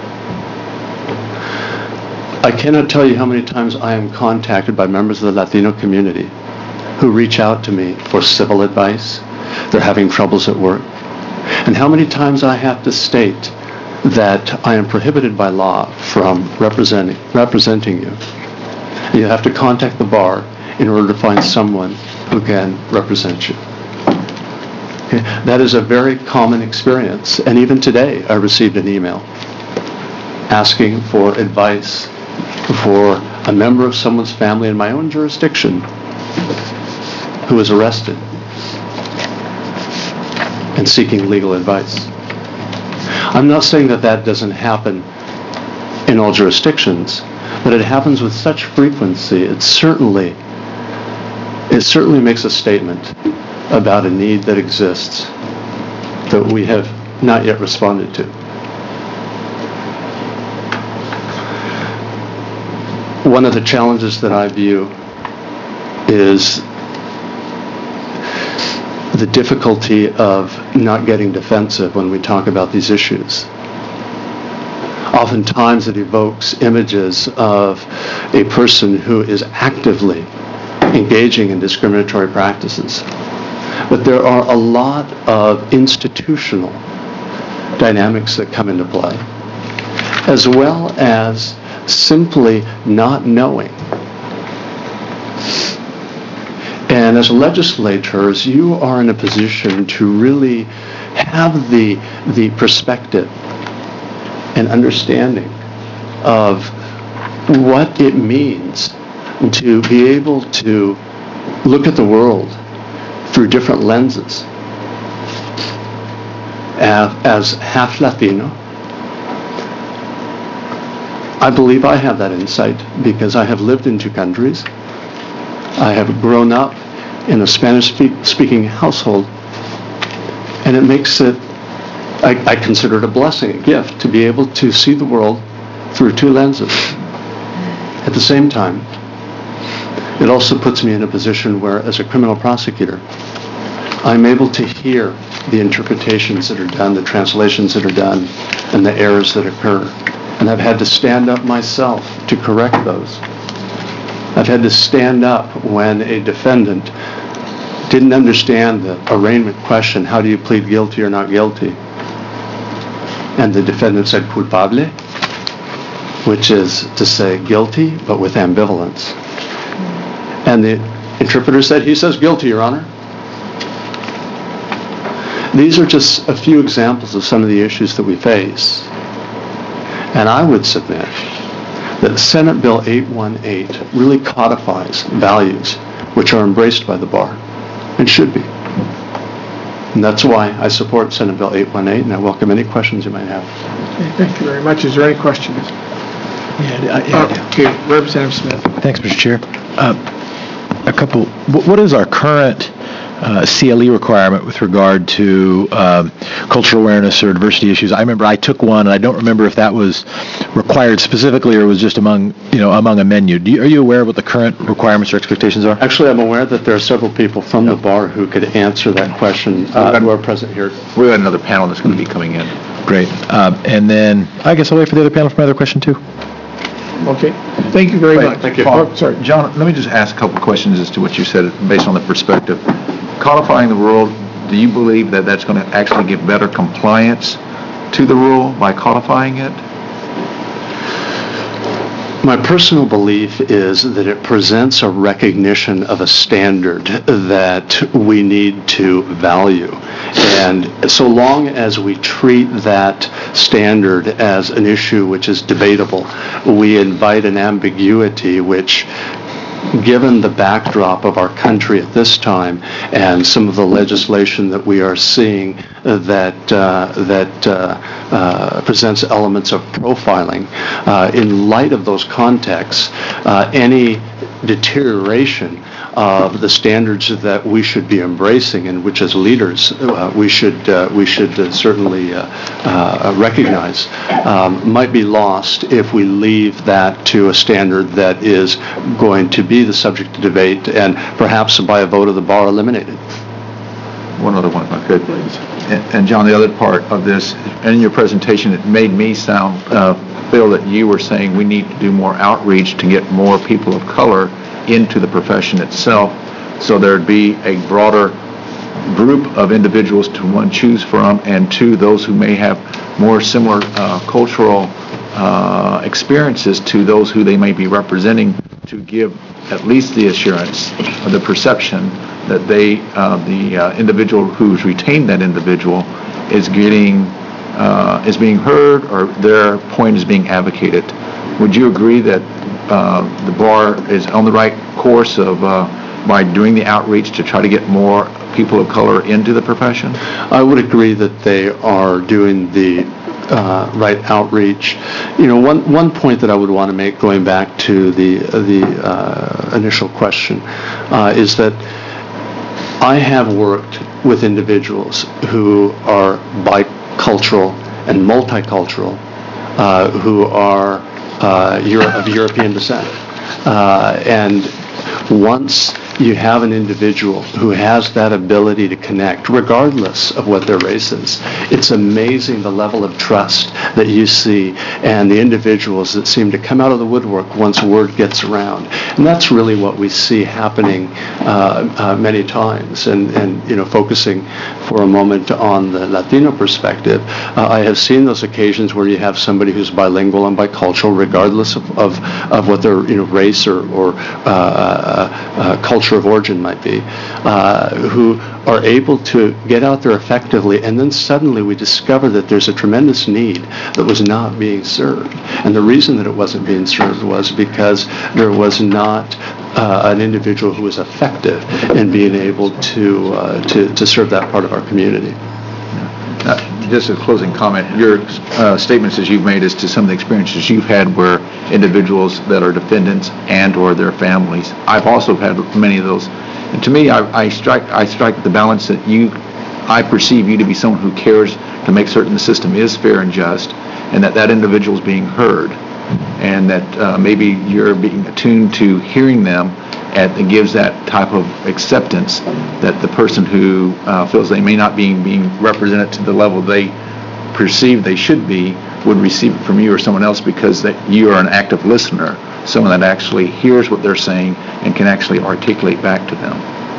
I cannot tell you how many times I am contacted by members of the Latino community who reach out to me for civil advice. They're having troubles at work. And how many times I have to state that I am prohibited by law from representing, representing you. You have to contact the bar in order to find someone who can represent you. Okay. That is a very common experience. And even today, I received an email asking for advice for a member of someone's family in my own jurisdiction who was arrested and seeking legal advice. I'm not saying that that doesn't happen in all jurisdictions, but it happens with such frequency, it certainly, it certainly makes a statement about a need that exists that we have not yet responded to. One of the challenges that I view is the difficulty of not getting defensive when we talk about these issues. Oftentimes it evokes images of a person who is actively engaging in discriminatory practices. But there are a lot of institutional dynamics that come into play, as well as simply not knowing. And as legislators, you are in a position to really have the, the perspective and understanding of what it means to be able to look at the world through different lenses. As, as half Latino, I believe I have that insight because I have lived in two countries. I have grown up in a Spanish-speaking household, and it makes it, I, I consider it a blessing, a gift, to be able to see the world through two lenses. At the same time, it also puts me in a position where, as a criminal prosecutor, I'm able to hear the interpretations that are done, the translations that are done, and the errors that occur. And I've had to stand up myself to correct those. I've had to stand up when a defendant didn't understand the arraignment question, how do you plead guilty or not guilty? And the defendant said culpable, which is to say guilty, but with ambivalence. And the interpreter said, he says guilty, Your Honor. These are just a few examples of some of the issues that we face. And I would submit that Senate Bill eight one eight really codifies values which are embraced by the bar and should be. And that's why I support Senate Bill eight one eight, and I welcome any questions you might have. Okay, thank you very much. Is there any questions? Yeah, I- Uh, Okay, Representative Smith. Thanks, Mister Chair. Uh, A couple, wh- what is our current uh, C L E requirement with regard to um, cultural awareness or diversity issues? I remember I took one, and I don't remember if that was required specifically or was just among, you know, among a menu. Do you, are you aware of what the current requirements or expectations are? Actually, I'm aware that there are several people from the bar who could answer that question uh, who are present here. We have another panel that's going to be coming in. Great. Uh, And then, I guess I'll wait for the other panel for my other question, too. Okay, thank you very Wait, much. Thank you. Oh, sorry. John, let me just ask a couple of questions as to what you said based on the perspective. Codifying the rule, do you believe that that's going to actually give better compliance to the rule by codifying it? My personal belief is that it presents a recognition of a standard that we need to value. And so long as we treat that standard as an issue which is debatable, we invite an ambiguity which, given the backdrop of our country at this time and some of the legislation that we are seeing that uh, that uh, uh, presents elements of profiling, uh, in light of those contexts, uh, any deterioration of the standards that we should be embracing and which as leaders uh, we should uh, we should uh, certainly uh, uh, recognize um, might be lost if we leave that to a standard that is going to be the subject of debate and perhaps by a vote of the bar eliminated. One other one, if I could, please. And, and John, the other part of this, in your presentation, it made me sound, uh, feel that you were saying we need to do more outreach to get more people of color into the profession itself, so there'd be a broader group of individuals to, one, choose from, and two, those who may have more similar uh, cultural uh, experiences to those who they may be representing, to give at least the assurance or the perception that they, uh, the uh, individual who's retained that individual is getting, uh, is being heard, or their point is being advocated. Would you agree that uh, the bar is on the right course of, uh, by doing the outreach to try to get more people of color into the profession? I would agree that they are doing the uh, right outreach. You know, one one point that I would want to make, going back to the the uh, initial question, uh, is that I have worked with individuals who are bicultural and multicultural, uh, who are uh, Euro- of European descent, uh, and once you have an individual who has that ability to connect, regardless of what their race is, it's amazing the level of trust that you see and the individuals that seem to come out of the woodwork once word gets around. And that's really what we see happening uh, uh, many times. And, and, you know, focusing for a moment on the Latino perspective, uh, I have seen those occasions where you have somebody who's bilingual and bicultural, regardless of, of, of what their, you know, race or, or uh, uh, culture of origin might be, uh, who are able to get out there effectively, and then suddenly we discover that there's a tremendous need that was not being served. And the reason that it wasn't being served was because there was not uh, an individual who was effective in being able to, uh, to, to serve that part of our community. Uh, just a closing comment. Your uh, statements as you've made as to some of the experiences you've had where individuals that are defendants and or their families, I've also had many of those. And to me, I, I strike I strike the balance that you, I perceive you to be someone who cares to make certain the system is fair and just, and that that individual is being heard, and that uh, maybe you're being attuned to hearing them, and it gives that type of acceptance that the person who uh, feels they may not be being represented to the level they perceive they should be would receive it from you or someone else, because that you are an active listener, someone that actually hears what they're saying and can actually articulate back to them.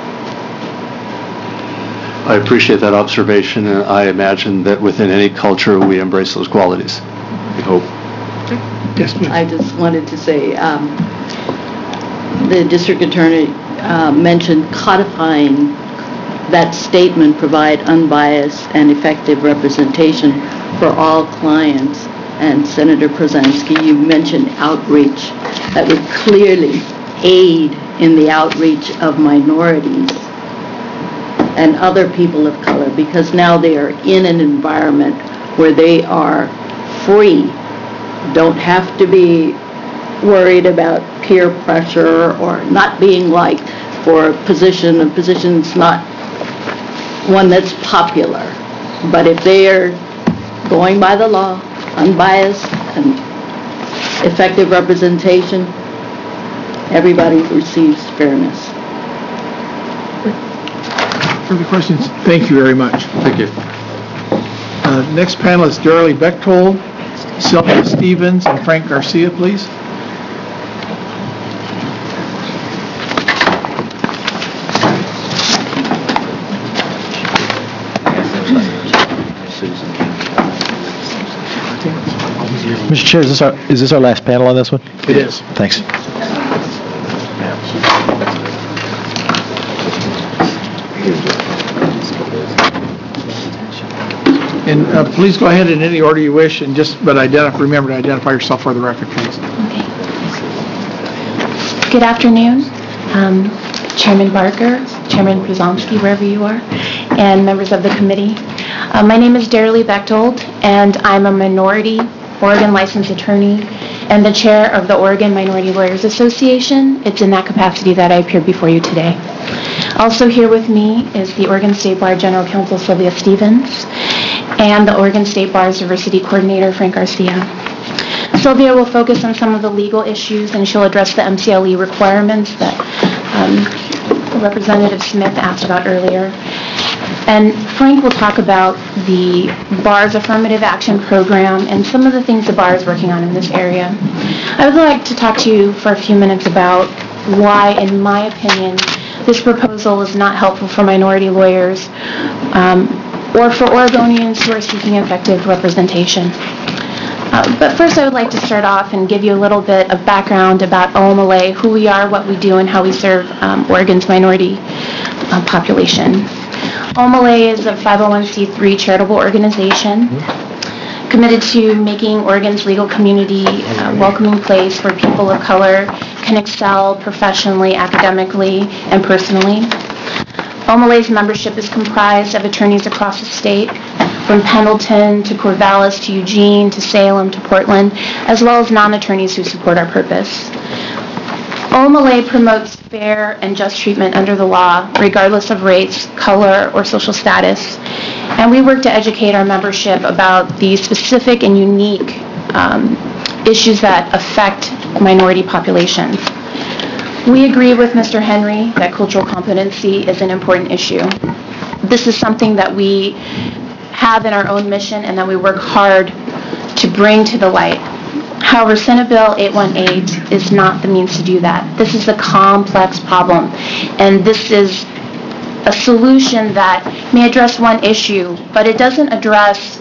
I appreciate that observation, and I imagine that within any culture we embrace those qualities. We hope. Yes, please. I just wanted to say, um, the district attorney uh, mentioned codifying that statement, provide unbiased and effective representation for all clients. And Senator Prozanski, you mentioned outreach. That would clearly aid in the outreach of minorities and other people of color, because now they are in an environment where they are free, don't have to be worried about peer pressure or not being liked for a position. A position's not one that's popular. But if they are going by the law, unbiased and effective representation, everybody receives fairness. Further questions? Thank you very much. Thank you. Uh, next panelist, Darley Bechtold, Sylvia Stevens, and Frank Garcia, please. Susan. Mister Chair, is this our, is this our last panel on this one? It is. Thanks. And uh, please go ahead in any order you wish, and just, but identify, remember to identify yourself for the record, please. Good afternoon, um, Chairman Barker, Chairman Przomski, wherever you are, and members of the committee. Uh, my name is Darilee Bechtold, and I'm a minority Oregon licensed attorney and the chair of the Oregon Minority Lawyers Association. It's in that capacity that I appeared before you today. Also here with me is the Oregon State Bar General Counsel Sylvia Stevens and the Oregon State Bar's Diversity Coordinator Frank Garcia. Sylvia will focus on some of the legal issues, and she'll address the M C L E requirements that um, Representative Smith asked about earlier. And Frank will talk about the bar's affirmative action program and some of the things the bar is working on in this area. I would like to talk to you for a few minutes about why, in my opinion, this proposal is not helpful for minority lawyers um, or for Oregonians who are seeking effective representation. Uh, but first I would like to start off and give you a little bit of background about O M L A, who we are, what we do, and how we serve um, Oregon's minority uh, population. O M L A is a five oh one c three charitable organization committed to making Oregon's legal community a welcoming place where people of color can excel professionally, academically, and personally. O M L A's membership is comprised of attorneys across the state, from Pendleton to Corvallis to Eugene to Salem to Portland, as well as non-attorneys who support our purpose. O M L A promotes fair and just treatment under the law, regardless of race, color, or social status. And we work to educate our membership about the specific and unique um, issues that affect minority populations. We agree with Mister Henry that cultural competency is an important issue. This is something that we have in our own mission and that we work hard to bring to the light. However, Senate Bill eight one eight is not the means to do that. This is a complex problem, and this is a solution that may address one issue, but it doesn't address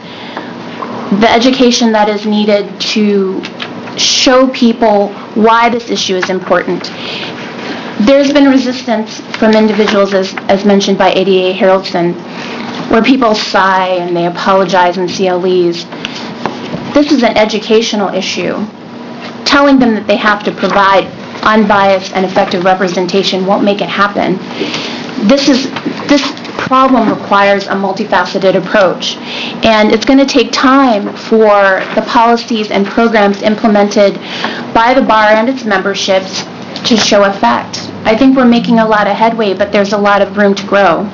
the education that is needed to show people why this issue is important. There's been resistance from individuals, as, as mentioned by A D A Haraldson, where people sigh and they apologize in C L Es. This is an educational issue. Telling them that they have to provide unbiased and effective representation won't make it happen. This is this problem requires a multifaceted approach, and it's going to take time for the policies and programs implemented by the bar and its memberships to show effect. I think we're making a lot of headway, but there's a lot of room to grow.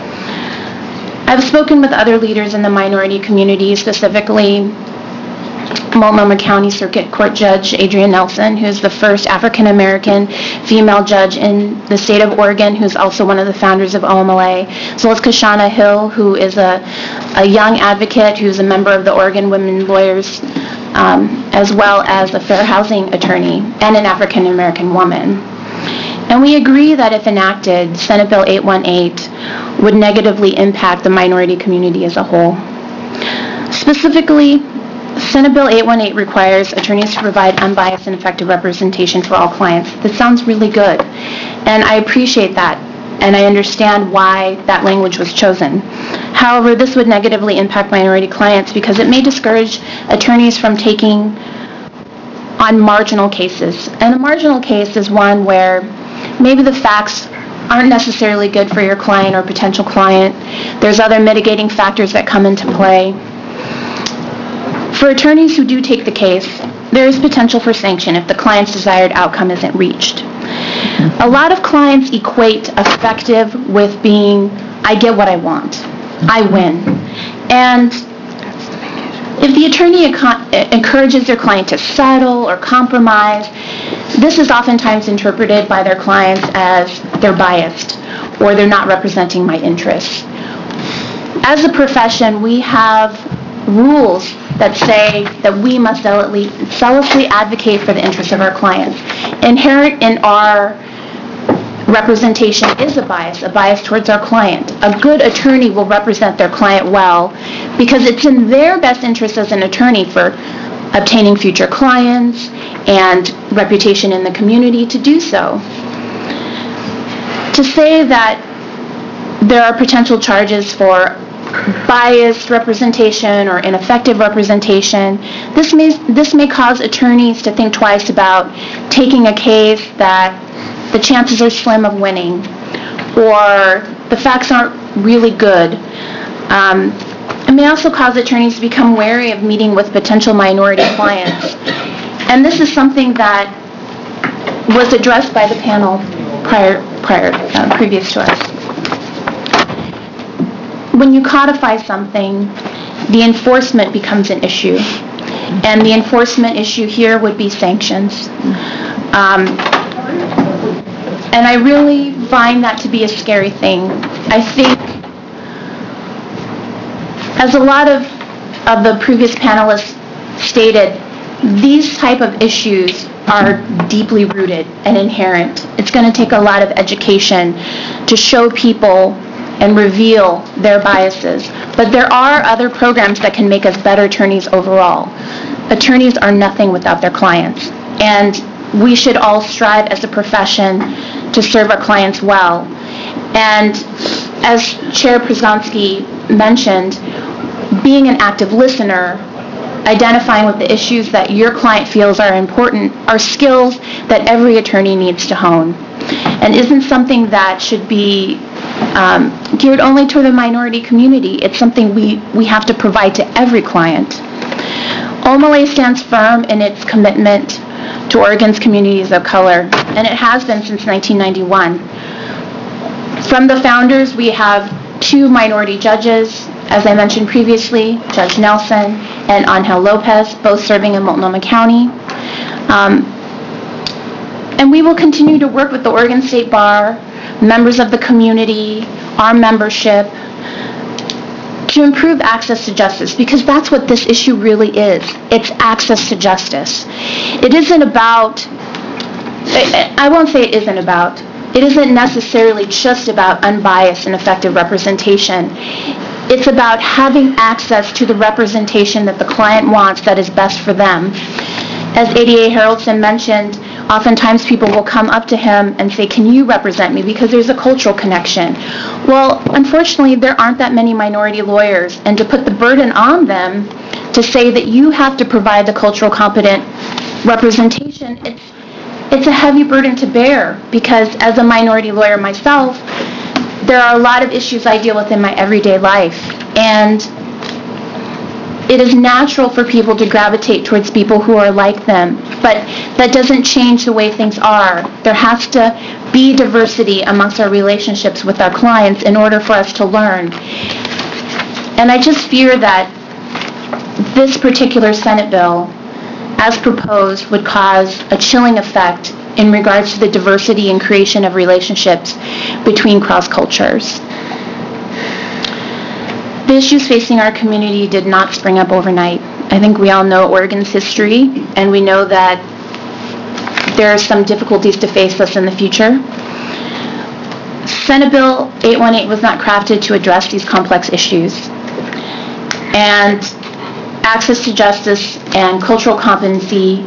I've spoken with other leaders in the minority community, specifically Multnomah County Circuit Court Judge Adrienne Nelson, who is the first African-American female judge in the state of Oregon, who's also one of the founders of O M L A, as well as Kashana Hill, who is a, a young advocate who's a member of the Oregon Women Lawyers, um, as well as a fair housing attorney and an African-American woman. And we agree that if enacted, Senate Bill eight one eight would negatively impact the minority community as a whole. Specifically, Senate Bill eight one eight requires attorneys to provide unbiased and effective representation for all clients. That sounds really good, and I appreciate that, and I understand why that language was chosen. However, this would negatively impact minority clients because it may discourage attorneys from taking on marginal cases. And a marginal case is one where maybe the facts aren't necessarily good for your client or potential client. There's other mitigating factors that come into play. For attorneys who do take the case, there is potential for sanction if the client's desired outcome isn't reached. A lot of clients equate effective with being, I get what I want, I win. And if the attorney encourages their client to settle or compromise, this is oftentimes interpreted by their clients as they're biased or they're not representing my interests. As a profession, we have rules that say that we must zealously, zealously advocate for the interests of our clients. Inherent in our representation is a bias, a bias towards our client. A good attorney will represent their client well because it's in their best interest as an attorney for obtaining future clients, and reputation in the community to do so. To say that there are potential charges for biased representation or ineffective representation, this may, this may cause attorneys to think twice about taking a case that the chances are slim of winning, or the facts aren't really good. Um, it may also cause attorneys to become wary of meeting with potential minority clients. And this is something that was addressed by the panel prior, prior, uh, previous to us. When you codify something, the enforcement becomes an issue. And the enforcement issue here would be sanctions. Um, and I really find that to be a scary thing. I think, as a lot of, of the previous panelists stated, these type of issues are deeply rooted and inherent. It's going to take a lot of education to show people and reveal their biases. But there are other programs that can make us better attorneys overall. Attorneys are nothing without their clients. And we should all strive as a profession to serve our clients well. And as Chair Przanski mentioned, being an active listener, identifying with the issues that your client feels are important, are skills that every attorney needs to hone, and isn't something that should be um, geared only to the minority community. It's something we, we have to provide to every client. O M L A stands firm in its commitment to Oregon's communities of color, and it has been since nineteen ninety-one. From the founders, we have two minority judges, as I mentioned previously, Judge Nelson and Angel Lopez, both serving in Multnomah County. Um, and we will continue to work with the Oregon State Bar, members of the community, our membership, to improve access to justice, because that's what this issue really is. It's access to justice. It isn't about, I won't say it isn't about, it isn't necessarily just about unbiased and effective representation. It's about having access to the representation that the client wants that is best for them. As A D A Haraldson mentioned, oftentimes people will come up to him and say, "Can you represent me?" because there's a cultural connection. Well, unfortunately, there aren't that many minority lawyers, and to put the burden on them to say that you have to provide the cultural competent representation, it's it's a heavy burden to bear, because as a minority lawyer myself, there are a lot of issues I deal with in my everyday life, and it is natural for people to gravitate towards people who are like them, but that doesn't change the way things are. There has to be diversity amongst our relationships with our clients in order for us to learn. And I just fear that this particular Senate bill, as proposed, would cause a chilling effect in regards to the diversity and creation of relationships between cross cultures. The issues facing our community did not spring up overnight. I think we all know Oregon's history, and we know that there are some difficulties to face us in the future. Senate Bill eight one eight was not crafted to address these complex issues. And access to justice and cultural competency,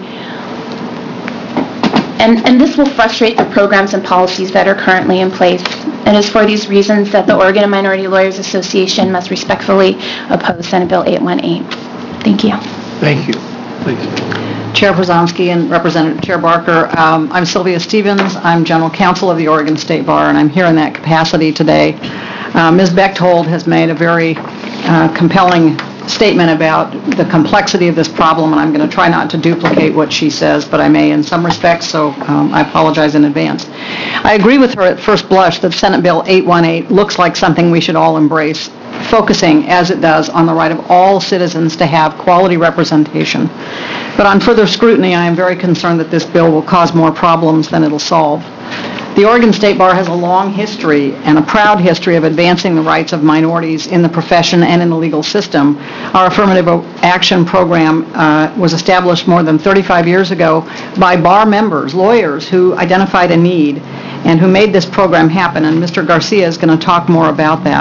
and, and this will frustrate the programs and policies that are currently in place. It is for these reasons that the Oregon Minority Lawyers Association must respectfully oppose Senate Bill eight one eight. Thank you. Thank you. Please. Chair Przanski and Representative Chair Barker, um, I'm Sylvia Stevens. I'm General Counsel of the Oregon State Bar, and I'm here in that capacity today. Uh, Miz Bechtold has made a very uh, compelling statement about the complexity of this problem, and I'm going to try not to duplicate what she says, but I may in some respects, so um, I apologize in advance. I agree with her at first blush that Senate Bill eight one eight looks like something we should all embrace, focusing, as it does, on the right of all citizens to have quality representation. But on further scrutiny, I am very concerned that this bill will cause more problems than it'll solve. The Oregon State Bar has a long history and a proud history of advancing the rights of minorities in the profession and in the legal system. Our affirmative action program uh, was established more than thirty-five years ago by bar members, lawyers who identified a need and who made this program happen, and Mister Garcia is going to talk more about that.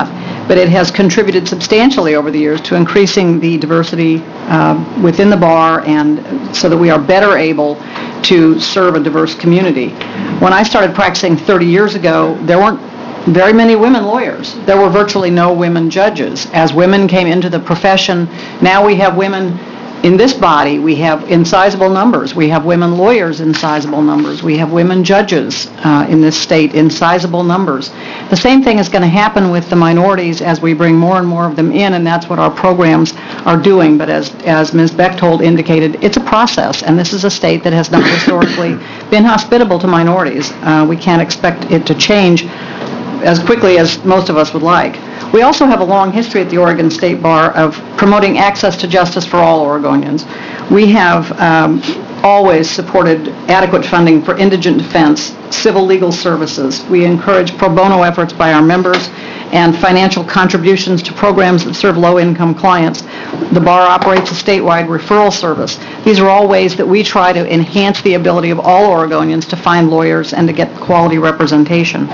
but it has contributed substantially over the years to increasing the diversity uh, within the bar and so that we are better able to serve a diverse community. When I started practicing thirty years ago, there weren't very many women lawyers. There were virtually no women judges. As women came into the profession, now we have women in this body. We have in sizable numbers. We have women lawyers in sizable numbers. We have women judges uh, in this state in sizable numbers. The same thing is going to happen with the minorities as we bring more and more of them in, and that's what our programs are doing. But as, as Miz Bechtold indicated, it's a process, and this is a state that has not historically been hospitable to minorities. Uh, we can't expect it to change as quickly as most of us would like. We also have a long history at the Oregon State Bar of promoting access to justice for all Oregonians. We have um, always supported adequate funding for indigent defense, civil legal services. We encourage pro bono efforts by our members and financial contributions to programs that serve low-income clients. The bar operates a statewide referral service. These are all ways that we try to enhance the ability of all Oregonians to find lawyers and to get quality representation.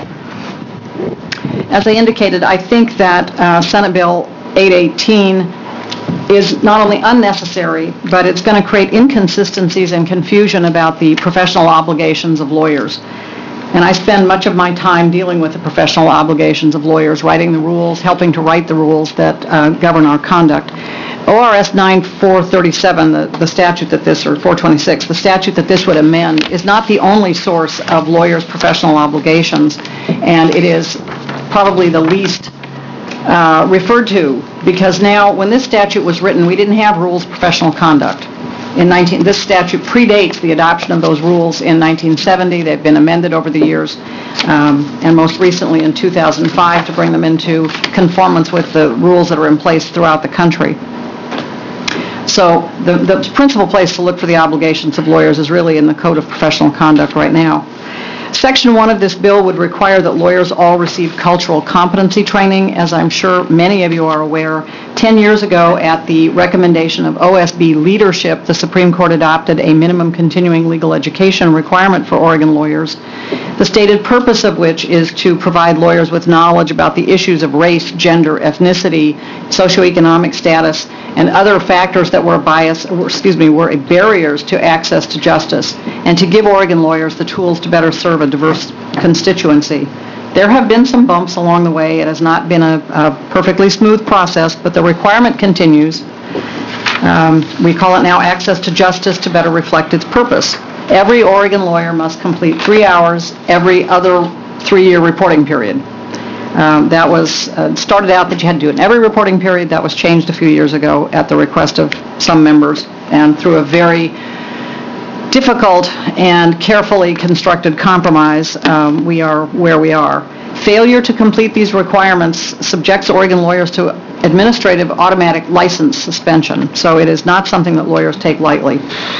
As I indicated, I think that uh, Senate Bill eight eighteen is not only unnecessary, but it's going to create inconsistencies and confusion about the professional obligations of lawyers. And I spend much of my time dealing with the professional obligations of lawyers, writing the rules, helping to write the rules that uh, govern our conduct. O R S ninety-four thirty-seven, the, the statute that this, or four twenty-six, the statute that this would amend, is not the only source of lawyers' professional obligations, and it is probably the least uh, referred to, because now, when this statute was written, we didn't have rules of professional conduct. In nineteen, this statute predates the adoption of those rules in nineteen seventy. They've been amended over the years, um, and most recently in two thousand five to bring them into conformance with the rules that are in place throughout the country. So the, the principal place to look for the obligations of lawyers is really in the Code of Professional Conduct right now. Section one of this bill would require that lawyers all receive cultural competency training. As I'm sure many of you are aware, ten years ago, at the recommendation of O S B leadership, the Supreme Court adopted a minimum continuing legal education requirement for Oregon lawyers, the stated purpose of which is to provide lawyers with knowledge about the issues of race, gender, ethnicity, socioeconomic status, and other factors that were bias, or, excuse me, were barriers to access to justice, and to give Oregon lawyers the tools to better serve a diverse constituency. There have been some bumps along the way. It has not been a, a perfectly smooth process, but the requirement continues. Um, we call it now access to justice to better reflect its purpose. Every Oregon lawyer must complete three hours every other three-year reporting period. Um, that was, uh, started out that you had to do it in every reporting period. That was changed a few years ago at the request of some members, and through a very difficult and carefully constructed compromise, um, we are where we are. Failure to complete these requirements subjects Oregon lawyers to administrative automatic license suspension, so it is not something that lawyers take lightly.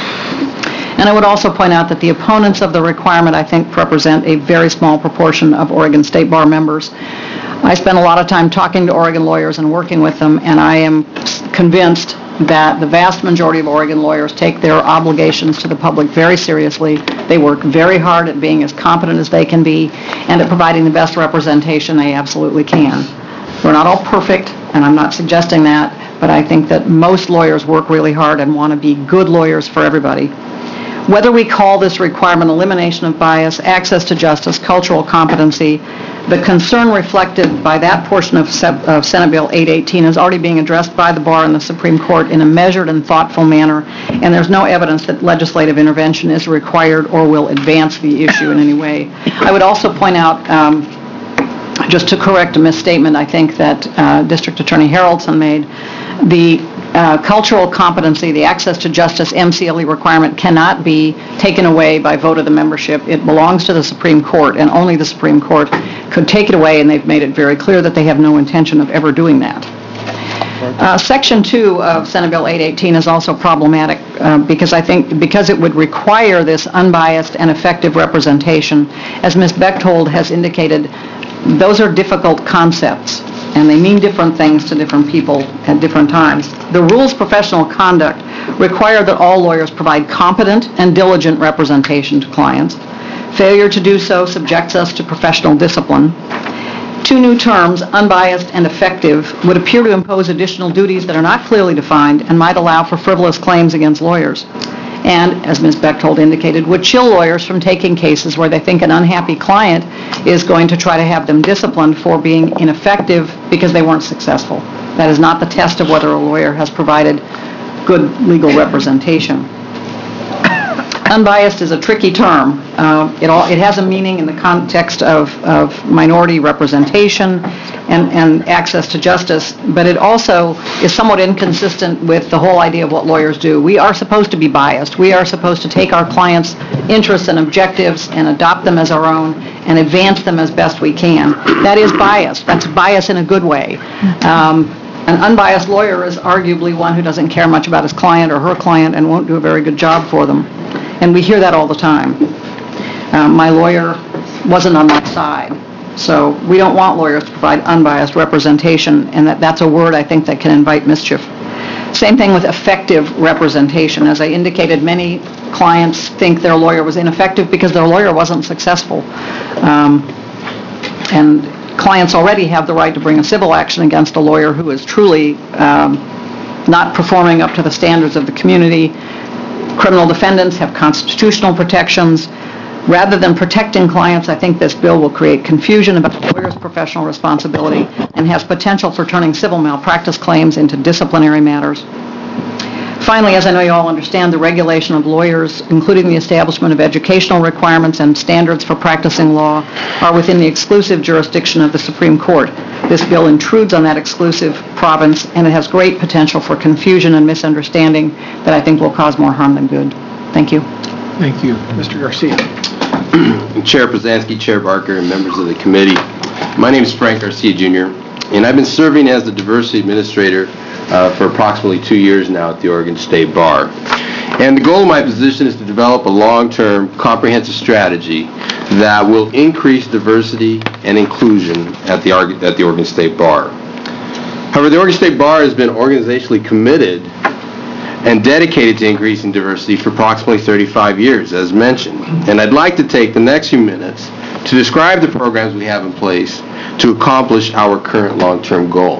And I would also point out that the opponents of the requirement, I think, represent a very small proportion of Oregon State Bar members. I spend a lot of time talking to Oregon lawyers and working with them, and I am convinced that the vast majority of Oregon lawyers take their obligations to the public very seriously. They work very hard at being as competent as they can be and at providing the best representation they absolutely can. We're not all perfect, and I'm not suggesting that, but I think that most lawyers work really hard and want to be good lawyers for everybody. Whether we call this requirement elimination of bias, access to justice, cultural competency, the concern reflected by that portion of Senate Bill eight eighteen is already being addressed by the bar and the Supreme Court in a measured and thoughtful manner, and there's no evidence that legislative intervention is required or will advance the issue in any way. I would also point out, um, just to correct a misstatement I think that uh, District Attorney Haraldson made, the Uh, cultural competency, the access to justice M C L E requirement cannot be taken away by vote of the membership. It belongs to the Supreme Court, and only the Supreme Court could take it away, and they've made it very clear that they have no intention of ever doing that. Uh, Section two of Senate Bill eight eighteen is also problematic uh, because I think because it would require this unbiased and effective representation. As Miz Bechtold has indicated, those are difficult concepts, and they mean different things to different people at different times. The rules of professional conduct require that all lawyers provide competent and diligent representation to clients. Failure to do so subjects us to professional discipline. Two new terms, unbiased and effective, would appear to impose additional duties that are not clearly defined and might allow for frivolous claims against lawyers. And, as Miz Bechtold indicated, would chill lawyers from taking cases where they think an unhappy client is going to try to have them disciplined for being ineffective because they weren't successful. That is not the test of whether a lawyer has provided good legal representation. Unbiased is a tricky term. Uh, it, all, it has a meaning in the context of, of minority representation and, and access to justice, but it also is somewhat inconsistent with the whole idea of what lawyers do. We are supposed to be biased. We are supposed to take our clients' interests and objectives and adopt them as our own and advance them as best we can. That is bias. That's bias in a good way. Um, An unbiased lawyer is arguably one who doesn't care much about his client or her client and won't do a very good job for them. And we hear that all the time. Um, my lawyer wasn't on my side. So we don't want lawyers to provide unbiased representation, and that, that's a word I think that can invite mischief. Same thing with effective representation. As I indicated, many clients think their lawyer was ineffective because their lawyer wasn't successful. Um, and clients already have the right to bring a civil action against a lawyer who is truly um, not performing up to the standards of the community. Criminal defendants have constitutional protections. Rather than protecting clients, I think this bill will create confusion about the lawyer's professional responsibility and has potential for turning civil malpractice claims into disciplinary matters. Finally, as I know you all understand, the regulation of lawyers, including the establishment of educational requirements and standards for practicing law, are within the exclusive jurisdiction of the Supreme Court. This bill intrudes on that exclusive province, and it has great potential for confusion and misunderstanding that I think will cause more harm than good. Thank you. Thank you. Mister Garcia. Chair Przansky, Chair Barker, and members of the committee. My name is Frank Garcia, Junior, and I've been serving as the Diversity Administrator uh, for approximately two years now at the Oregon State Bar. And the goal of my position is to develop a long-term, comprehensive strategy that will increase diversity and inclusion at the, at the Oregon State Bar. However, the Oregon State Bar has been organizationally committed and dedicated to increasing diversity for approximately thirty-five years, as mentioned. And I'd like to take the next few minutes to describe the programs we have in place to accomplish our current long-term goal.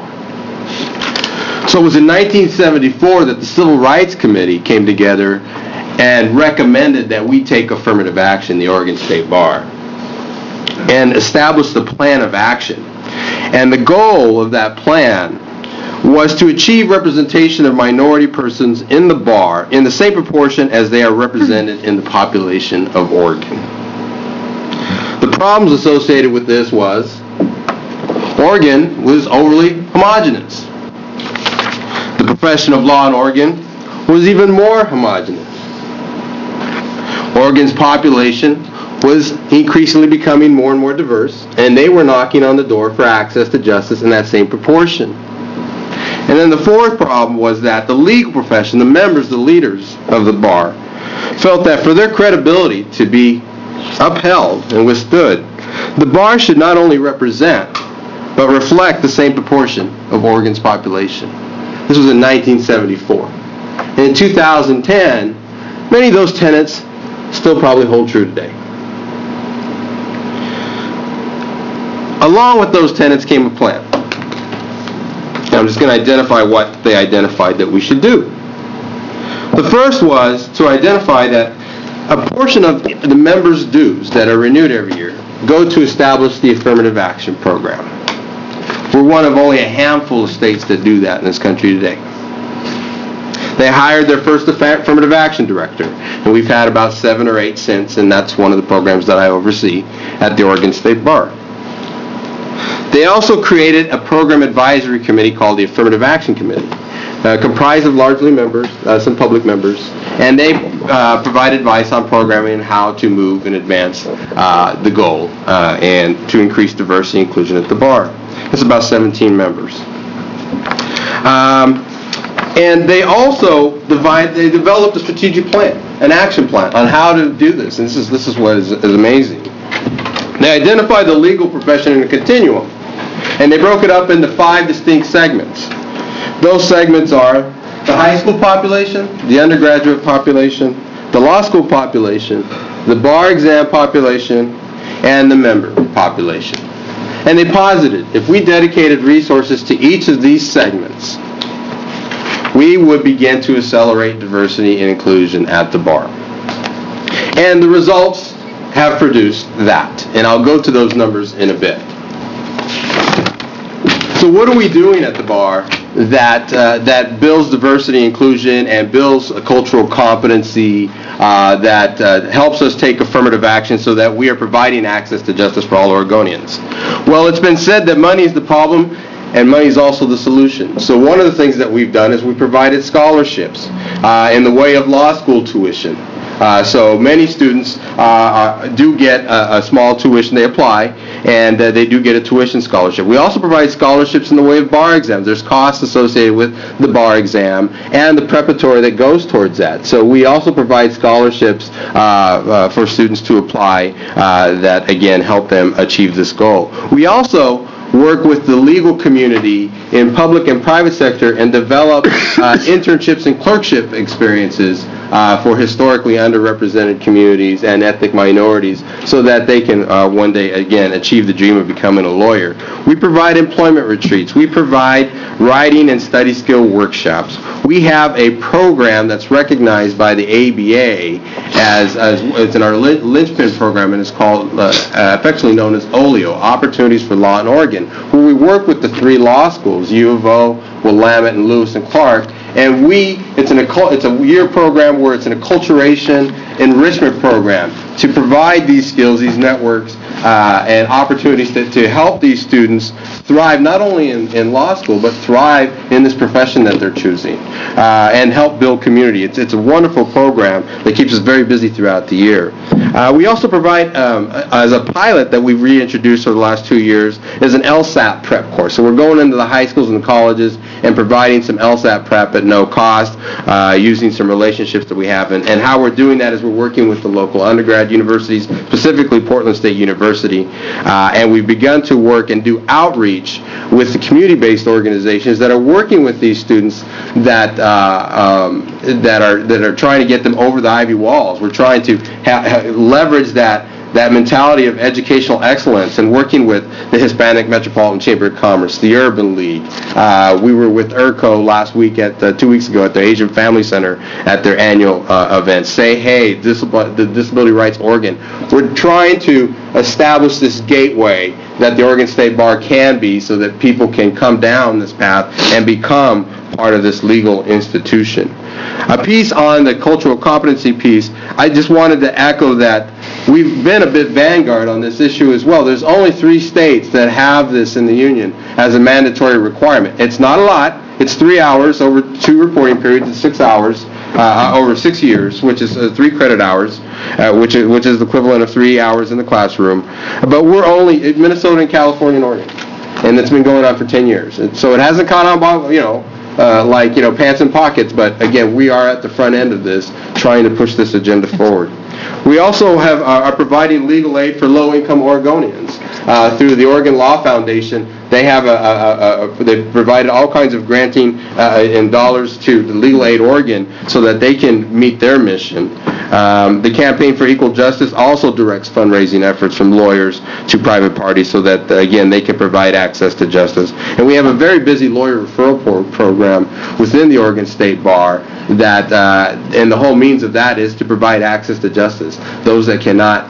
So it was in nineteen seventy-four that the Civil Rights Committee came together and recommended that we take affirmative action, the Oregon State Bar, and established a plan of action. And the goal of that plan was to achieve representation of minority persons in the bar in the same proportion as they are represented in the population of Oregon. The problems associated with this was Oregon was overly homogeneous. The profession of law in Oregon was even more homogeneous. Oregon's population was increasingly becoming more and more diverse, and they were knocking on the door for access to justice in that same proportion. And then the fourth problem was that the legal profession, the members, the leaders of the bar, felt that for their credibility to be upheld and withstood, the bar should not only represent, but reflect the same proportion of Oregon's population. This was in nineteen seventy-four. And in two thousand ten, many of those tenets still probably hold true today. Along with those tenets came a plan. And I'm just going to identify what they identified that we should do. The first was to identify that a portion of the members' dues that are renewed every year go to establish the affirmative action program. We're one of only a handful of states that do that in this country today. They hired their first affirmative action director, and we've had about seven or eight since, and that's one of the programs that I oversee at the Oregon State Bar. They also created a program advisory committee called the Affirmative Action Committee, uh, comprised of largely members, uh, some public members, and they uh, provide advice on programming and how to move and advance uh, the goal uh, and to increase diversity and inclusion at the bar. It's about seventeen members. Um, and they also divide, they developed a strategic plan, an action plan on how to do this. And this is, this is what is, is amazing. They identified the legal profession in a continuum, and they broke it up into five distinct segments. Those segments are the high school population, the undergraduate population, the law school population, the bar exam population, and the member population. And they posited, if we dedicated resources to each of these segments, we would begin to accelerate diversity and inclusion at the bar. And the results have produced that. And I'll go to those numbers in a bit. So what are we doing at the bar that uh, that builds diversity, inclusion, and builds a cultural competency uh, that uh, helps us take affirmative action so that we are providing access to justice for all Oregonians? Well, it's been said that money is the problem and money is also the solution. So one of the things that we've done is we provided scholarships uh, in the way of law school tuition. Uh, so many students uh, do get a, a small tuition. They apply, and uh, they do get a tuition scholarship. We also provide scholarships in the way of bar exams. There's costs associated with the bar exam and the preparatory that goes towards that. So we also provide scholarships uh, uh, for students to apply uh, that, again, help them achieve this goal. We also work with the legal community in public and private sector and develop uh, internships and clerkship experiences uh, for historically underrepresented communities and ethnic minorities so that they can uh, one day, again, achieve the dream of becoming a lawyer. We provide employment retreats. We provide writing and study skill workshops. We have a program that's recognized by the A B A as, as it's in our linchpin program, and it's called, uh, uh, affectionately known as OLEO, Opportunities for Law in Oregon, where we work with the three law schools, U of O, Willamette, and Lewis and Clark, and we, it's an it's a year program where it's an acculturation enrichment program to provide these skills, these networks, uh, and opportunities to, to help these students thrive not only in, in law school, but thrive in this profession that they're choosing, uh, and help build community. It's, it's a wonderful program that keeps us very busy throughout the year. Uh, we also provide, um, as a pilot that we've reintroduced over the last two years, is an LSAT prep course. So we're going into the high schools and the colleges and providing some LSAT prep at no cost, uh, using some relationships that we have. And, and how we're doing that is we're working with the local undergrad universities, specifically Portland State University, uh, and we've begun to work and do outreach with the community-based organizations that are working with these students that uh, um, that are that are trying to get them over the Ivy walls. We're trying to ha- ha- leverage that that mentality of educational excellence and working with the Hispanic Metropolitan Chamber of Commerce, the Urban League. Uh, we were with E R C O last week, at uh, two weeks ago, at the Asian Family Center at their annual uh, event. Say Hey, Disab- the Disability Rights Oregon. We're trying to establish this gateway that the Oregon State Bar can be so that people can come down this path and become part of this legal institution. A piece on the cultural competency piece, I just wanted to echo that we've been a bit vanguard on this issue as well. There's only three states that have this in the union as a mandatory requirement. It's not a lot. It's three hours over two reporting periods, it's six hours uh, over six years, which is uh, three credit hours, uh, which is which is the equivalent of three hours in the classroom. But we're only Minnesota and California and Oregon, and it's been going on for ten years. And so it hasn't caught on by, you know, uh, like you know pants and pockets. But again, we are at the front end of this, trying to push this agenda forward. We also have uh, are providing legal aid for low-income Oregonians uh, through the Oregon Law Foundation. They have a, a, a, a they've provided all kinds of granting uh, in dollars to the Legal Aid Oregon so that they can meet their mission. Um, the Campaign for Equal Justice also directs fundraising efforts from lawyers to private parties so that, uh, again, they can provide access to justice. And we have a very busy lawyer referral pro- program within the Oregon State Bar that, uh, and the whole means of that is to provide access to justice. Those that cannot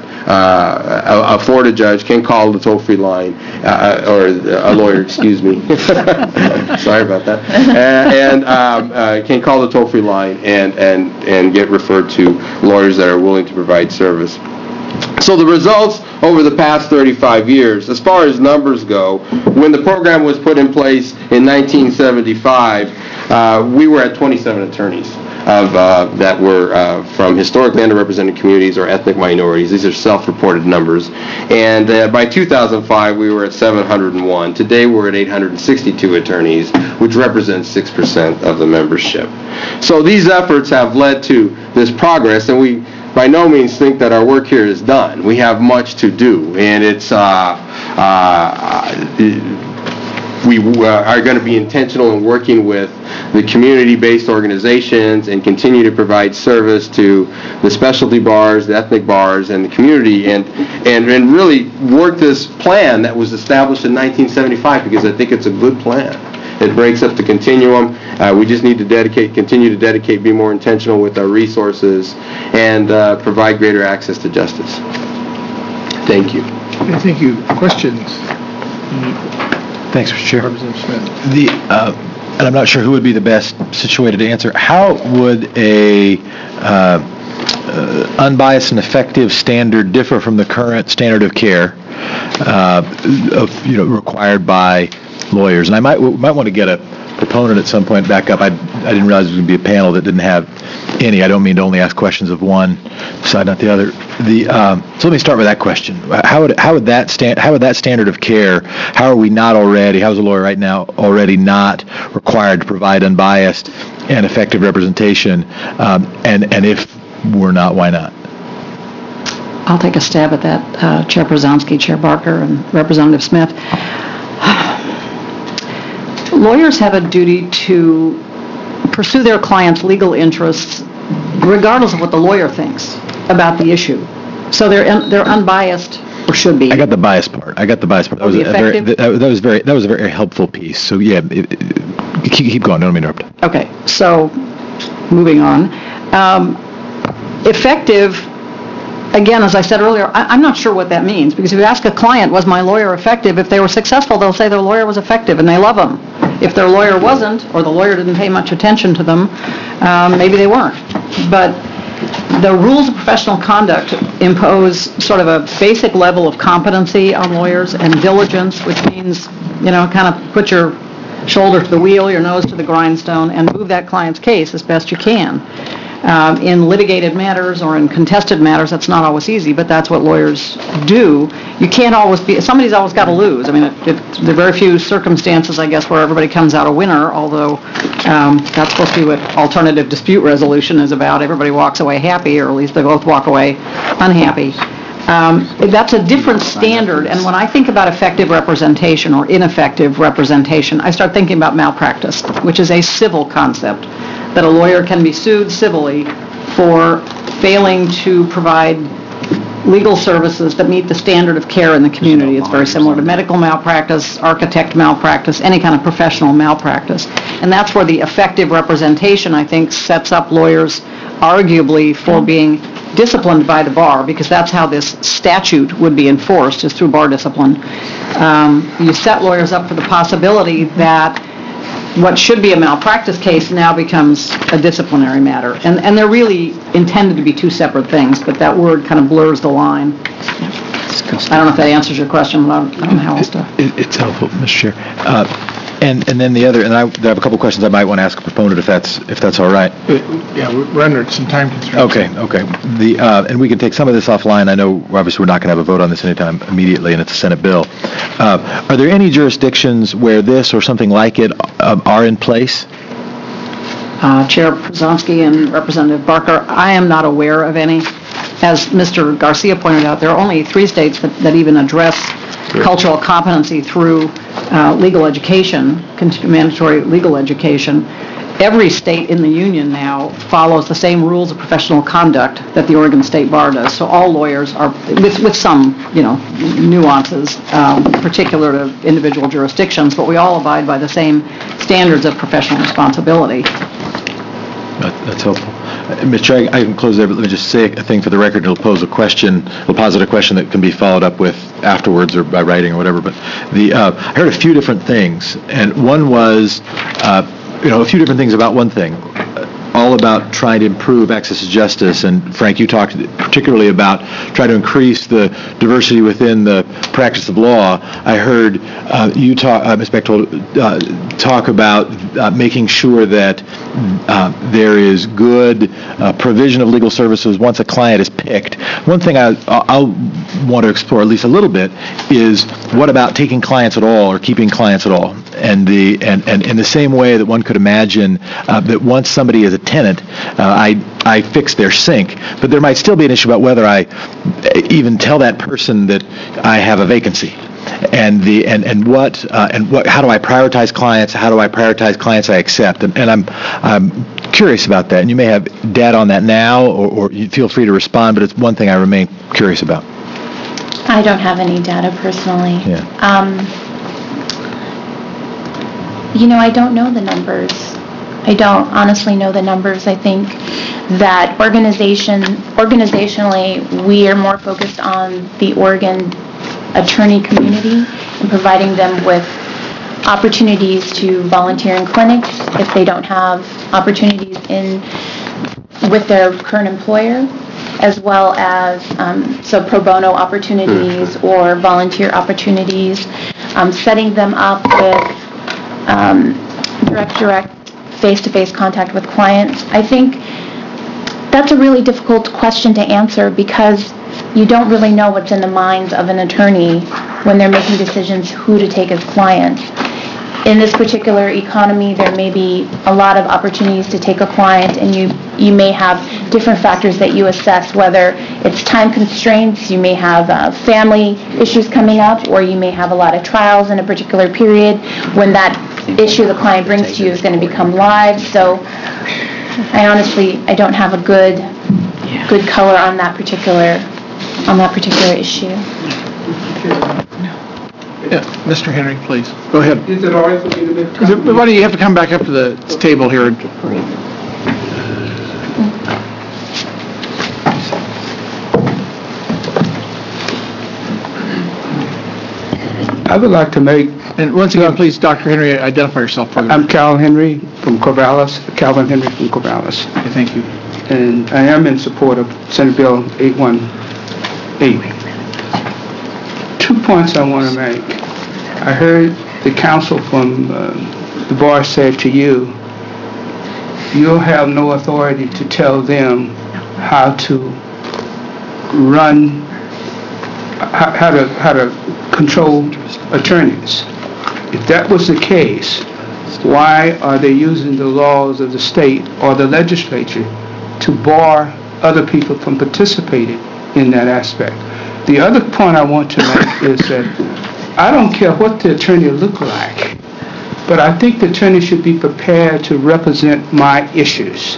Uh, afford a judge can call the toll-free line, uh, or a lawyer, excuse me. Sorry about that. And, and um, uh, can call the toll-free line and, and, and get referred to lawyers that are willing to provide service. So the results over the past thirty-five years, as far as numbers go, when the program was put in place in nineteen seventy-five, uh, we were at twenty-seven attorneys. Of, uh, that were uh, from historically underrepresented communities or ethnic minorities. These are self-reported numbers. And uh, by two thousand five, we were at seven hundred one. Today, we're at eight hundred sixty-two attorneys, which represents six percent of the membership. So these efforts have led to this progress, and we by no means think that our work here is done. We have much to do, and it's uh, uh, we uh, are going to be intentional in working with the community-based organizations and continue to provide service to the specialty bars, the ethnic bars, and the community, and, and, and really work this plan that was established in nineteen seventy-five, because I think it's a good plan. It breaks up the continuum. Uh, we just need to dedicate, continue to dedicate, be more intentional with our resources, and uh, provide greater access to justice. Thank you. Okay, thank you. Questions? Thanks, Mister Chair. Representative Smith. The, uh, and I'm not sure who would be the best situated to answer. How would a uh, uh, unbiased and effective standard differ from the current standard of care uh, of, you know, required by lawyers? And I might might want to get a proponent at some point back up. I, I didn't realize there was going to be a panel that didn't have any. I don't mean to only ask questions of one side, not the other. The um, so let me start with that question. How would how would that stand? How would that standard of care? How are we not already? How is a lawyer right now already not required to provide unbiased and effective representation? Um, and and if we're not, why not? I'll take a stab at that, uh, Chair Przanski, Chair Barker, and Representative Smith. Lawyers have a duty to pursue their clients' legal interests regardless of what the lawyer thinks about the issue. So they're un- they're unbiased, or should be. I got the bias part. I got the bias part. That was a very that, that was very that was a very helpful piece. So yeah, it, it, keep, keep going. Don't interrupt. Okay, so moving on. Um, effective. Again, as I said earlier, I, I'm not sure what that means, because if you ask a client, was my lawyer effective? If they were successful, they'll say their lawyer was effective, and they love them. If their lawyer wasn't, or the lawyer didn't pay much attention to them, um, maybe they weren't. But the rules of professional conduct impose sort of a basic level of competency on lawyers and diligence, which means, you know, kind of put your shoulder to the wheel, your nose to the grindstone, and move that client's case as best you can. Um, in litigated matters or in contested matters, that's not always easy, but that's what lawyers do. You can't always be, somebody's always got to lose. I mean, it, it, there are very few circumstances, I guess, where everybody comes out a winner, although um, that's supposed to be what alternative dispute resolution is about. Everybody walks away happy, or at least they both walk away unhappy. Um, that's a different standard, and when I think about effective representation or ineffective representation, I start thinking about malpractice, which is a civil concept, that a lawyer can be sued civilly for failing to provide legal services that meet the standard of care in the community. It's very similar to medical malpractice, architect malpractice, any kind of professional malpractice. And that's where the effective representation, I think, sets up lawyers arguably for being disciplined by the bar, because that's how this statute would be enforced, is through bar discipline. Um, you set lawyers up for the possibility that what should be a malpractice case now becomes a disciplinary matter. And, and they're really intended to be two separate things, but that word kind of blurs the line. I don't know if that answers your question, but I don't, I don't know how else to. It, it's helpful, Mister Chair. Uh, and and then the other, and I, I have a couple questions I might want to ask a proponent if that's if that's all right. Yeah, we're under some time constraints. Okay, okay. The uh, and we can take some of this offline. I know obviously we're not going to have a vote on this anytime immediately, and it's a Senate bill. Uh, are there any jurisdictions where this or something like it uh, are in place? Uh, Chair Przanski and Representative Barker, I am not aware of any. As Mister Garcia pointed out, there are only three states that, that even address cultural competency through uh, legal education, mandatory legal education. Every state in the union now follows the same rules of professional conduct that the Oregon State Bar does. So all lawyers are, with, with some, you know, nuances, um, particular to individual jurisdictions, but we all abide by the same standards of professional responsibility. That, that's helpful. Uh, Mister Chair, I, I can close there, but let me just say a thing for the record. It'll pose a question, it'll posit a question that can be followed up with afterwards or by writing or whatever. But the uh, I heard a few different things, and one was, uh, you know, a few different things about one thing, all about trying to improve access to justice. And Frank, you talked particularly about trying to increase the diversity within the practice of law. I heard uh, you talk, uh, Miz Bechtold, uh, talk about uh, making sure that uh, there is good uh, provision of legal services once a client is picked. One thing I, I'll want to explore at least a little bit is, what about taking clients at all or keeping clients at all? And the and, and in the same way that one could imagine uh, that once somebody is a tenant, uh, I I fix their sink, but there might still be an issue about whether I even tell that person that I have a vacancy. and the and and what uh, and what how do I prioritize clients? How do I prioritize clients I accept? And, and I'm I'm curious about that. And you may have data on that now, or, or you feel free to respond. But it's one thing I remain curious about. I don't have any data personally. Yeah. Um, you know, I don't know the numbers. I don't honestly know the numbers. I think that organization, organizationally, we are more focused on the Oregon attorney community and providing them with opportunities to volunteer in clinics if they don't have opportunities in with their current employer, as well as um, so pro bono opportunities or volunteer opportunities, um, setting them up with um, direct, direct face-to-face contact with clients. I think that's a really difficult question to answer because you don't really know what's in the minds of an attorney when they're making decisions who to take as clients. In this particular economy, there may be a lot of opportunities to take a client, and you, you may have different factors that you assess, whether it's time constraints, you may have uh, family issues coming up, or you may have a lot of trials in a particular period when that issue the client brings to you is going to become live. So I honestly, I don't have a good, good color on that particular, on that particular issue. Yeah, Mister Henry, please, go ahead. Is it all right for me to make a Is it- comment? Why don't you have to come back up to the table here? I would like to make... And once again, please, Doctor Henry, identify yourself for the... I'm Cal Henry from Corvallis, Calvin Henry from Corvallis. Okay, thank you. And I am in support of Senate Bill eight one eight. Two points I want to make. I heard the counsel from uh, the bar said to you, you'll have no authority to tell them how to run, how how to, how to control attorneys. If that was the case, why are they using the laws of the state or the legislature to bar other people from participating in that aspect? The other point I want to make is that I don't care what the attorney look like, but I think the attorney should be prepared to represent my issues,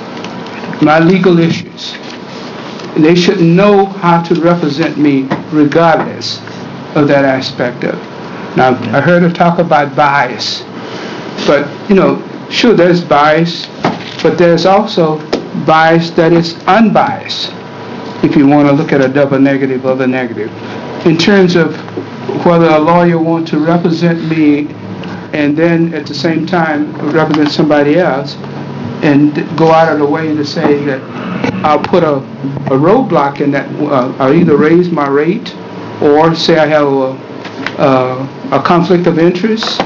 my legal issues. They should know how to represent me regardless of that aspect of it. Now, I heard her talk about bias, but, you know, sure, there's bias, but there's also bias that is unbiased, if you want to look at a double negative of a negative. In terms of whether a lawyer wants to represent me and then at the same time represent somebody else and go out of the way to say that I'll put a, a roadblock in that, uh, I'll either raise my rate or say I have a, uh, a conflict of interest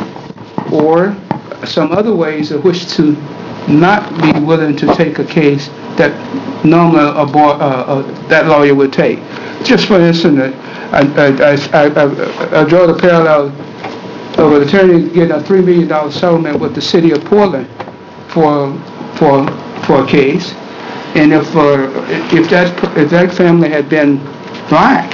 or some other ways in which to not be willing to take a case that normally a boy, uh, uh, that lawyer would take. Just for instance, I, I, I, I, I draw the parallel of an attorney getting a three million dollars settlement with the city of Portland for for for a case, and if uh, if that if that family had been black,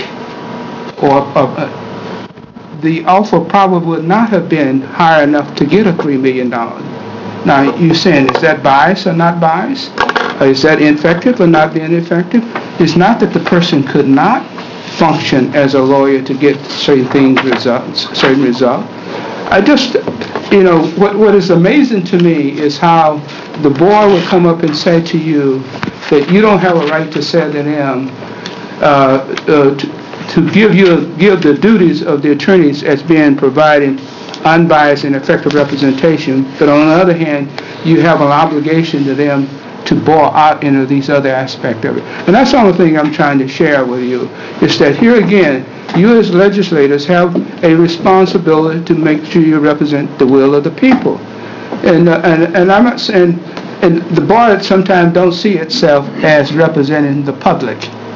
or uh, the offer probably would not have been high enough to get a three million dollars. Now, you're saying, is that bias or not bias? Or is that ineffective or not being effective? It's not that the person could not function as a lawyer to get certain things results, certain results. I just, you know, what what is amazing to me is how the board will come up and say to you that you don't have a right to say to them, uh, uh, to, to give you give the duties of the attorneys as being providing unbiased and effective representation, but on the other hand, you have an obligation to them to bar out into these other aspects of it. And that's the only thing I'm trying to share with you, is that here again, you as legislators have a responsibility to make sure you represent the will of the people. And uh, and, and I'm not saying, and the bar sometimes don't see itself as representing the public.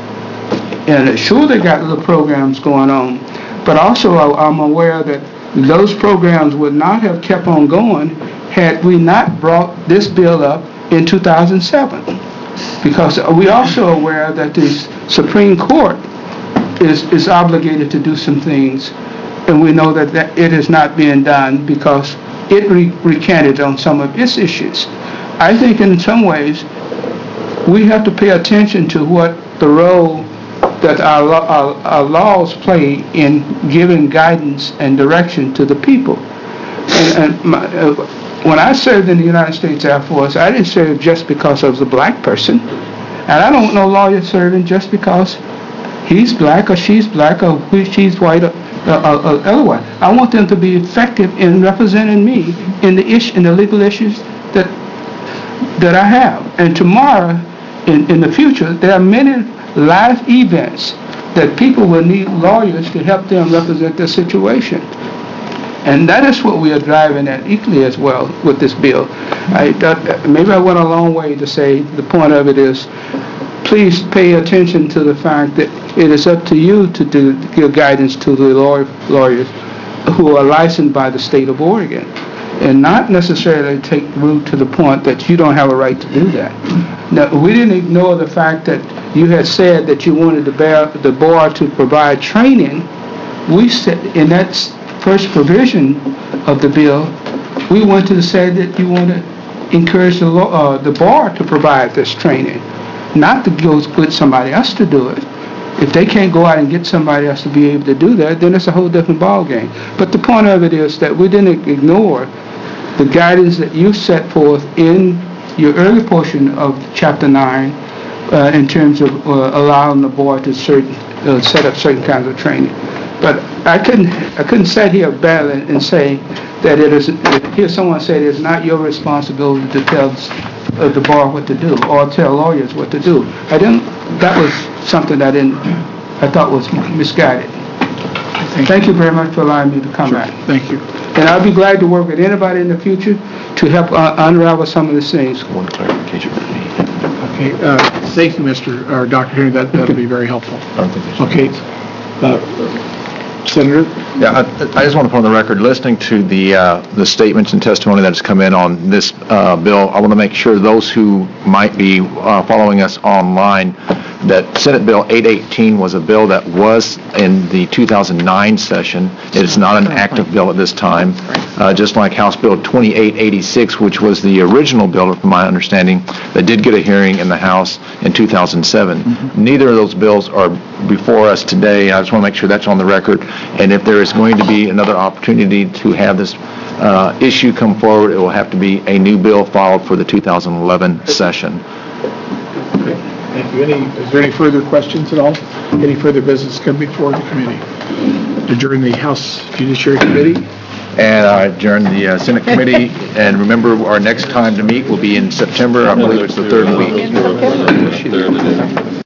And sure, they got little programs going on, but also I'm aware that those programs would not have kept on going had we not brought this bill up in two thousand seven. Because we also aware that the Supreme Court is, is obligated to do some things and we know that that it is not being done because it re- recanted on some of its issues. I think in some ways, we have to pay attention to what the role that our, lo- our, our laws play in giving guidance and direction to the people. And, and my, uh, when I served in the United States Air Force, I didn't serve just because I was a black person. And I don't want no lawyer serving just because he's black or she's black or she's white or, or, or otherwise. I want them to be effective in representing me in the issue, in the legal issues that that I have. And tomorrow, in, in the future, there are many live events that people will need lawyers to help them represent their situation. And that is what we are driving at equally as well with this bill. I thought, maybe I went a long way to say the point of it is, please pay attention to the fact that it is up to you to do, give guidance to the lawyer, lawyers who are licensed by the state of Oregon, and not necessarily take root to the point that you don't have a right to do that. Now, we didn't ignore the fact that you had said that you wanted the, bear, the board to provide training. We said in that first provision of the bill, we went to say that you want to encourage the, law, uh, the board to provide this training, not to go with somebody else to do it. If they can't go out and get somebody else to be able to do that, then it's a whole different ballgame. But the point of it is that we didn't ignore the guidance that you set forth in your early portion of Chapter nine uh, in terms of uh, allowing the board to certain, uh, set up certain kinds of training. But I couldn't, I couldn't sit here badly and say that it is, hear someone say it is not your responsibility to tell uh, the bar what to do or tell lawyers what to do. I didn't, that was something I didn't, I thought was misguided. Thank, Thank you very much for allowing me to come Sure. back. Thank you. And I'll be glad to work with anybody in the future to help uh, unravel some of these things. One clarification for me. Okay, uh, thank you, Mister or Doctor Henry, that, that'll be very helpful. I don't think there's... Okay. Uh, Senator? Yeah, I, I just want to put on the record, listening to the, uh, the statements and testimony that has come in on this uh, bill, I want to make sure those who might be uh, following us online, that Senate Bill eight eighteen was a bill that was in the two thousand nine session. It is not an active bill at this time, uh, just like House Bill twenty-eight eighty-six, which was the original bill, from my understanding, that did get a hearing in the House in two thousand seven. Mm-hmm. Neither of those bills are before us today. I just want to make sure that's on the record. And if there is going to be another opportunity to have this uh, issue come forward, it will have to be a new bill filed for the two thousand eleven session. Thank you. Any, is there any further questions at all? Any further business come before the committee? Adjourn the House Judiciary Committee. And I adjourn the uh, Senate Committee. And remember, our next time to meet will be in September. I believe it's the third week.